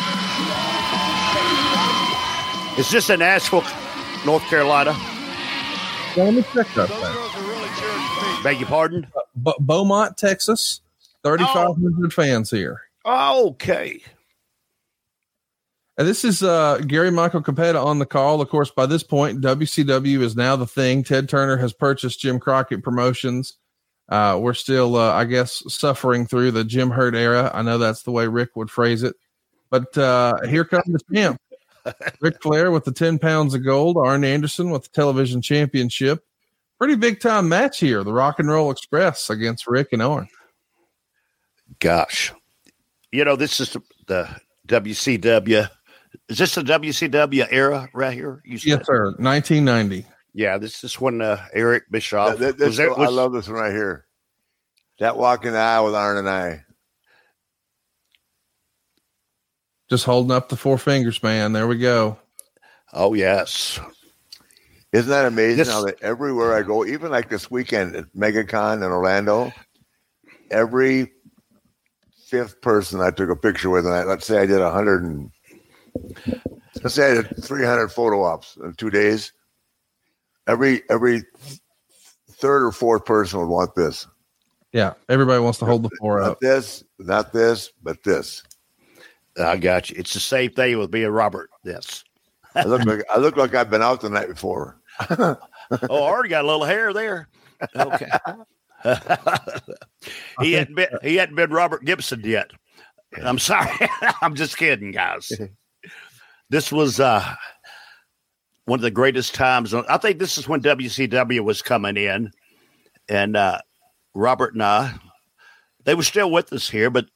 Is this in Asheville, North Carolina? Well, let me check that. Beg your pardon? Beaumont, Texas. 3,500 fans here. Okay. And this is Gary Michael Capetta on the call. Of course, by this point, WCW is now the thing. Ted Turner has purchased Jim Crockett Promotions. We're still, I guess, suffering through the Jim Hurt era. I know that's the way Rick would phrase it. But here comes the champ. Ric Flair with the 10 pounds of gold. Arn Anderson with the television championship. Pretty big time match here. The Rock and Roll Express against Rick and Arn. Gosh. You know, this is the WCW. Is this the WCW era right here? Yes, sir. 1990. Yeah, this is when Eric Bischoff. I love this one right here. That walking the aisle with Arn and I. Just holding up the 4 fingers, man. There we go. Oh, yes. Isn't that amazing how that everywhere I go, even like this weekend at MegaCon in Orlando, every fifth person I took a picture with, and let's say I did 300 photo ops in 2 days. Every third or fourth person would want this. Yeah, everybody wants to hold the floor up. Not this, but this. I got you. It's the same thing with being Robert. Yes. I look like I've been out the night before. Oh, I already got a little hair there. Okay. He hadn't been Robert Gibson yet. I'm sorry. I'm just kidding, guys. This was one of the greatest times. I think this is when WCW was coming in, and Robert and I, they were still with us here, but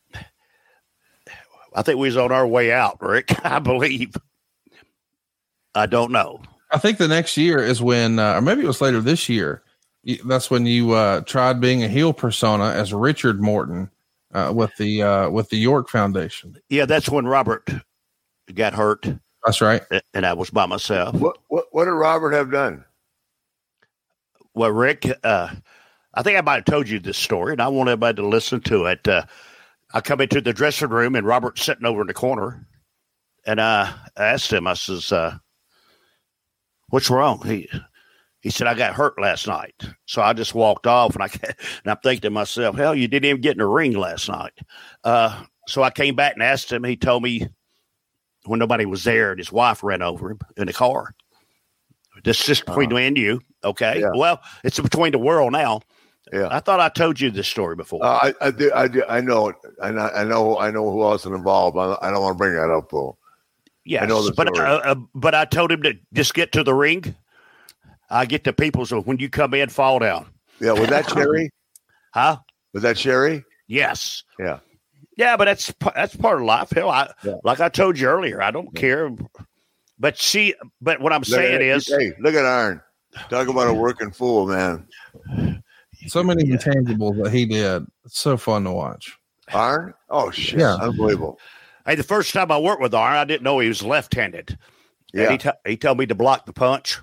I think we was on our way out, Rick. I believe. I don't know. I think the next year is when, or maybe it was later this year. That's when you tried being a heel persona as Richard Morton with the York Foundation. Yeah, that's when Robert got hurt. That's right, and I was by myself. What did Robert have done? Well, Rick, I think I might have told you this story, and I want everybody to listen to it. I come into the dressing room, and Robert's sitting over in the corner, and I asked him, I says, what's wrong? He said, I got hurt last night. So I just walked off, and I'm thinking to myself, hell, you didn't even get in the ring last night. So I came back and asked him. He told me when nobody was there and his wife ran over him in the car. This is just between me and you, okay? Yeah. Well, it's between the world now. Yeah, I thought I told you this story before. I know it. I know who else is involved. I don't want to bring that up, though. Yes, I know the story. But I told him to just get to the ring. I get the people, so when you come in, fall down. Yeah, was that Sherry? Huh? Was that Sherry? Yes. Yeah. Yeah, but that's part of life. Hell, like I told you earlier, I don't care. But what I'm saying is, hey, look at Arn. Talk about a working fool, man. So many intangibles that he did. It's so fun to watch. Arn? Oh shit! Yeah. Unbelievable. Hey, the first time I worked with Arn, I didn't know he was left-handed. Yeah. And he told me to block the punch.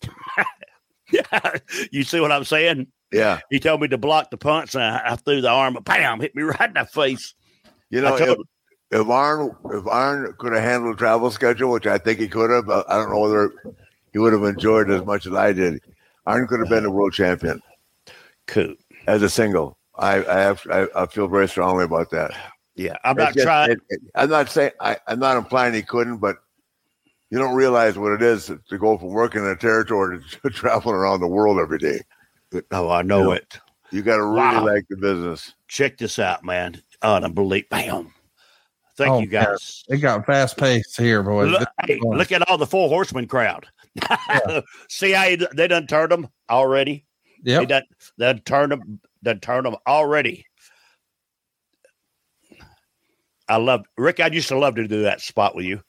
You see what I'm saying? Yeah. He told me to block the punch, and I threw the arm, bam, hit me right in the face. You know, if Arn could have handled the travel schedule, which I think he could have, I don't know whether he would have enjoyed it as much as I did. Arn could have been a world champion. Cool. As a single. I feel very strongly about that. Yeah, I'm not trying. I'm not saying I'm not implying he couldn't, but you don't realize what it is to go from working in a territory to traveling around the world every day. Oh, I know it. You got to really like the business. Check this out, man. Unbelievable. Bam. Thank you, guys. Man. It got fast paced here, boys. Look at all the Four Horsemen crowd. Yeah. See how they done turned them already? Yeah. They done turned them already. Rick, I used to love to do that spot with you.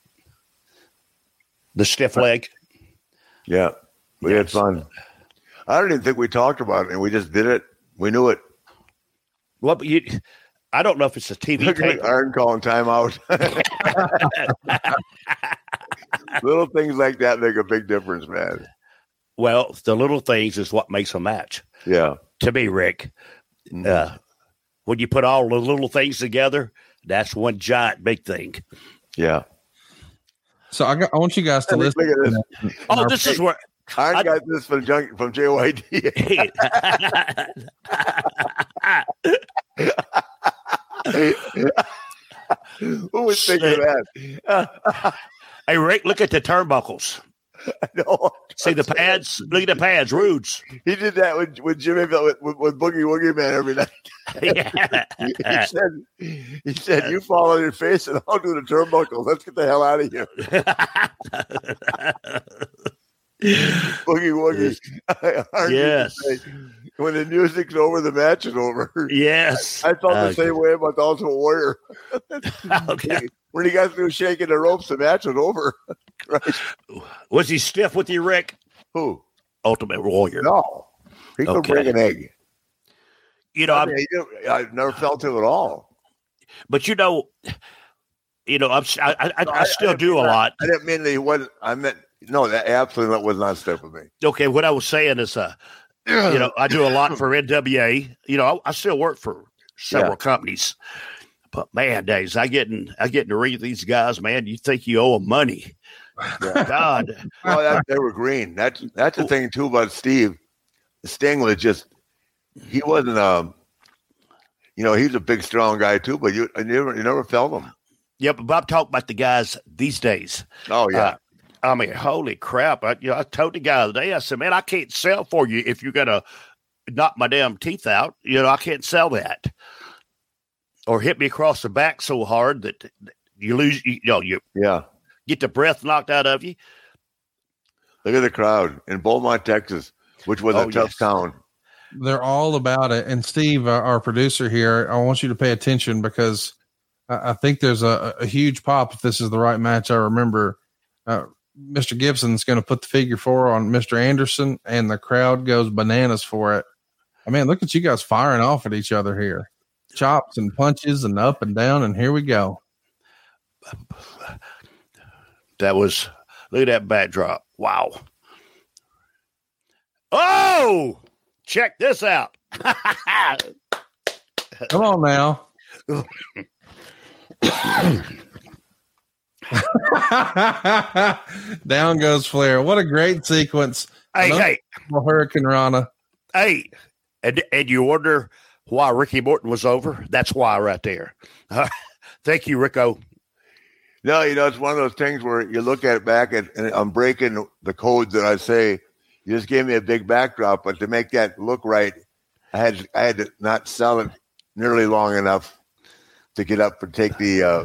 The stiff leg. Yeah. We had fun. I don't even think we talked about it, and we just did it. We knew it. Well, but I don't know if it's a TV tape. Arn calling timeout. Little things like that make a big difference, man. Well, the little things is what makes a match. Yeah. To me, Rick. When you put all the little things together, that's one giant big thing. Yeah. So I want you guys to listen. Look at this. Oh, this is where I got this from JYD. Who was thinking of that? Hey, Rick, look at the turnbuckles. No, see the pads. Look at the pads, Rudes. He did that with Jimmy with Boogie Woogie Man every night. He said, "You fall on your face, and I'll do the turnbuckles. Let's get the hell out of here." Boogie Woogie. Yes. When the music's over, the match is over. Yes. I felt the same way about the Ultimate Warrior. Okay. When he got through shaking the ropes, the match was over. Christ. Was he stiff with you, Rick? Who? Ultimate Warrior. No. He could break an egg. You know, I never felt him at all. But you know, you know, I still do a lot. I didn't mean that he wasn't. I meant no. That absolutely was not stuff with me. Okay, what I was saying is, you know, I do a lot for NWA. You know, I still work for several companies, but man, days I getting to read these guys. Man, you think you owe them money? Yeah. God, they were green. That's the thing too about Steve. Sting was just he wasn't you know, he's a big strong guy too, but you never felt him. Yeah, but I'm talking about the guys these days. Oh yeah. I mean, holy crap! I told the guy the other day. I said, "Man, I can't sell for you if you're gonna knock my damn teeth out. You know, I can't sell that, or hit me across the back so hard that you lose. You get the breath knocked out of you." Look at the crowd in Beaumont, Texas, which was a tough town. They're all about it. And Steve, our producer here, I want you to pay attention because I think there's a huge pop if this is the right match. I remember. Mr. Gibson's going to put the figure 4 on Mr. Anderson, and the crowd goes bananas for it. I mean, look at you guys firing off at each other here. Chops and punches and up and down, and here we go. Look at that backdrop. Wow. Oh, check this out. Come on now. Down goes Flair. What a great sequence. Hey. Hurricane Rana. Hey, and you wonder why Ricky Morton was over? That's why right there. Thank you, Rico. No, you know, it's one of those things where you look at it back and I'm breaking the codes that I say. You just gave me a big backdrop, but to make that look right, I had to not sell it nearly long enough to get up and take the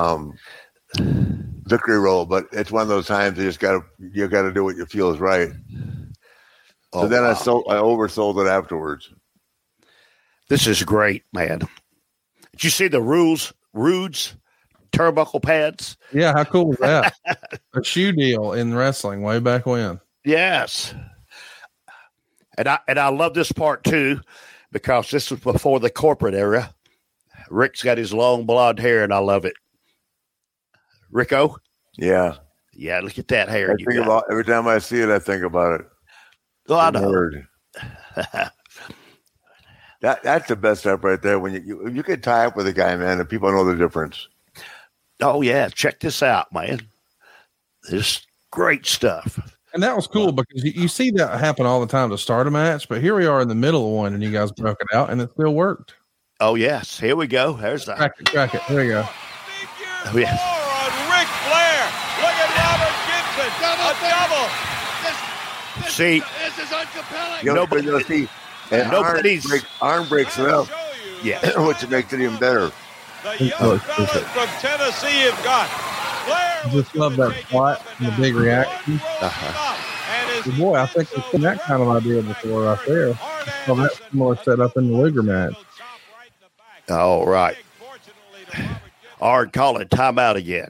victory roll, but it's one of those times you gotta do what you feel is right. So then I oversold it afterwards. This is great, man. Did you see the Rudes turnbuckle pads? Yeah, how cool was that? A shoe deal in wrestling way back when. Yes. And I love this part too, because this was before the corporate era. Rick's got his long blonde hair and I love it. Rico? Yeah. Yeah, look at that hair. Every time I see it, I think about it. Oh, I know. That's the best stuff right there. When you can tie up with a guy, man, and people know the difference. Oh, yeah. Check this out, man. This great stuff. And that was cool because you see that happen all the time to start a match, but here we are in the middle of one and you guys broke it out and it still worked. Oh, yes. Here we go. There's the crack it. Here we go. Oh, yeah. Ric Flair. Look at Robert Gibson. A double. See, this is uncompelling. Nobody's arm breaks it up. Yeah, which makes it even better. The young fellas from Tennessee have got Flair. I just love that spot and the big reaction. Boy, I think we've seen that kind of idea before right there. So that's more set up in the Luger match. All right. Ard calling timeout again.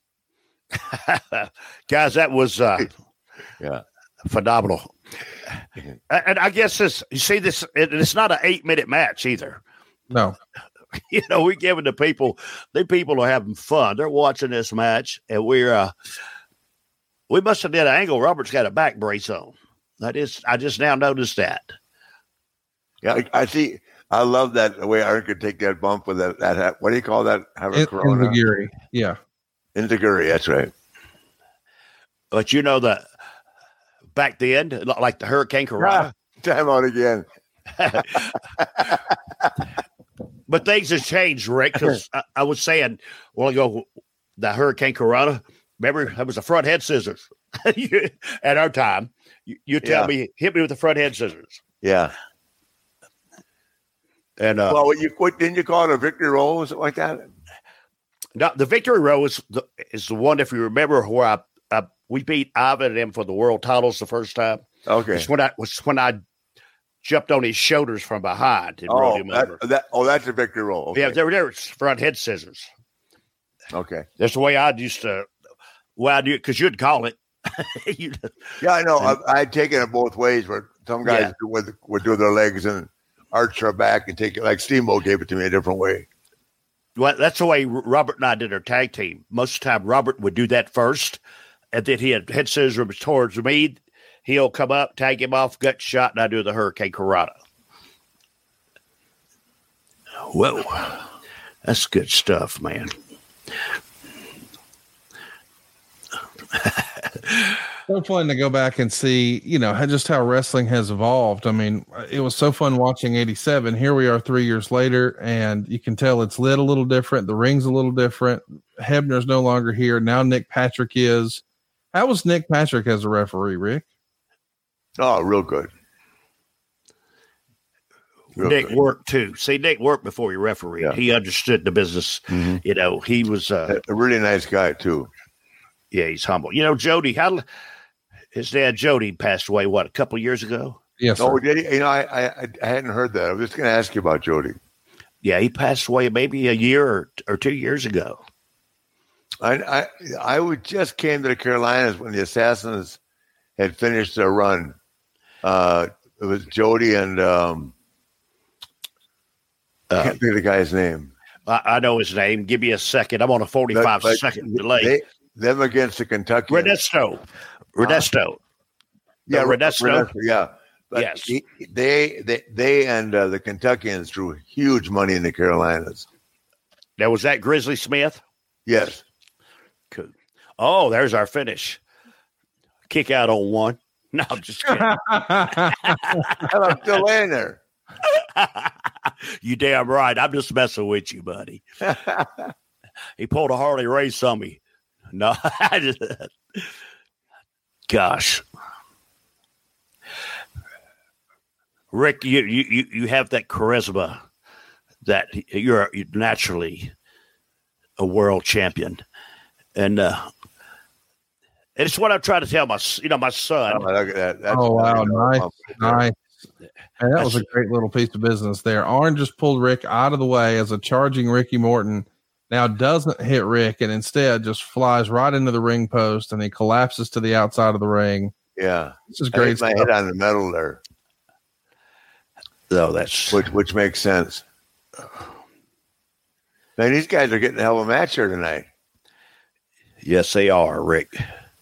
Guys, that was phenomenal. And I guess you see this, it's not an 8-minute match either. No. You know, we're giving the people are having fun. They're watching this match, and we must have did an angle. Robert's got a back brace on. I just now noticed that. Yeah, I see. I love that the way Aaron could take that bump with that. What do you call that? Enziguri. Yeah. Enziguri, that's right. But you know that back then, like the Hurricane Corona. Time out again. But things have changed, Rick, because I was saying, well, ago, the Hurricane Corona, remember, that was the front head scissors. At our time, you tell me, hit me with the front head scissors. Yeah. And well, didn't you call it a victory roll or something like that? No, the victory roll is the one, if you remember, where we beat Ivan and him for the world titles the first time. Okay. It's when I jumped on his shoulders from behind and rolled him over. That's a victory roll. Okay. Yeah, they were front head scissors. Okay. That's the way I used to. Well, I do it because you'd call it. Yeah, I know. I'd taken it both ways, where some guys would do their legs and arch their back and take it like Steamboat gave it to me a different way. Well, that's the way Robert and I did our tag team. Most of the time, Robert would do that first, and then he had head scissors towards me. He'll come up, tag him off, gut shot, and I do the Hurricane Karate. Whoa, that's good stuff, man. So fun to go back and see, just how wrestling has evolved. I mean, it was so fun watching 87. Here we are 3 years later, and you can tell it's lit a little different. The ring's a little different. Hebner's no longer here. Now Nick Patrick is. How was Nick Patrick as a referee, Rick? Oh, real good. Nick worked too. See, Nick worked before he refereed. Yeah. He understood the business. Mm-hmm. He was a really nice guy too. Yeah, he's humble. Jody, his dad Jody passed away, a couple of years ago? Yes. Oh, did he? I hadn't heard that. I was just going to ask you about Jody. Yeah, he passed away maybe a year or 2 years ago. I just came to the Carolinas when the Assassins had finished their run. It was Jody and I can't think of the guy's name. I know his name. Give me a second. I'm on a 45-second delay. Them against the Kentucky. Redesto. Yeah, Redesto. Yeah. But yes. They and the Kentuckians drew huge money in the Carolinas. Now, was that Grizzly Smith? Yes. Cool. Oh, there's our finish. Kick out on one. No, I'm just kidding. I'm still laying there. You damn right. I'm just messing with you, buddy. He pulled a Harley Race on me. No, gosh, Rick, you have that charisma that you're naturally a world champion, and it's what I'm trying to tell my son. Oh, look at that. Wow, nice. And that was a great little piece of business there. Arn just pulled Rick out of the way as a charging Ricky Morton. Now doesn't hit Rick and instead just flies right into the ring post and he collapses to the outside of the ring. Yeah. This is great. I hit my head on the metal there. No, that's which makes sense. Man, these guys are getting a hell of a match here tonight. Yes, they are, Rick.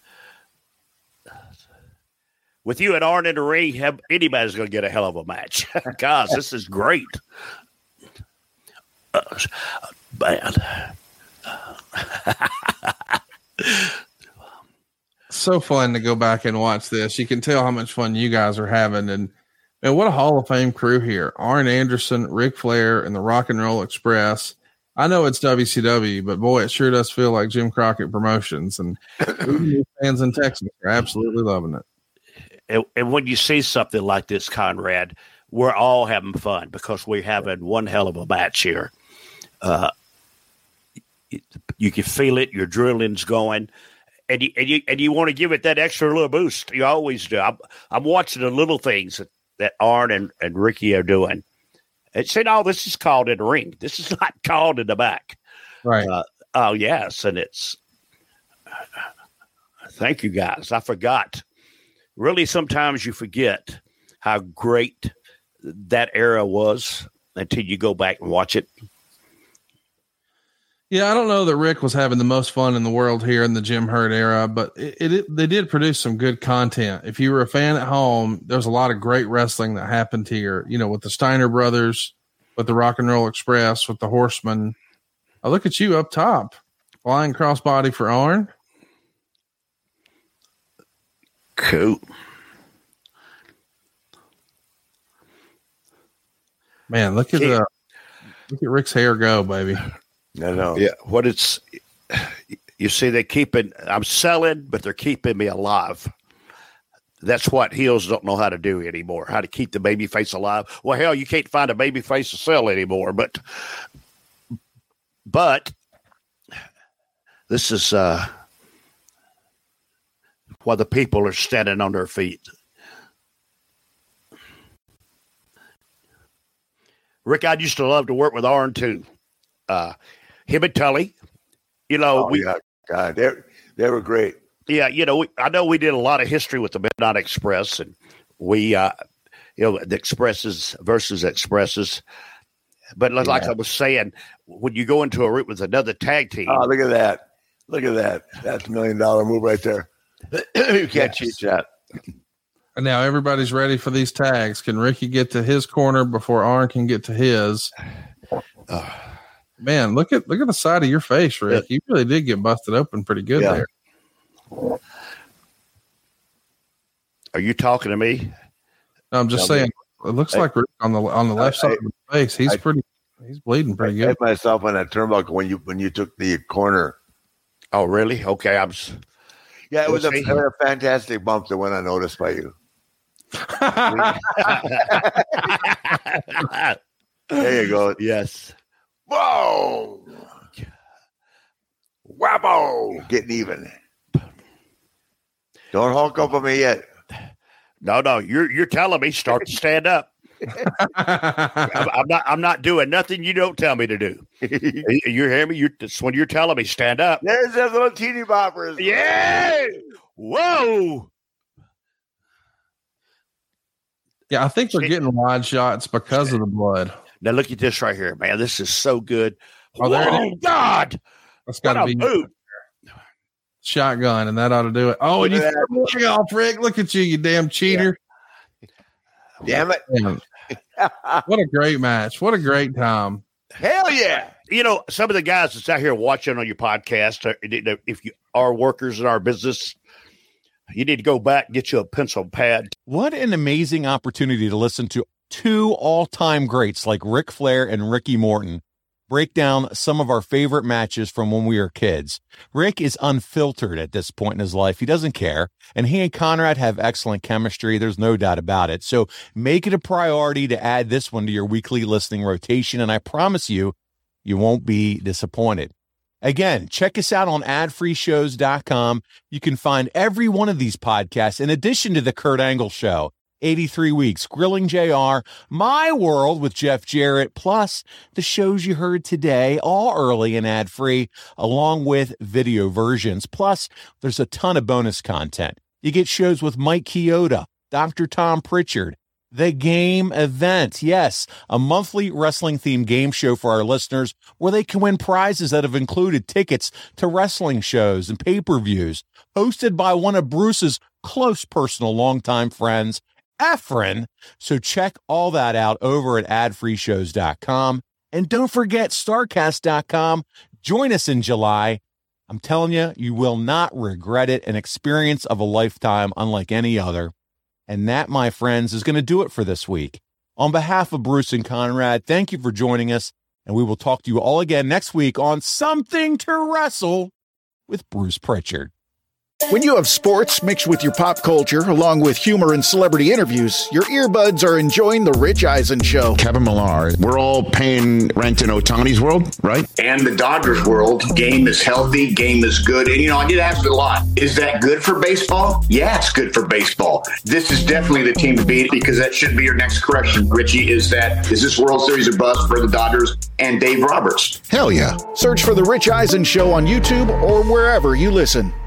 With you and Arn in the ring, anybody's going to get a hell of a match. Guys, this is great. Bad. So fun to go back and watch this. You can tell how much fun you guys are having. And what a Hall of Fame crew here. Arn Anderson, Ric Flair, and the Rock and Roll Express. I know it's WCW, but boy, it sure does feel like Jim Crockett Promotions. And fans in Texas are absolutely loving it. And when you see something like this, Conrad, we're all having fun because we're having one hell of a match here. You can feel it. Your adrenaline's going, and you want to give it that extra little boost. You always do. I'm watching the little things that Arn and Ricky are doing. And say, no, this is called in the ring. This is not called in the back. Right. Oh yes, and it's. Thank you, guys. I forgot. Really, sometimes you forget how great that era was until you go back and watch it. Yeah, I don't know that Rick was having the most fun in the world here in the Jim Herd era, but they did produce some good content. If you were a fan at home, there's a lot of great wrestling that happened here, with the Steiner brothers, with the Rock and Roll Express, with the Horsemen. I look at you up top, flying crossbody for Arn. Cool. Man, look at Rick's hair go, baby. No. Yeah, you see, I'm selling, but they're keeping me alive. That's what heels don't know how to do anymore, how to keep the baby face alive. Well, hell, you can't find a baby face to sell anymore, but this is why the people are standing on their feet. Rick, I used to love to work with Arn too. Him and Tully, God, they were great. Yeah, I know we did a lot of history with the Midnight Express, and we, the Expresses versus Expresses, But like I was saying, when you go into a route with another tag team. Oh, look at that. Look at that. That's $1 million move right there. You can't cheat that. And now everybody's ready for these tags. Can Ricky get to his corner before Arn can get to his? Man, look at the side of your face, Rick. You really did get busted open pretty good there. Are you talking to me? No, I'm just saying. It looks like Rick on the left side of his face. He's bleeding pretty good. I hit myself on that turnbuckle when you took the corner. Oh, really? Okay, it was a fantastic bump that went unnoticed by you. There you go. Yes. Whoa! Wabbo! Getting even. Don't honk up on me yet. No. You're telling me start to stand up. I'm not doing nothing you don't tell me to do. You hear me? That's when you're telling me stand up. There's those little teeny boppers. Yeah. Whoa. Yeah, I think we're getting wide shots because of the blood. Now look at this right here, man. This is so good. Oh, there it is. God. That's got to be boot. Shotgun, and that ought to do it. Oh, and you threw it off, Rick. Look at you damn cheater. Damn it. What a great match. What a great time. Hell yeah. You know, some of the guys that's out here watching on your podcast, if you are workers in our business, you need to go back and get you a pencil pad. What an amazing opportunity to listen to two all-time greats like Ric Flair and Ricky Morton break down some of our favorite matches from when we were kids. Rick is unfiltered at this point in his life. He doesn't care. And he and Conrad have excellent chemistry. There's no doubt about it. So make it a priority to add this one to your weekly listening rotation. And I promise you, you won't be disappointed. Again, check us out on adfreeshows.com. You can find every one of these podcasts in addition to the Kurt Angle Show, 83 Weeks, Grilling JR, My World with Jeff Jarrett, plus the shows you heard today, all early and ad-free, along with video versions. Plus, there's a ton of bonus content. You get shows with Mike Chioda, Dr. Tom Pritchard, The Game Event. Yes, a monthly wrestling-themed game show for our listeners where they can win prizes that have included tickets to wrestling shows and pay-per-views, hosted by one of Bruce's close personal longtime friends, Efren. So check all that out over at adfreeshows.com. And don't forget StarCast.com. Join us in July. I'm telling you, you will not regret it. An experience of a lifetime unlike any other. And that, my friends, is going to do it for this week. On behalf of Bruce and Conrad, thank you for joining us. And we will talk to you all again next week on Something to Wrestle with Bruce Pritchard. When you have sports mixed with your pop culture, along with humor and celebrity interviews, your earbuds are enjoying The Rich Eisen Show. Kevin Millar, we're all paying rent in Ohtani's world, right? And the Dodgers world. Game is healthy, game is good. And, I get asked a lot, is that good for baseball? Yeah, it's good for baseball. This is definitely the team to beat because that should be your next correction, Richie, is this World Series a bust for the Dodgers and Dave Roberts? Hell yeah. Search for The Rich Eisen Show on YouTube or wherever you listen.